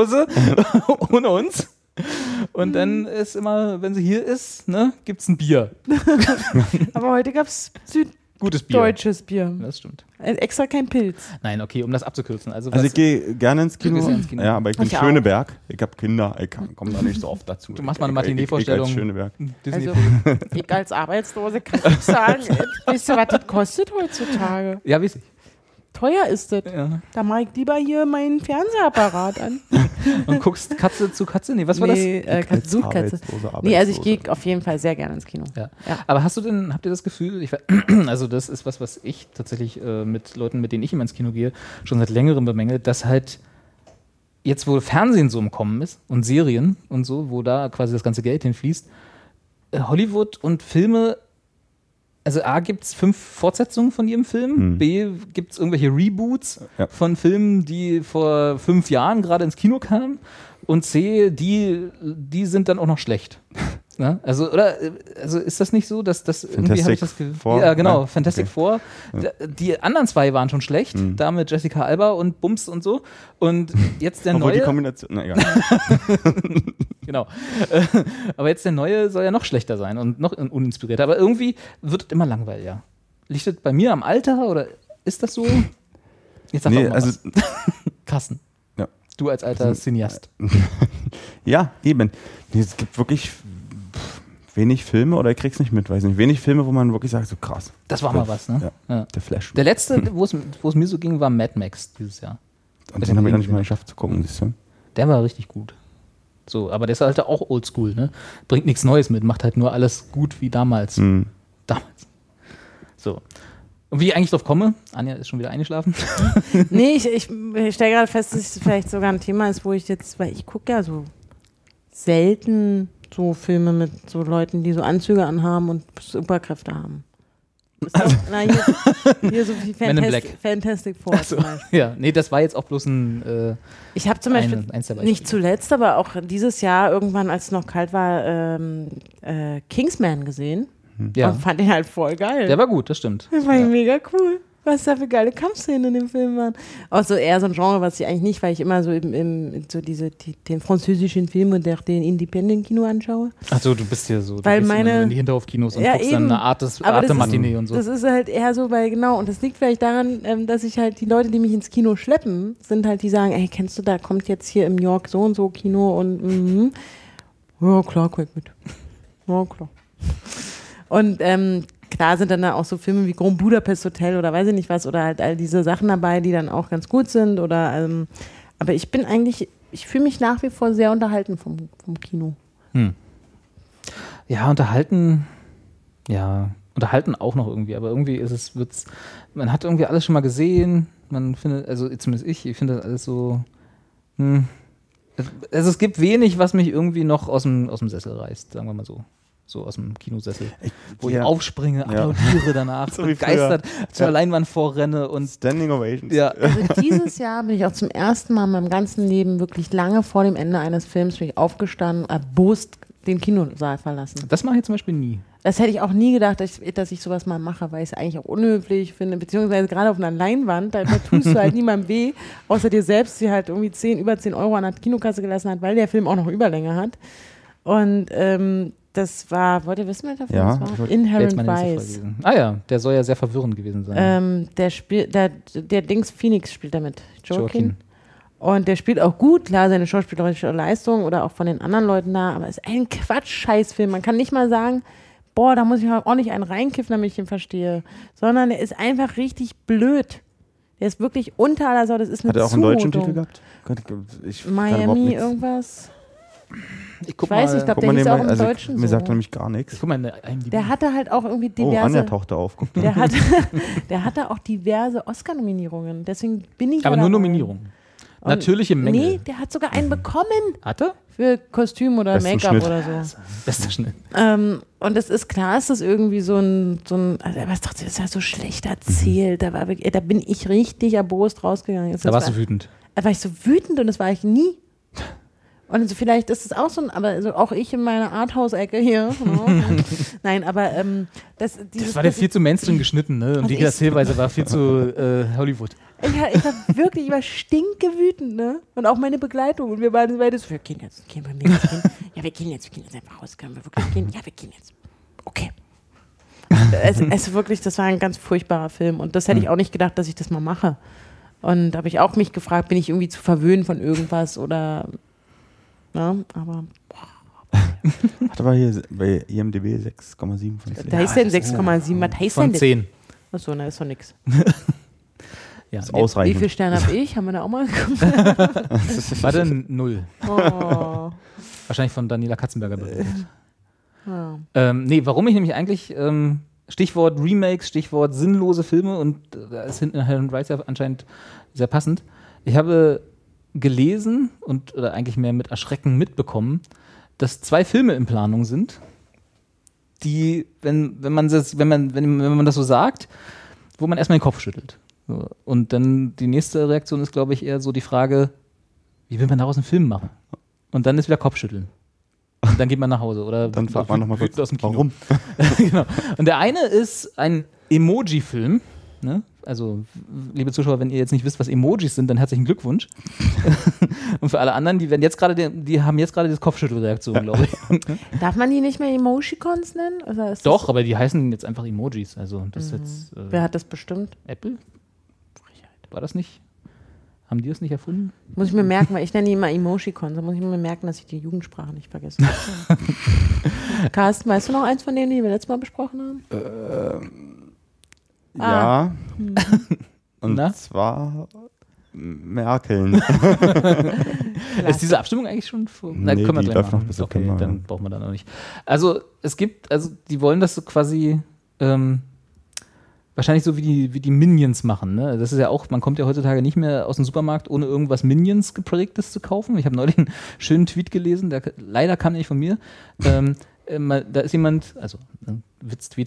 ohne uns. Und dann ist immer, wenn sie hier ist, ne, gibt's ein Bier. Aber heute gab es Gutes Bier. süddeutsches Bier. Das stimmt. Extra kein Pilz. Nein, okay, um das abzukürzen. Also Also ich gehe gerne ins Kino. Du gehst ja ins Kino. Ja, aber ich bin Ich auch. Schöneberg. Ich habe Kinder. Ich komme da nicht so oft dazu. Du machst mal eine Ich Matinee-Vorstellung. als Schöneberg. Disney. Also, ich als Arbeitslose kann nicht sagen, weißt du, was das kostet heutzutage? Ja, weiß ich. Teuer ist das. Ja. Da mache ich lieber hier meinen Fernsehapparat an. Und guckst Katze zu Katze? Nee, was war das? Suchkatze. Nee, also ich gehe auf jeden Fall sehr gerne ins Kino. Ja. Ja. Aber habt ihr das Gefühl, also das ist was ich tatsächlich mit Leuten, mit denen ich immer ins Kino gehe, schon seit längerem bemängel, dass halt jetzt, wo Fernsehen so im Kommen ist und Serien und so, wo da quasi das ganze Geld hinfließt, Hollywood und Filme, also A, gibt es 5 Fortsetzungen von jedem Film, B, gibt es irgendwelche Reboots von Filmen, die vor 5 Jahren gerade ins Kino kamen, und C, die sind dann auch noch schlecht. Ja, also ist das nicht so, dass das irgendwie habe ich das Four? Ja, genau, Ja, Fantastic Four. Die anderen 2 waren schon schlecht, da mit Jessica Alba und Bums und so. Und jetzt der Obwohl neue. die Kombination, na egal. Genau. Aber jetzt der neue soll ja noch schlechter sein und noch uninspirierter. Aber irgendwie wird es immer langweiliger. Liegt das bei mir am Alter oder ist das so? Jetzt sag Nee, doch mal also was. Carsten. Ja. Du als alter Cineast. Ja, eben. Es gibt wirklich wenig Filme, oder ich krieg's nicht mit, weiß nicht. Wenig Filme, wo man wirklich sagt, so krass. Das war mal was, ne? Ja. Der Flash. Der letzte, wo es mir so ging, war Mad Max dieses Jahr. Und den habe ich noch nicht mal geschafft zu gucken, siehst du? Der war richtig gut. So, aber der ist halt auch oldschool, ne? Bringt nichts Neues mit, macht halt nur alles gut wie damals. Mhm. Damals. So. Und wie ich eigentlich drauf komme, Anja ist schon wieder eingeschlafen. Nee, ich stelle gerade fest, dass es vielleicht sogar ein Thema ist, wo ich jetzt, weil ich gucke ja so selten so Filme mit so Leuten, die so Anzüge anhaben und Superkräfte haben. Ist doch, hier so wie Men in Black. Fantastic Four zum Beispiel. Ja, nee, das war jetzt auch bloß ein Ich habe zum Beispiel, eins der Beispiele. nicht zuletzt, aber auch dieses Jahr irgendwann, als es noch kalt war, Kingsman gesehen. Ja. Und fand den halt voll geil. Der war gut, das stimmt. Das war mega cool. Was da für geile Kampfszenen in dem Film waren. Auch so eher so ein Genre, was ich eigentlich nicht, weil ich immer so den französischen Film und den Independent-Kino anschaue. Achso, du bist hier so, du Weil gehst meine- immer in die Hinterhofkinos und Ja, guckst dann eben. eine Aber das Arte-Matinee und so. Das ist halt eher so, weil genau, und das liegt vielleicht daran, dass ich halt die Leute, die mich ins Kino schleppen, sind halt die sagen, ey, kennst du, da kommt jetzt hier im New York so und so Kino und ja klar, guck mit. Ja klar. Und klar sind dann da auch so Filme wie Grand Budapest Hotel oder weiß ich nicht was oder halt all diese Sachen dabei, die dann auch ganz gut sind oder aber ich fühle mich nach wie vor sehr unterhalten vom Kino. Ja, unterhalten auch noch irgendwie, aber irgendwie man hat irgendwie alles schon mal gesehen, man findet, also zumindest ich finde das alles so, also es gibt wenig, was mich irgendwie noch aus dem Sessel reißt, sagen wir mal so. So aus dem Kinosessel. Wo ich aufspringe, applaudiere danach, So wie begeistert zur Leinwand vorrenne und Standing Ovations. ja. Also dieses Jahr bin ich auch zum ersten Mal in meinem ganzen Leben wirklich lange vor dem Ende eines Films bin ich aufgestanden, erbost den Kinosaal verlassen. Das mache ich zum Beispiel nie. Das hätte ich auch nie gedacht, dass ich sowas mal mache, weil ich es eigentlich auch unhöflich finde, beziehungsweise gerade auf einer Leinwand, da tust du halt niemandem weh, außer dir selbst, die halt irgendwie über 10 Euro an der Kinokasse gelassen hat, weil der Film auch noch Überlänge hat. Und das war, wollt ihr wissen, wer davon Ja, das ich war? wollte- Inherent Jetzt meine nächste Vice. Frage gewesen. Ah ja, der soll ja sehr verwirrend gewesen sein. Der Dings Phoenix spielt damit. Joaquin. Und der spielt auch gut, klar, seine schauspielerische Leistung oder auch von den anderen Leuten da, aber es ist ein Quatsch-Scheißfilm. Man kann nicht mal sagen, boah, da muss ich mal ordentlich einen reinkiffen, damit ich ihn verstehe. Sondern der ist einfach richtig blöd. Der ist wirklich unter aller Sau. Das ist eine Hat er auch einen deutschen Zumutung. Titel gehabt? Ich kann überhaupt Miami nichts. irgendwas. Ich guck Ich weiß mal, nicht, ich glaube, Guck der mal hieß nebenbei, auch im also Deutschen mir sagt so. nämlich gar nichts. ich guck mal in der IMDb. Der hatte halt auch irgendwie Oh, Anja diverse, tauchte auf. Guck. der hatte auch diverse Oscar-Nominierungen. Deswegen bin ich aber ja nur dabei. Nominierungen. Natürliche Mängel. Nee, der hat sogar einen bekommen Hat er? für Kostüm oder Besten Make-up Schnitt. oder so. Bester Schnitt. Und es ist klar, ist das irgendwie so ein also aber es trotzdem ist ja so schlecht erzählt. Da bin ich richtig erbost rausgegangen. Da warst du wütend. Da war ich so wütend und das war ich nie. Und also vielleicht ist es auch so aber also auch ich in meiner Arthouse-Ecke hier. Nein, aber Das war der viel zu Mainstream geschnitten, ne? Und die ich- Erzählweise war viel zu Hollywood. ich war stinkewütend, ne? Und auch meine Begleitung. Und wir beide so, wir gehen jetzt hin. Ja, wir gehen jetzt einfach raus. Können wir wirklich gehen? Ja, wir gehen jetzt. Okay. Es wirklich, das war ein ganz furchtbarer Film. Und das hätte ich auch nicht gedacht, dass ich das mal mache. Und da habe ich auch mich gefragt, bin ich irgendwie zu verwöhnt von irgendwas oder, ne? Aber Hat aber hier bei IMDb 6,7 von 10. da ist denn 6,7. Was heißt denn Von das? 10. Achso, na, ist doch nix. Ja, ist Wie ausreichend. viele Sterne habe ich? Haben wir da auch mal geguckt? Warte, 0. Oh. Wahrscheinlich von Daniela Katzenberger bewertet. Ja. Nee, warum ich nämlich eigentlich, Stichwort Remakes, Stichwort sinnlose Filme und da ist hinten Inherent Vice ja anscheinend sehr passend. Ich habe gelesen oder eigentlich mehr mit Erschrecken mitbekommen, dass 2 Filme in Planung sind, die, wenn man das so sagt, wo man erstmal den Kopf schüttelt. So. Und dann die nächste Reaktion ist, glaube ich, eher so die Frage, wie will man daraus einen Film machen? Und dann ist wieder Kopfschütteln. Und dann geht man nach Hause. Oder Dann fragt man nochmal kurz, aus dem Kino. warum? Genau. Und der eine ist ein Emoji-Film. Ne? Also, liebe Zuschauer, wenn ihr jetzt nicht wisst, was Emojis sind, dann herzlichen Glückwunsch. Und für alle anderen, die haben jetzt gerade die Kopfschüttelreaktion, glaube ich. Darf man die nicht mehr Emoticons nennen? Oder ist Doch, aber die heißen jetzt einfach Emojis. Also, das ist jetzt Wer hat das bestimmt? Apple? War das nicht? Haben die das nicht erfunden? Muss ich mir merken, weil ich nenne die immer Emoticons. Da muss ich mir merken, dass ich die Jugendsprache nicht vergesse. Carsten, weißt du noch eins von denen, die wir letztes Mal besprochen haben? Ja. Und Na? zwar Merkeln. Ist diese Abstimmung eigentlich schon vor? Nee, können wir die gleich läuft machen. noch bis Okay, September, dann ja. brauchen wir da noch nicht. Also die wollen das so quasi wahrscheinlich so wie die Minions machen. Ne? Das ist ja auch, man kommt ja heutzutage nicht mehr aus dem Supermarkt, ohne irgendwas Minions geprägtes zu kaufen. Ich habe neulich einen schönen Tweet gelesen, der leider kam nicht von mir. Da ist jemand, also Witz-Tweet,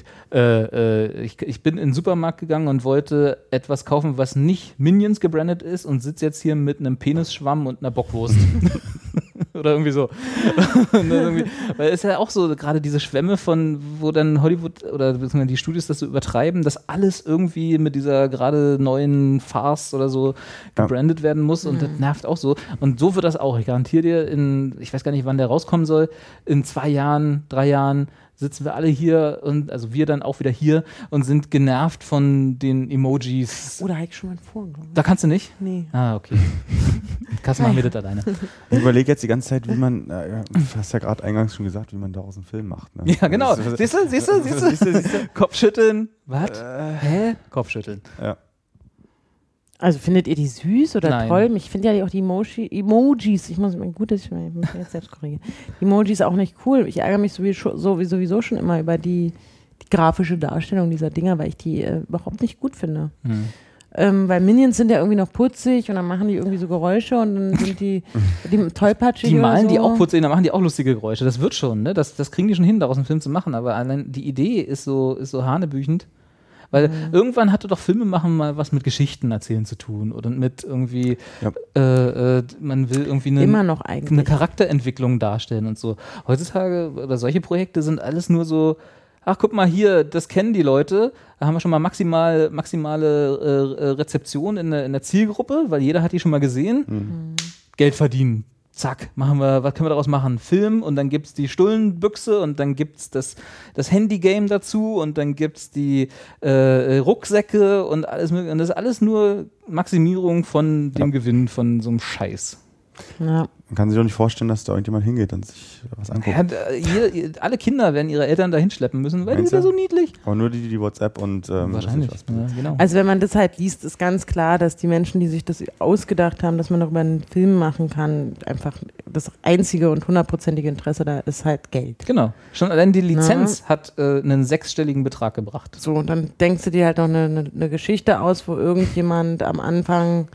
ich bin in den Supermarkt gegangen und wollte etwas kaufen, was nicht Minions gebrandet ist und sitze jetzt hier mit einem Penisschwamm und einer Bockwurst. Oder irgendwie so. Und dann irgendwie, weil es ist ja auch so, gerade diese Schwämme von, wo dann Hollywood oder beziehungsweise die Studios das so übertreiben, dass alles irgendwie mit dieser gerade neuen Farce oder so gebrandet werden muss und das nervt auch so. Und so wird das auch. Ich garantiere dir, ich weiß gar nicht, wann der rauskommen soll, in 2 Jahren, 3 Jahren sitzen wir alle hier und also wir dann auch wieder hier und sind genervt von den Emojis. Oder habe ich schon mal vor? Da kannst du nicht? Nee. Ah, okay. Kannst du machen wir das alleine. Ich überlege jetzt die ganze Zeit, wie man, du hast ja gerade eingangs schon gesagt, wie man daraus einen Film macht. Ne? Ja, genau. Das ist- Siehst du? Kopfschütteln. Was? Hä? Kopfschütteln. Ja. Also findet ihr die süß oder Nein. toll? Ich finde ja auch die Emojis, ich muss mich jetzt selbst korrigieren. Die Emojis auch nicht cool. Ich ärgere mich sowieso schon immer über die grafische Darstellung dieser Dinger, weil ich die überhaupt nicht gut finde. Weil Minions sind ja irgendwie noch putzig und dann machen die irgendwie so Geräusche und dann sind die tollpatschig Die oder malen so. die auch putzig, da machen die auch lustige Geräusche. Das wird schon, ne? Das kriegen die schon hin, daraus einen Film zu machen. Aber allein die Idee ist so hanebüchend. Weil irgendwann hatte doch Filme machen mal was mit Geschichten erzählen zu tun oder mit irgendwie, man will irgendwie Immer noch eigentlich. eine Charakterentwicklung darstellen und so. Heutzutage oder solche Projekte sind alles nur so, ach guck mal hier, das kennen die Leute, da haben wir schon mal maximale Rezeption in der Zielgruppe, weil jeder hat die schon mal gesehen. Geld verdienen. Zack, machen wir, was können wir daraus machen? Film und dann gibt es die Stullenbüchse und dann gibt es das Handygame dazu und dann gibt es die Rucksäcke und alles mögliche. Und das ist alles nur Maximierung von dem Gewinn von so einem Scheiß. Ja. Man kann sich doch nicht vorstellen, dass da irgendjemand hingeht und sich was anguckt. Ja, alle Kinder werden ihre Eltern dahin schleppen müssen, weil die Meinst sind du? so niedlich. Aber nur die WhatsApp und Wahrscheinlich. was weiß ich was. Ja, genau. Also wenn man das halt liest, ist ganz klar, dass die Menschen, die sich das ausgedacht haben, dass man darüber einen Film machen kann, einfach das einzige und 100%ige Interesse da ist halt Geld. Genau. Schon allein die Lizenz hat einen 6-stelligen Betrag gebracht. So, und dann denkst du dir halt noch eine Geschichte aus, wo irgendjemand am Anfang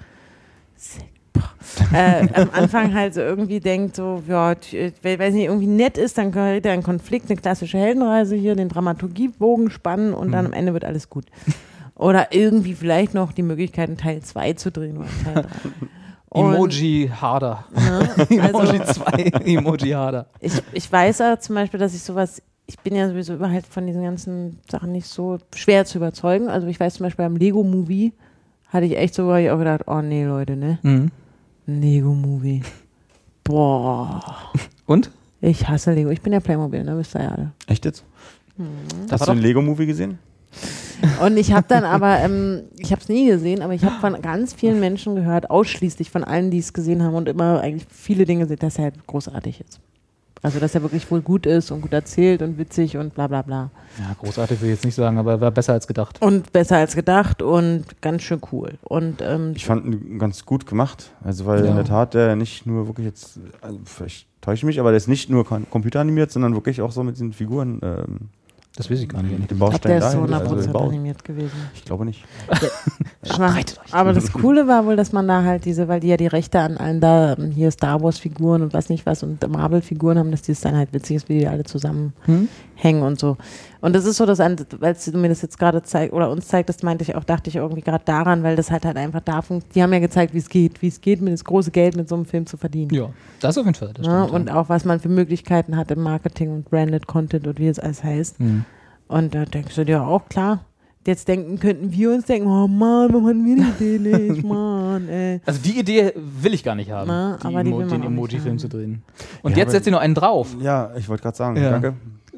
halt so irgendwie denkt, so, ja, wenn es nicht irgendwie nett ist, dann kriegt er einen Konflikt, eine klassische Heldenreise hier, den Dramaturgiebogen spannen und dann am Ende wird alles gut. Oder irgendwie vielleicht noch die Möglichkeit, einen Teil 2 zu drehen oder Teil 3. Emoji harder. Emoji 2, Emoji harder. Ich weiß aber zum Beispiel, dass ich bin ja sowieso halt von diesen ganzen Sachen nicht so schwer zu überzeugen. Also ich weiß zum Beispiel beim Lego-Movie hatte ich echt so, hab ich auch gedacht, oh nee, Leute, ne? Lego-Movie. Boah. Und? Ich hasse Lego. Ich bin ja Playmobil, ne? Wisst ihr ja alle. Echt jetzt? Hast du den Lego-Movie gesehen? Und ich habe dann aber, ich habe es nie gesehen, aber ich habe von ganz vielen Menschen gehört, ausschließlich von allen, die es gesehen haben und immer eigentlich viele Dinge sehen, dass er halt großartig ist. Also, dass er wirklich wohl gut ist und gut erzählt und witzig und bla bla bla. Ja, großartig will ich jetzt nicht sagen, aber war besser als gedacht. Und besser als gedacht und ganz schön cool. Und Ich fand ihn ganz gut gemacht. Also, weil Ja. in der Tat der nicht nur wirklich jetzt, also vielleicht täusche ich mich, aber der ist nicht nur computeranimiert, sondern wirklich auch so mit den Figuren, Das weiß ich gar nicht. mit dem ich glaube, Baustein der ist so dahin, 100% gebaut. animiert gewesen. Ich glaube nicht. Aber das Coole war wohl, dass man da halt weil die ja die Rechte an allen da, hier Star Wars Figuren und was nicht was und Marvel Figuren haben, dass das dann halt witzig ist, wie die alle zusammenhängen und so. Und das ist so, weil du mir das jetzt gerade zeigt oder uns zeigt, das dachte ich irgendwie gerade daran, weil das halt einfach die haben ja gezeigt, wie es geht, mit das große Geld mit so einem Film zu verdienen. Ja, das auf jeden Fall. Das Ja, stimmt, und auch was man für Möglichkeiten hat im Marketing und Branded Content und wie es alles heißt. Und da denkst du dir auch, klar, jetzt könnten wir uns denken, oh Mann, warum hatten wir die Idee nicht, Mann, ey. Also die Idee will ich gar nicht haben, Na, aber die will man den auch nicht Emoji-Film haben. zu drehen. Und Ja, jetzt aber- setzt ihr noch einen drauf. Ja, ich wollte gerade sagen, Ja. danke.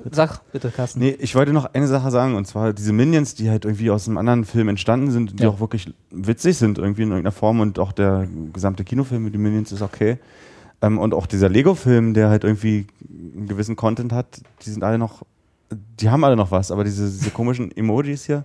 Sag bitte, Carsten. Nee, ich wollte noch eine Sache sagen, und zwar diese Minions, die halt irgendwie aus einem anderen Film entstanden sind, die auch wirklich witzig sind, irgendwie in irgendeiner Form, und auch der gesamte Kinofilm mit den Minions ist okay. Und auch dieser Lego-Film, der halt irgendwie einen gewissen Content hat, die haben alle noch was, aber diese komischen Emojis hier,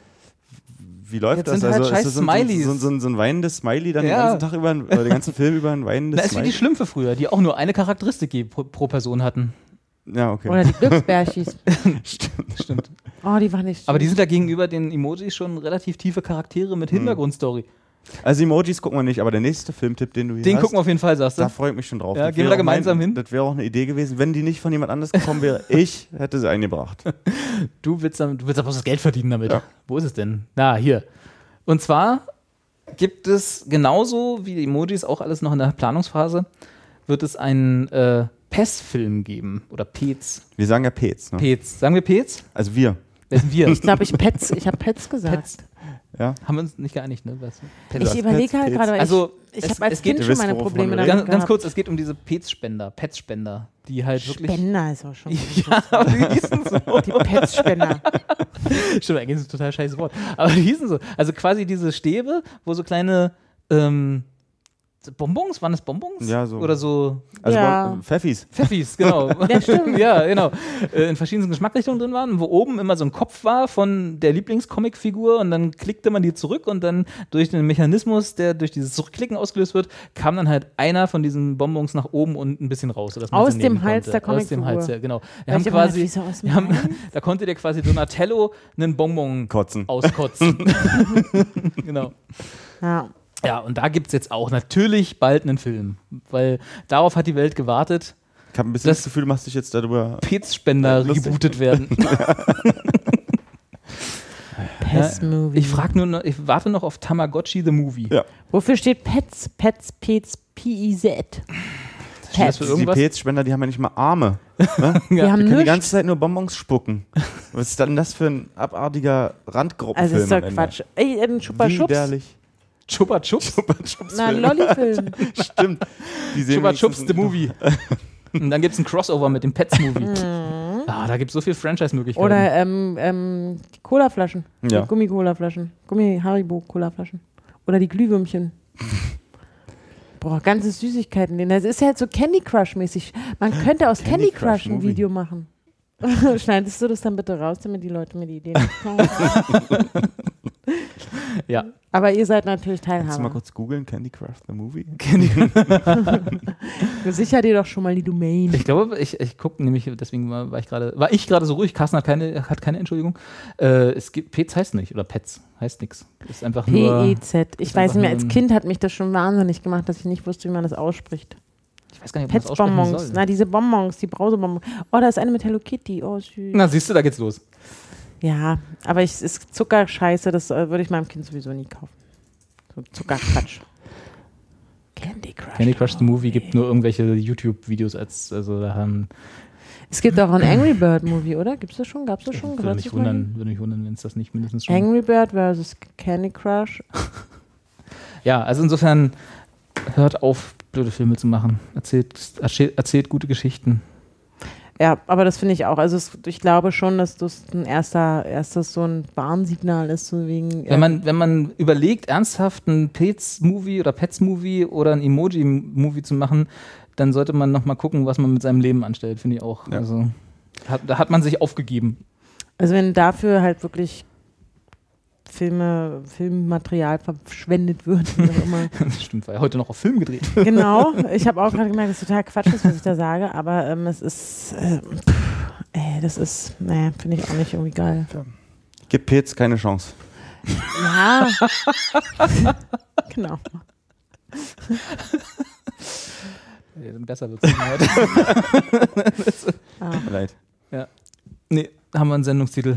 wie läuft Jetzt das? sind halt scheiß ist Smileys. so ein weinendes Smiley dann den ganzen Tag über, oder den ganzen Film über ein weinendes Das ist wie Smiley? die Schlümpfe früher, die auch nur eine Charakteristik pro Person hatten. Ja, okay. Oder die Glücksbärchis. Stimmt. Oh, die waren nicht Aber die sind da gegenüber den Emojis schon relativ tiefe Charaktere mit Hintergrundstory. Also Emojis gucken wir nicht, aber der nächste Filmtipp, den du hier Den hast, gucken wir auf jeden Fall, sagst du? da freue ich mich schon drauf. Ja, Das gehen wir wäre da auch gemeinsam hin? Das wäre auch eine Idee gewesen, wenn die nicht von jemand anders gekommen wäre. Ich hätte sie eingebracht. Du willst aber das Geld verdienen damit. Ja. Wo ist es denn? Na, hier. Und zwar gibt es genauso wie die Emojis auch alles noch in der Planungsphase, wird es einen PES-Film geben. Oder PEZ. Wir sagen ja Pets. Ne? PEZ. Sagen wir PEZ? Also wir. Wer sind wir? Ich glaube, ich habe Pets gesagt. Pets. Ja. Haben wir uns nicht geeinigt, ne? Weißt du? Ich überlege halt gerade, weil Also, ich es habe als geht- Kind Ihr schon wisst, meine wovon Probleme wir damit reden. Ganz gehabt. kurz, es geht um diese Pets-Spender, die halt wirklich... Spender ist auch schon. Ja, aber die hießen so. Die Pets-Spender. Stimmt, eigentlich ist es ein total scheiß Wort. Aber die hießen so. Also quasi diese Stäbe, wo so kleine Bonbons, waren das Bonbons? Ja, so. Oder so Also Ja. Pfeffis. Pfeffis, genau. Ja, stimmt. Ja, genau. In verschiedenen Geschmacksrichtungen drin waren, wo oben immer so ein Kopf war von der Lieblingscomicfigur und dann klickte man die zurück und dann durch den Mechanismus, der durch dieses Zurückklicken ausgelöst wird, kam dann halt einer von diesen Bonbons nach oben und ein bisschen raus, sodass man Aus sie dem nehmen Hals konnte. der Aus dem Comicfigur. Hals, ja, genau. Welche waren das? Wie so aus dem Hals? Da konnte der quasi Donatello einen Bonbon Kotzen. auskotzen. Genau. Ja. Ja, und da gibt es jetzt auch natürlich bald einen Film, weil darauf hat die Welt gewartet, Ich habe ein bisschen das Gefühl, du machst dich jetzt darüber. Pets-Spender Lustig. rebootet werden. Pets-Movie. Ich frage nur, ich warte noch auf Tamagotchi the Movie. Ja. Wofür steht Pets? Pets, P-I-Z. Steht das für Pets. Die irgendwas? Pets-Spender, die haben ja nicht mal Arme. Ne? Wir haben Die können die nichts. ganze Zeit nur Bonbons spucken. Was ist dann das für ein abartiger Randgruppenfilm? Also ist doch am Ende? Quatsch. Ey, ein Chupa Chups. Widerlich. Chupa Chups? Na, ein Lolli-Film. Stimmt. Die sehen Chupa wenigstens Chups the Movie. Und dann gibt es ein Crossover mit dem Pets-Movie. Da gibt es so viele Franchise-Möglichkeiten. Oder die Colaflaschen. Ja. Die Gummi-Colaflaschen. Gummi-Haribo-Colaflaschen. Oder die Glühwürmchen. Boah, ganze Süßigkeiten. Das ist halt so Candy Crush-mäßig. Man könnte aus Candy Candy Crush ein Crush Video machen. Schneidest du das dann bitte raus, damit die Leute mir die Ideen bekommen? Ja. Aber ihr seid natürlich Kannst du mal Teilhaber. kurz googeln? Candy Crush the Movie? Du sicher dir doch schon mal die Domain. Ich glaube, ich gucke nämlich, deswegen war ich gerade so ruhig. Carsten hat keine Entschuldigung. Es gibt, Pets heißt nicht, oder Pets heißt nichts. Ist einfach nur. P-E-Z. Ich ist weiß einfach mir, nur als ein- Kind hat mich das schon wahnsinnig gemacht, dass ich nicht wusste, wie man das ausspricht. Ich weiß gar nicht, ob man das aussprechen Pets-Bonbons. soll. Na, diese Bonbons, die Brausebonbons. Oh, da ist eine mit Hello Kitty. Oh, süß. Na, siehst du, da geht's los. Ja, aber es ist Zuckerscheiße, das würde ich meinem Kind sowieso nie kaufen. So Zuckerquatsch. Candy Crush. Candy Crush the Movie gibt nur irgendwelche YouTube-Videos also da haben. Es gibt auch ein Angry Bird Movie, oder? Gibt's das schon? Gab's das schon? Würde Gab's mich das mal? wundern, wenn es das nicht mindestens schon. Angry Bird versus Candy Crush. Ja, also insofern hört auf, blöde Filme zu machen. Erzählt gute Geschichten. Ja, aber das finde ich auch. Also ich glaube schon, dass das ein erstes so ein Warnsignal ist, so wegen. Wenn man überlegt, ernsthaft ein Pets-Movie oder Pets-Movie oder ein Emoji-Movie zu machen, dann sollte man nochmal gucken, was man mit seinem Leben anstellt, finde ich auch. Ja. Also da hat man sich aufgegeben. Also wenn dafür halt wirklich Filmmaterial verschwendet wird, wie auch immer. Das stimmt, weil er heute noch auf Film gedreht. Genau, ich habe auch gerade gemerkt, dass total Quatsch ist, was ich da sage, aber es ist, finde ich auch nicht irgendwie geil. Gib Pets keine Chance. Ja, genau. Besser wird es heute. Leid. Nee, haben wir einen Sendungstitel.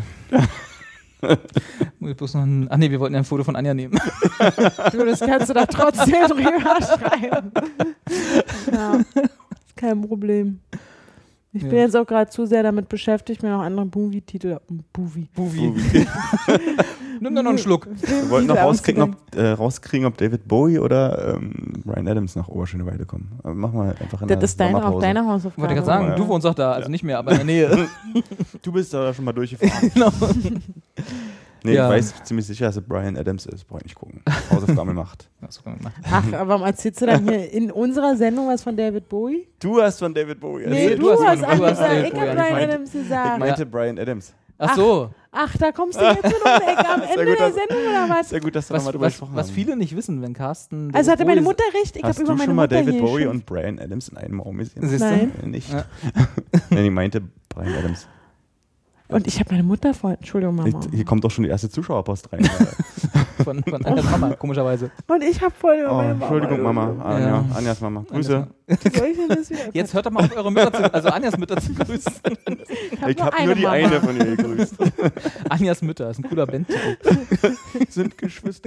Bloß noch wir wollten ja ein Foto von Anja nehmen. Du, das kannst du doch trotzdem drüber schreiben. Ja, ist kein Problem. Ich bin jetzt auch gerade zu sehr damit beschäftigt, mir noch andere Movie-Titel. Buvi. Nimm doch noch einen Schluck. Wir wollten noch rauskriegen, ob David Bowie oder Bryan Adams nach Oberschöneweide kommen. Aber machen wir einfach in der Das ist deine Hausaufgabe. Wollte ich gerade sagen, du wohnst auch da, also nicht mehr, aber in der Nähe. Du bist da schon mal durchgefahren. Genau. Nee, ich weiß ziemlich sicher, dass es Bryan Adams ist. Brauche ich nicht gucken. Hausaufgaben gemacht. Ach, aber warum erzählst du dann hier in unserer Sendung was von David Bowie? Du hast von David Bowie Nee, erzählt. du hast David gesagt, ich Bowie habe Bryan gemeint. Adams gesagt. Ich meinte Bryan Adams. Ach so. Ach, da kommst du jetzt nur um die Ecke am Ende der Sendung oder was? Sehr gut, dass wir nochmal drüber gesprochen haben. Was viele nicht wissen, wenn Carsten. Also hatte meine Mutter recht, ich habe Hast über du meine schon mal Mutter David hier Bowie schon. und Bryan Adams in einem Raum gesehen? Siehst du? Nein. Nicht. Ja. Nein, ich meinte Bryan Adams. Und ich habe meine Mutter vor. Entschuldigung, Mama. Hier kommt doch schon die erste Zuschauerpost rein. Von Anjas Mama, komischerweise. Und ich habe voll über Oh, meine Mama. Entschuldigung, Mama. Ja. Anjas Mama. Grüße. Soll ich denn das wieder? Jetzt hört doch mal auf, eure Mütter also Anjas Mütter zu grüßen. Ich habe nur die Mama. eine von ihr gegrüßt. Anjas Mütter ist ein cooler Bandtitel. Sind Geschwister.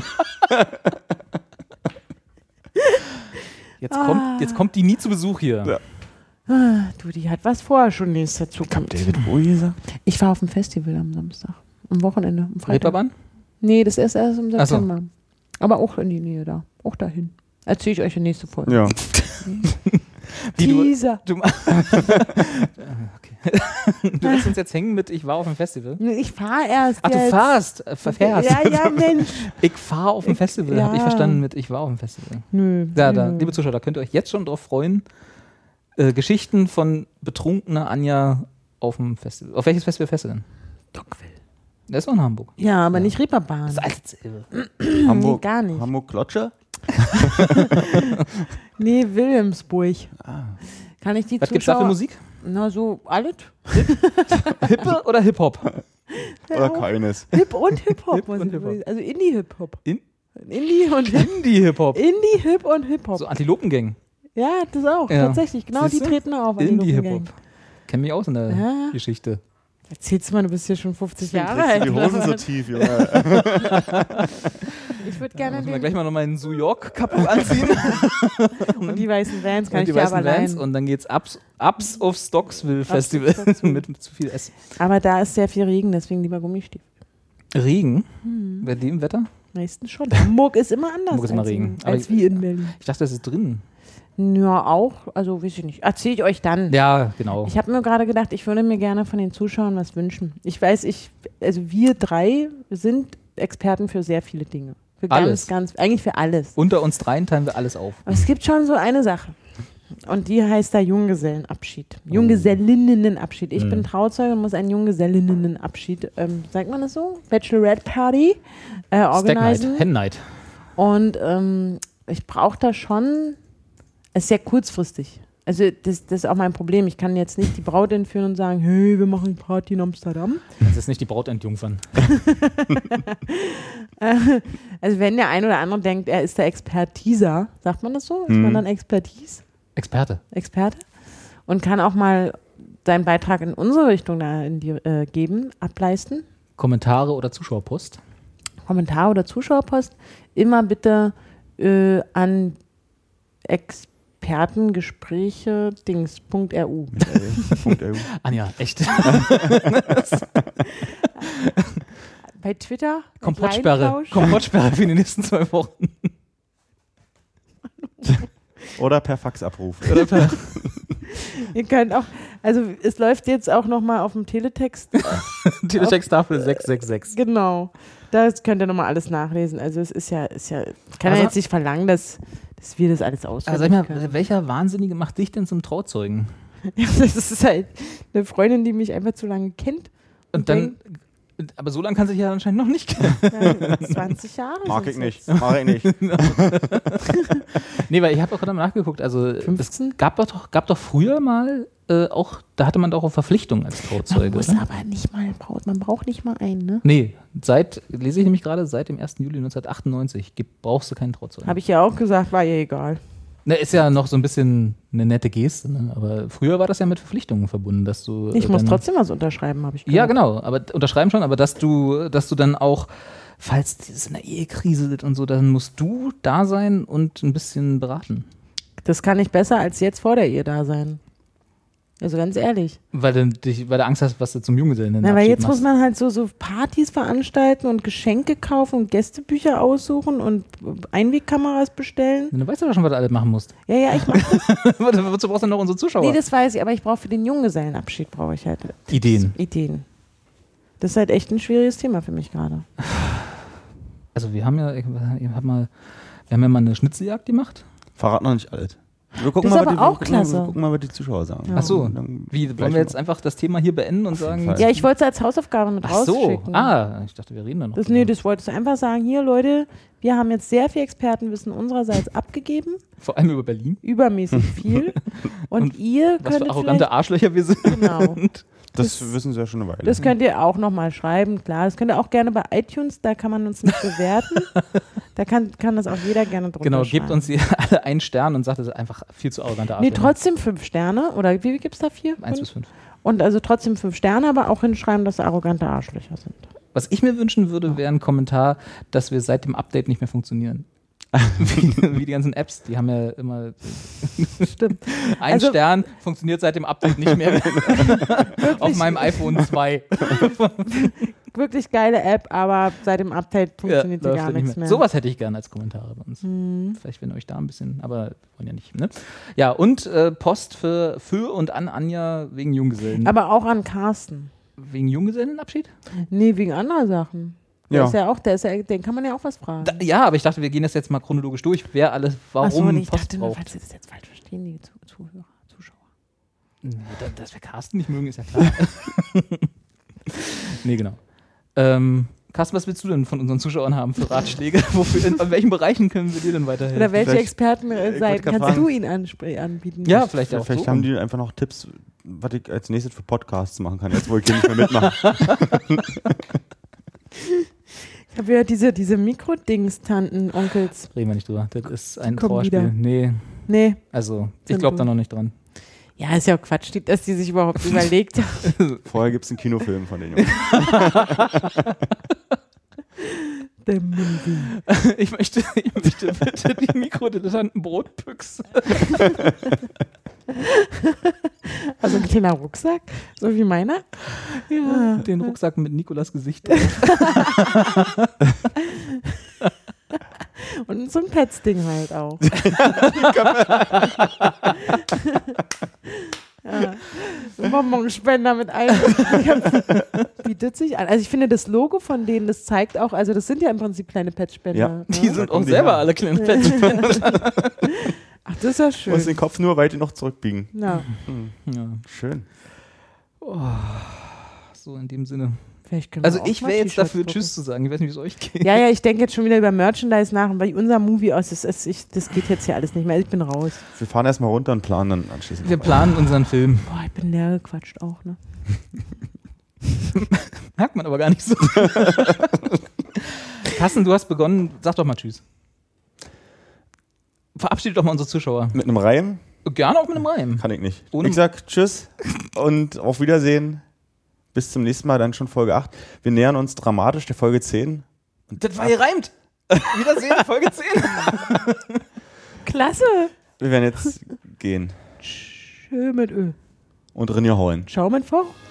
Jetzt kommt die nie zu Besuch hier. Ja. Du, die hat was vor, schon nächster Zukunft. David Bowie gesagt? Ich war auf dem Festival am Samstag. Am Wochenende, am Freitag. Reeperbahn? Nee, das ist erst im Ach so. September. Aber auch in die Nähe da. Auch dahin. Erzähle ich euch in der nächsten Folge. Ja. Teaser. Du lässt uns jetzt hängen mit Ich war auf dem Festival. Ich fahre erst Ach, du jetzt. fahrst. Verfährst. Ja, Mensch. Ich fahre auf dem Festival, ja. habe ich verstanden mit Ich war auf dem Festival. Nö. Ja, liebe Zuschauer, da könnt ihr euch jetzt schon drauf freuen. Geschichten von betrunkener Anja auf dem Festival. Auf welches Festival fährst du denn? Dockville. Der ist auch in Hamburg. Ja, aber nicht Reeperbahn. Das ist alles dasselbe. Hamburg. gar nicht. Hamburg Klotsche? Nee, Wilhelmsburg. Kann ich die Was gibt's da für Zuschauer... Musik? Na, so alles. Hippe oder Hip-Hop? Oder keines? Hip und Hip-Hop. Hip und Hip-Hop. Also Indie-Hip-Hop. Indie Hip-Hop. Indie-Hip und Hip-Hop. So Antilopengang. Ja, das auch. Ja. Tatsächlich. Genau, Siehst die du? treten auf. Indie-Hip-Hop. Kenn mich aus in der Ja. Geschichte. Erzählst du mal, du bist hier schon 50 Jahre Trägst alt. du die Hosen so tief, Junge. Ich würde gerne Müssen wir den... gleich mal noch meinen New York Kapu anziehen. Und die weißen Vans kann Und ich die dir aber weißen Vans. leihen. Und dann geht's Ups of Stocksville Festival mit zu viel Essen. Aber da ist sehr viel Regen, deswegen lieber Gummistiefel. Regen? Bei dem Wetter? Meistens schon. Hamburg ist immer anders Hamburg ist immer als, Regen. als Aber wie in Berlin. Ich dachte, das ist drin. Ja, auch. Also, weiß ich nicht. Erzähle ich euch dann. Ja, genau. Ich habe mir gerade gedacht, ich würde mir gerne von den Zuschauern was wünschen. Ich weiß, also wir drei sind Experten für sehr viele Dinge. Für Alles. eigentlich für alles. Unter uns dreien teilen wir alles auf. Aber es gibt schon so eine Sache. Und die heißt da Junggesellenabschied. Junggesellinnenabschied. Ich bin Trauzeuge und muss einen Junggesellinnenabschied, sagt man das so? Bachelorette Party Stack Night, organisieren. Hen Night. Und ich brauche da schon, es ist sehr kurzfristig. Also das ist auch mein Problem. Ich kann jetzt nicht die Braut entführen und sagen, hey, wir machen Party in Amsterdam. Das ist nicht die Braut entjungfern. Also wenn der ein oder andere denkt, er ist der Expertiser, sagt man das so? Ist man dann Experte? Und kann auch mal seinen Beitrag in unsere Richtung da geben, ableisten. Kommentare oder Zuschauerpost? Kommentar oder Zuschauerpost immer bitte an expertengespräche.ru. Anja, echt. Bei Twitter. Komfortsperre für die nächsten 2 Wochen. Oder per Faxabruf. Ihr könnt auch, also es läuft jetzt auch nochmal auf dem Teletext. Teletexttafel 666. Genau. Das könnt ihr nochmal alles nachlesen. Also es ist ja, ich kann ja jetzt nicht verlangen, dass wir das alles auswendig Also sag können. mal, welcher Wahnsinnige macht dich denn zum Trauzeugen? Ja, das ist halt eine Freundin, die mich einfach zu lange kennt. Und dann, aber so lange kann sich ja anscheinend noch nicht kennen. Ja, 20 Jahre. Mag ich sind's nicht. Mag ich nicht. Nee, weil ich habe auch gerade mal nachgeguckt. Also 15? es gab doch früher mal auch, da hatte man doch auch Verpflichtungen als Trauzeuge. Man muss ne? aber nicht mal, man braucht nicht mal einen, ne? Nee, lese ich nämlich gerade, seit dem 1. Juli 1998 brauchst du keinen Trauzeugen. Habe ich ja auch gesagt, war ihr egal. Ne, ist ja noch so ein bisschen eine nette Geste, ne? Aber früher war das ja mit Verpflichtungen verbunden, dass du. Ich muss dann- trotzdem was unterschreiben, habe ich gesagt. Ja, genau, aber unterschreiben schon, aber dass du dann auch, falls es in der Ehe kriselt und so, dann musst du da sein und ein bisschen beraten. Das kann ich besser als jetzt vor der Ehe da sein. Also ganz ehrlich. Weil du Angst hast, was du zum Junggesellen Na, weil jetzt muss man halt so Partys veranstalten und Geschenke kaufen und Gästebücher aussuchen und Einwegkameras bestellen. Du weißt aber schon, was du alles machen musst. Ja, ich mach das. Wozu brauchst du noch unsere Zuschauer? Nee, das weiß ich, aber ich brauche für den Junggesellenabschied brauche ich halt Ideen. Das ist halt echt ein schwieriges Thema für mich gerade. Also wir haben ja mal eine Schnitzeljagd gemacht. Verrat noch nicht alles. Wir gucken Das ist mal, aber auch klasse. Wir gucken mal, was die Zuschauer sagen. Ja. Ach so, Dann wie, gleich wollen wir jetzt einfach das Thema hier beenden und sagen... Fall. Ja, ich wollte es als Hausaufgabe mit Ach so, rausschicken. ich dachte, wir reden da noch. Das wolltest du einfach sagen, hier Leute, wir haben jetzt sehr viel Expertenwissen unsererseits abgegeben, Vor allem über Berlin. übermäßig viel und ihr Was könnt für arrogante Arschlöcher wir sind. genau, Das wissen sie ja schon eine Weile. das könnt ihr auch nochmal schreiben, klar, das könnt ihr auch gerne bei iTunes, da kann man uns nicht bewerten, da kann das auch jeder gerne drunter Genau, schreiben. gebt uns hier alle einen Stern und sagt, das ist einfach viel zu arrogante Nee, Arschlöcher. trotzdem 5 Sterne, oder wie gibt's da 4? 1 bis 5. Und also trotzdem 5 Sterne, aber auch hinschreiben, dass sie arrogante Arschlöcher sind. Was ich mir wünschen würde, wäre ein Kommentar, dass wir seit dem Update nicht mehr funktionieren. wie die ganzen Apps, die haben ja immer Stimmt. ein Also- Stern, funktioniert seit dem Update nicht mehr. Auf meinem iPhone 2. Wirklich geile App, aber seit dem Update funktioniert die läuft gar ja nicht nichts mehr. Sowas hätte ich gerne als Kommentare bei uns. Vielleicht wenn euch da ein bisschen, aber wollen ja nicht. Ne? Ja, und Post für und an Anja wegen Junggesellen. Aber auch an Carsten. Wegen Junggesellenabschied? Nee, wegen anderer Sachen. Ja. Den kann man ja auch was fragen. Ja, aber ich dachte, wir gehen das jetzt mal chronologisch durch, wer alles warum Ach so, nee, ich Post dachte nur, braucht. falls Sie das jetzt falsch verstehen, die Zuschauer. Nee, dass wir Carsten nicht mögen, ist ja klar. Nee, genau. Carsten, was willst du denn von unseren Zuschauern haben für Ratschläge? In welchen Bereichen können wir dir denn weiterhelfen? Oder welche Vielleicht- Expertenseiten wollte gerade kannst fragen. du ihnen anbieten? Ja, vielleicht auch Vielleicht so. haben die einfach noch Tipps, was ich als nächstes für Podcasts machen kann, jetzt wo ich hier nicht mehr mitmache. Ich habe ja diese Mikrodings-Tanten-Onkels. Reden wir nicht drüber. Das ist ein Kommen Trauerspiel. wieder. Nee, Nee. also ich Sind glaube da gut. noch nicht dran. Ja, ist ja auch Quatsch, dass die sich überhaupt überlegt haben. Vorher gibt es einen Kinofilm von den Jungs. Der Mundi. Ich möchte bitte die mikrodilettanten Brotbüchse. Also ein kleiner Rucksack, so wie meiner. Ja, den Rucksack mit Nikolas Gesicht drauf. Und so ein Pets-Ding halt auch. Ja. Bonbonspender mit einem. Bietet sich an. Also ich finde das Logo von denen, das zeigt auch, also das sind ja im Prinzip kleine Petspender. Ja. Ne? Die sind auch kommen die selber her. alle kleine Petspender. Ach, das ist ja Du schön. musst den Kopf nur weit noch zurückbiegen. Ja, Ja, Schön. so in dem Sinne. vielleicht können wir Also auch ich mal wäre jetzt T-Shirts dafür, drucken. Tschüss zu sagen. Ich weiß nicht, wie es euch geht. Ja, ich denke jetzt schon wieder über Merchandise nach, weil unser Movie aus das geht jetzt hier alles nicht mehr. Ich bin raus. Wir fahren erstmal runter und planen dann anschließend. Wir noch planen unseren Film. Boah, ich bin leer gequatscht auch, ne? Merkt man aber gar nicht so. Carsten, du hast begonnen. Sag doch mal Tschüss. Verabschiede doch mal unsere Zuschauer. Mit einem Reim Gerne auch mit einem Reim. kann ich nicht. Ohne- Ich sag Tschüss und auf Wiedersehen. Bis zum nächsten Mal, dann schon Folge 8. Wir nähern uns dramatisch der Folge 10. Das war gereimt. Wiedersehen, Folge 10. Klasse. Wir werden jetzt gehen Schön mit Ö. und Rinja hauen. Schau mit vor.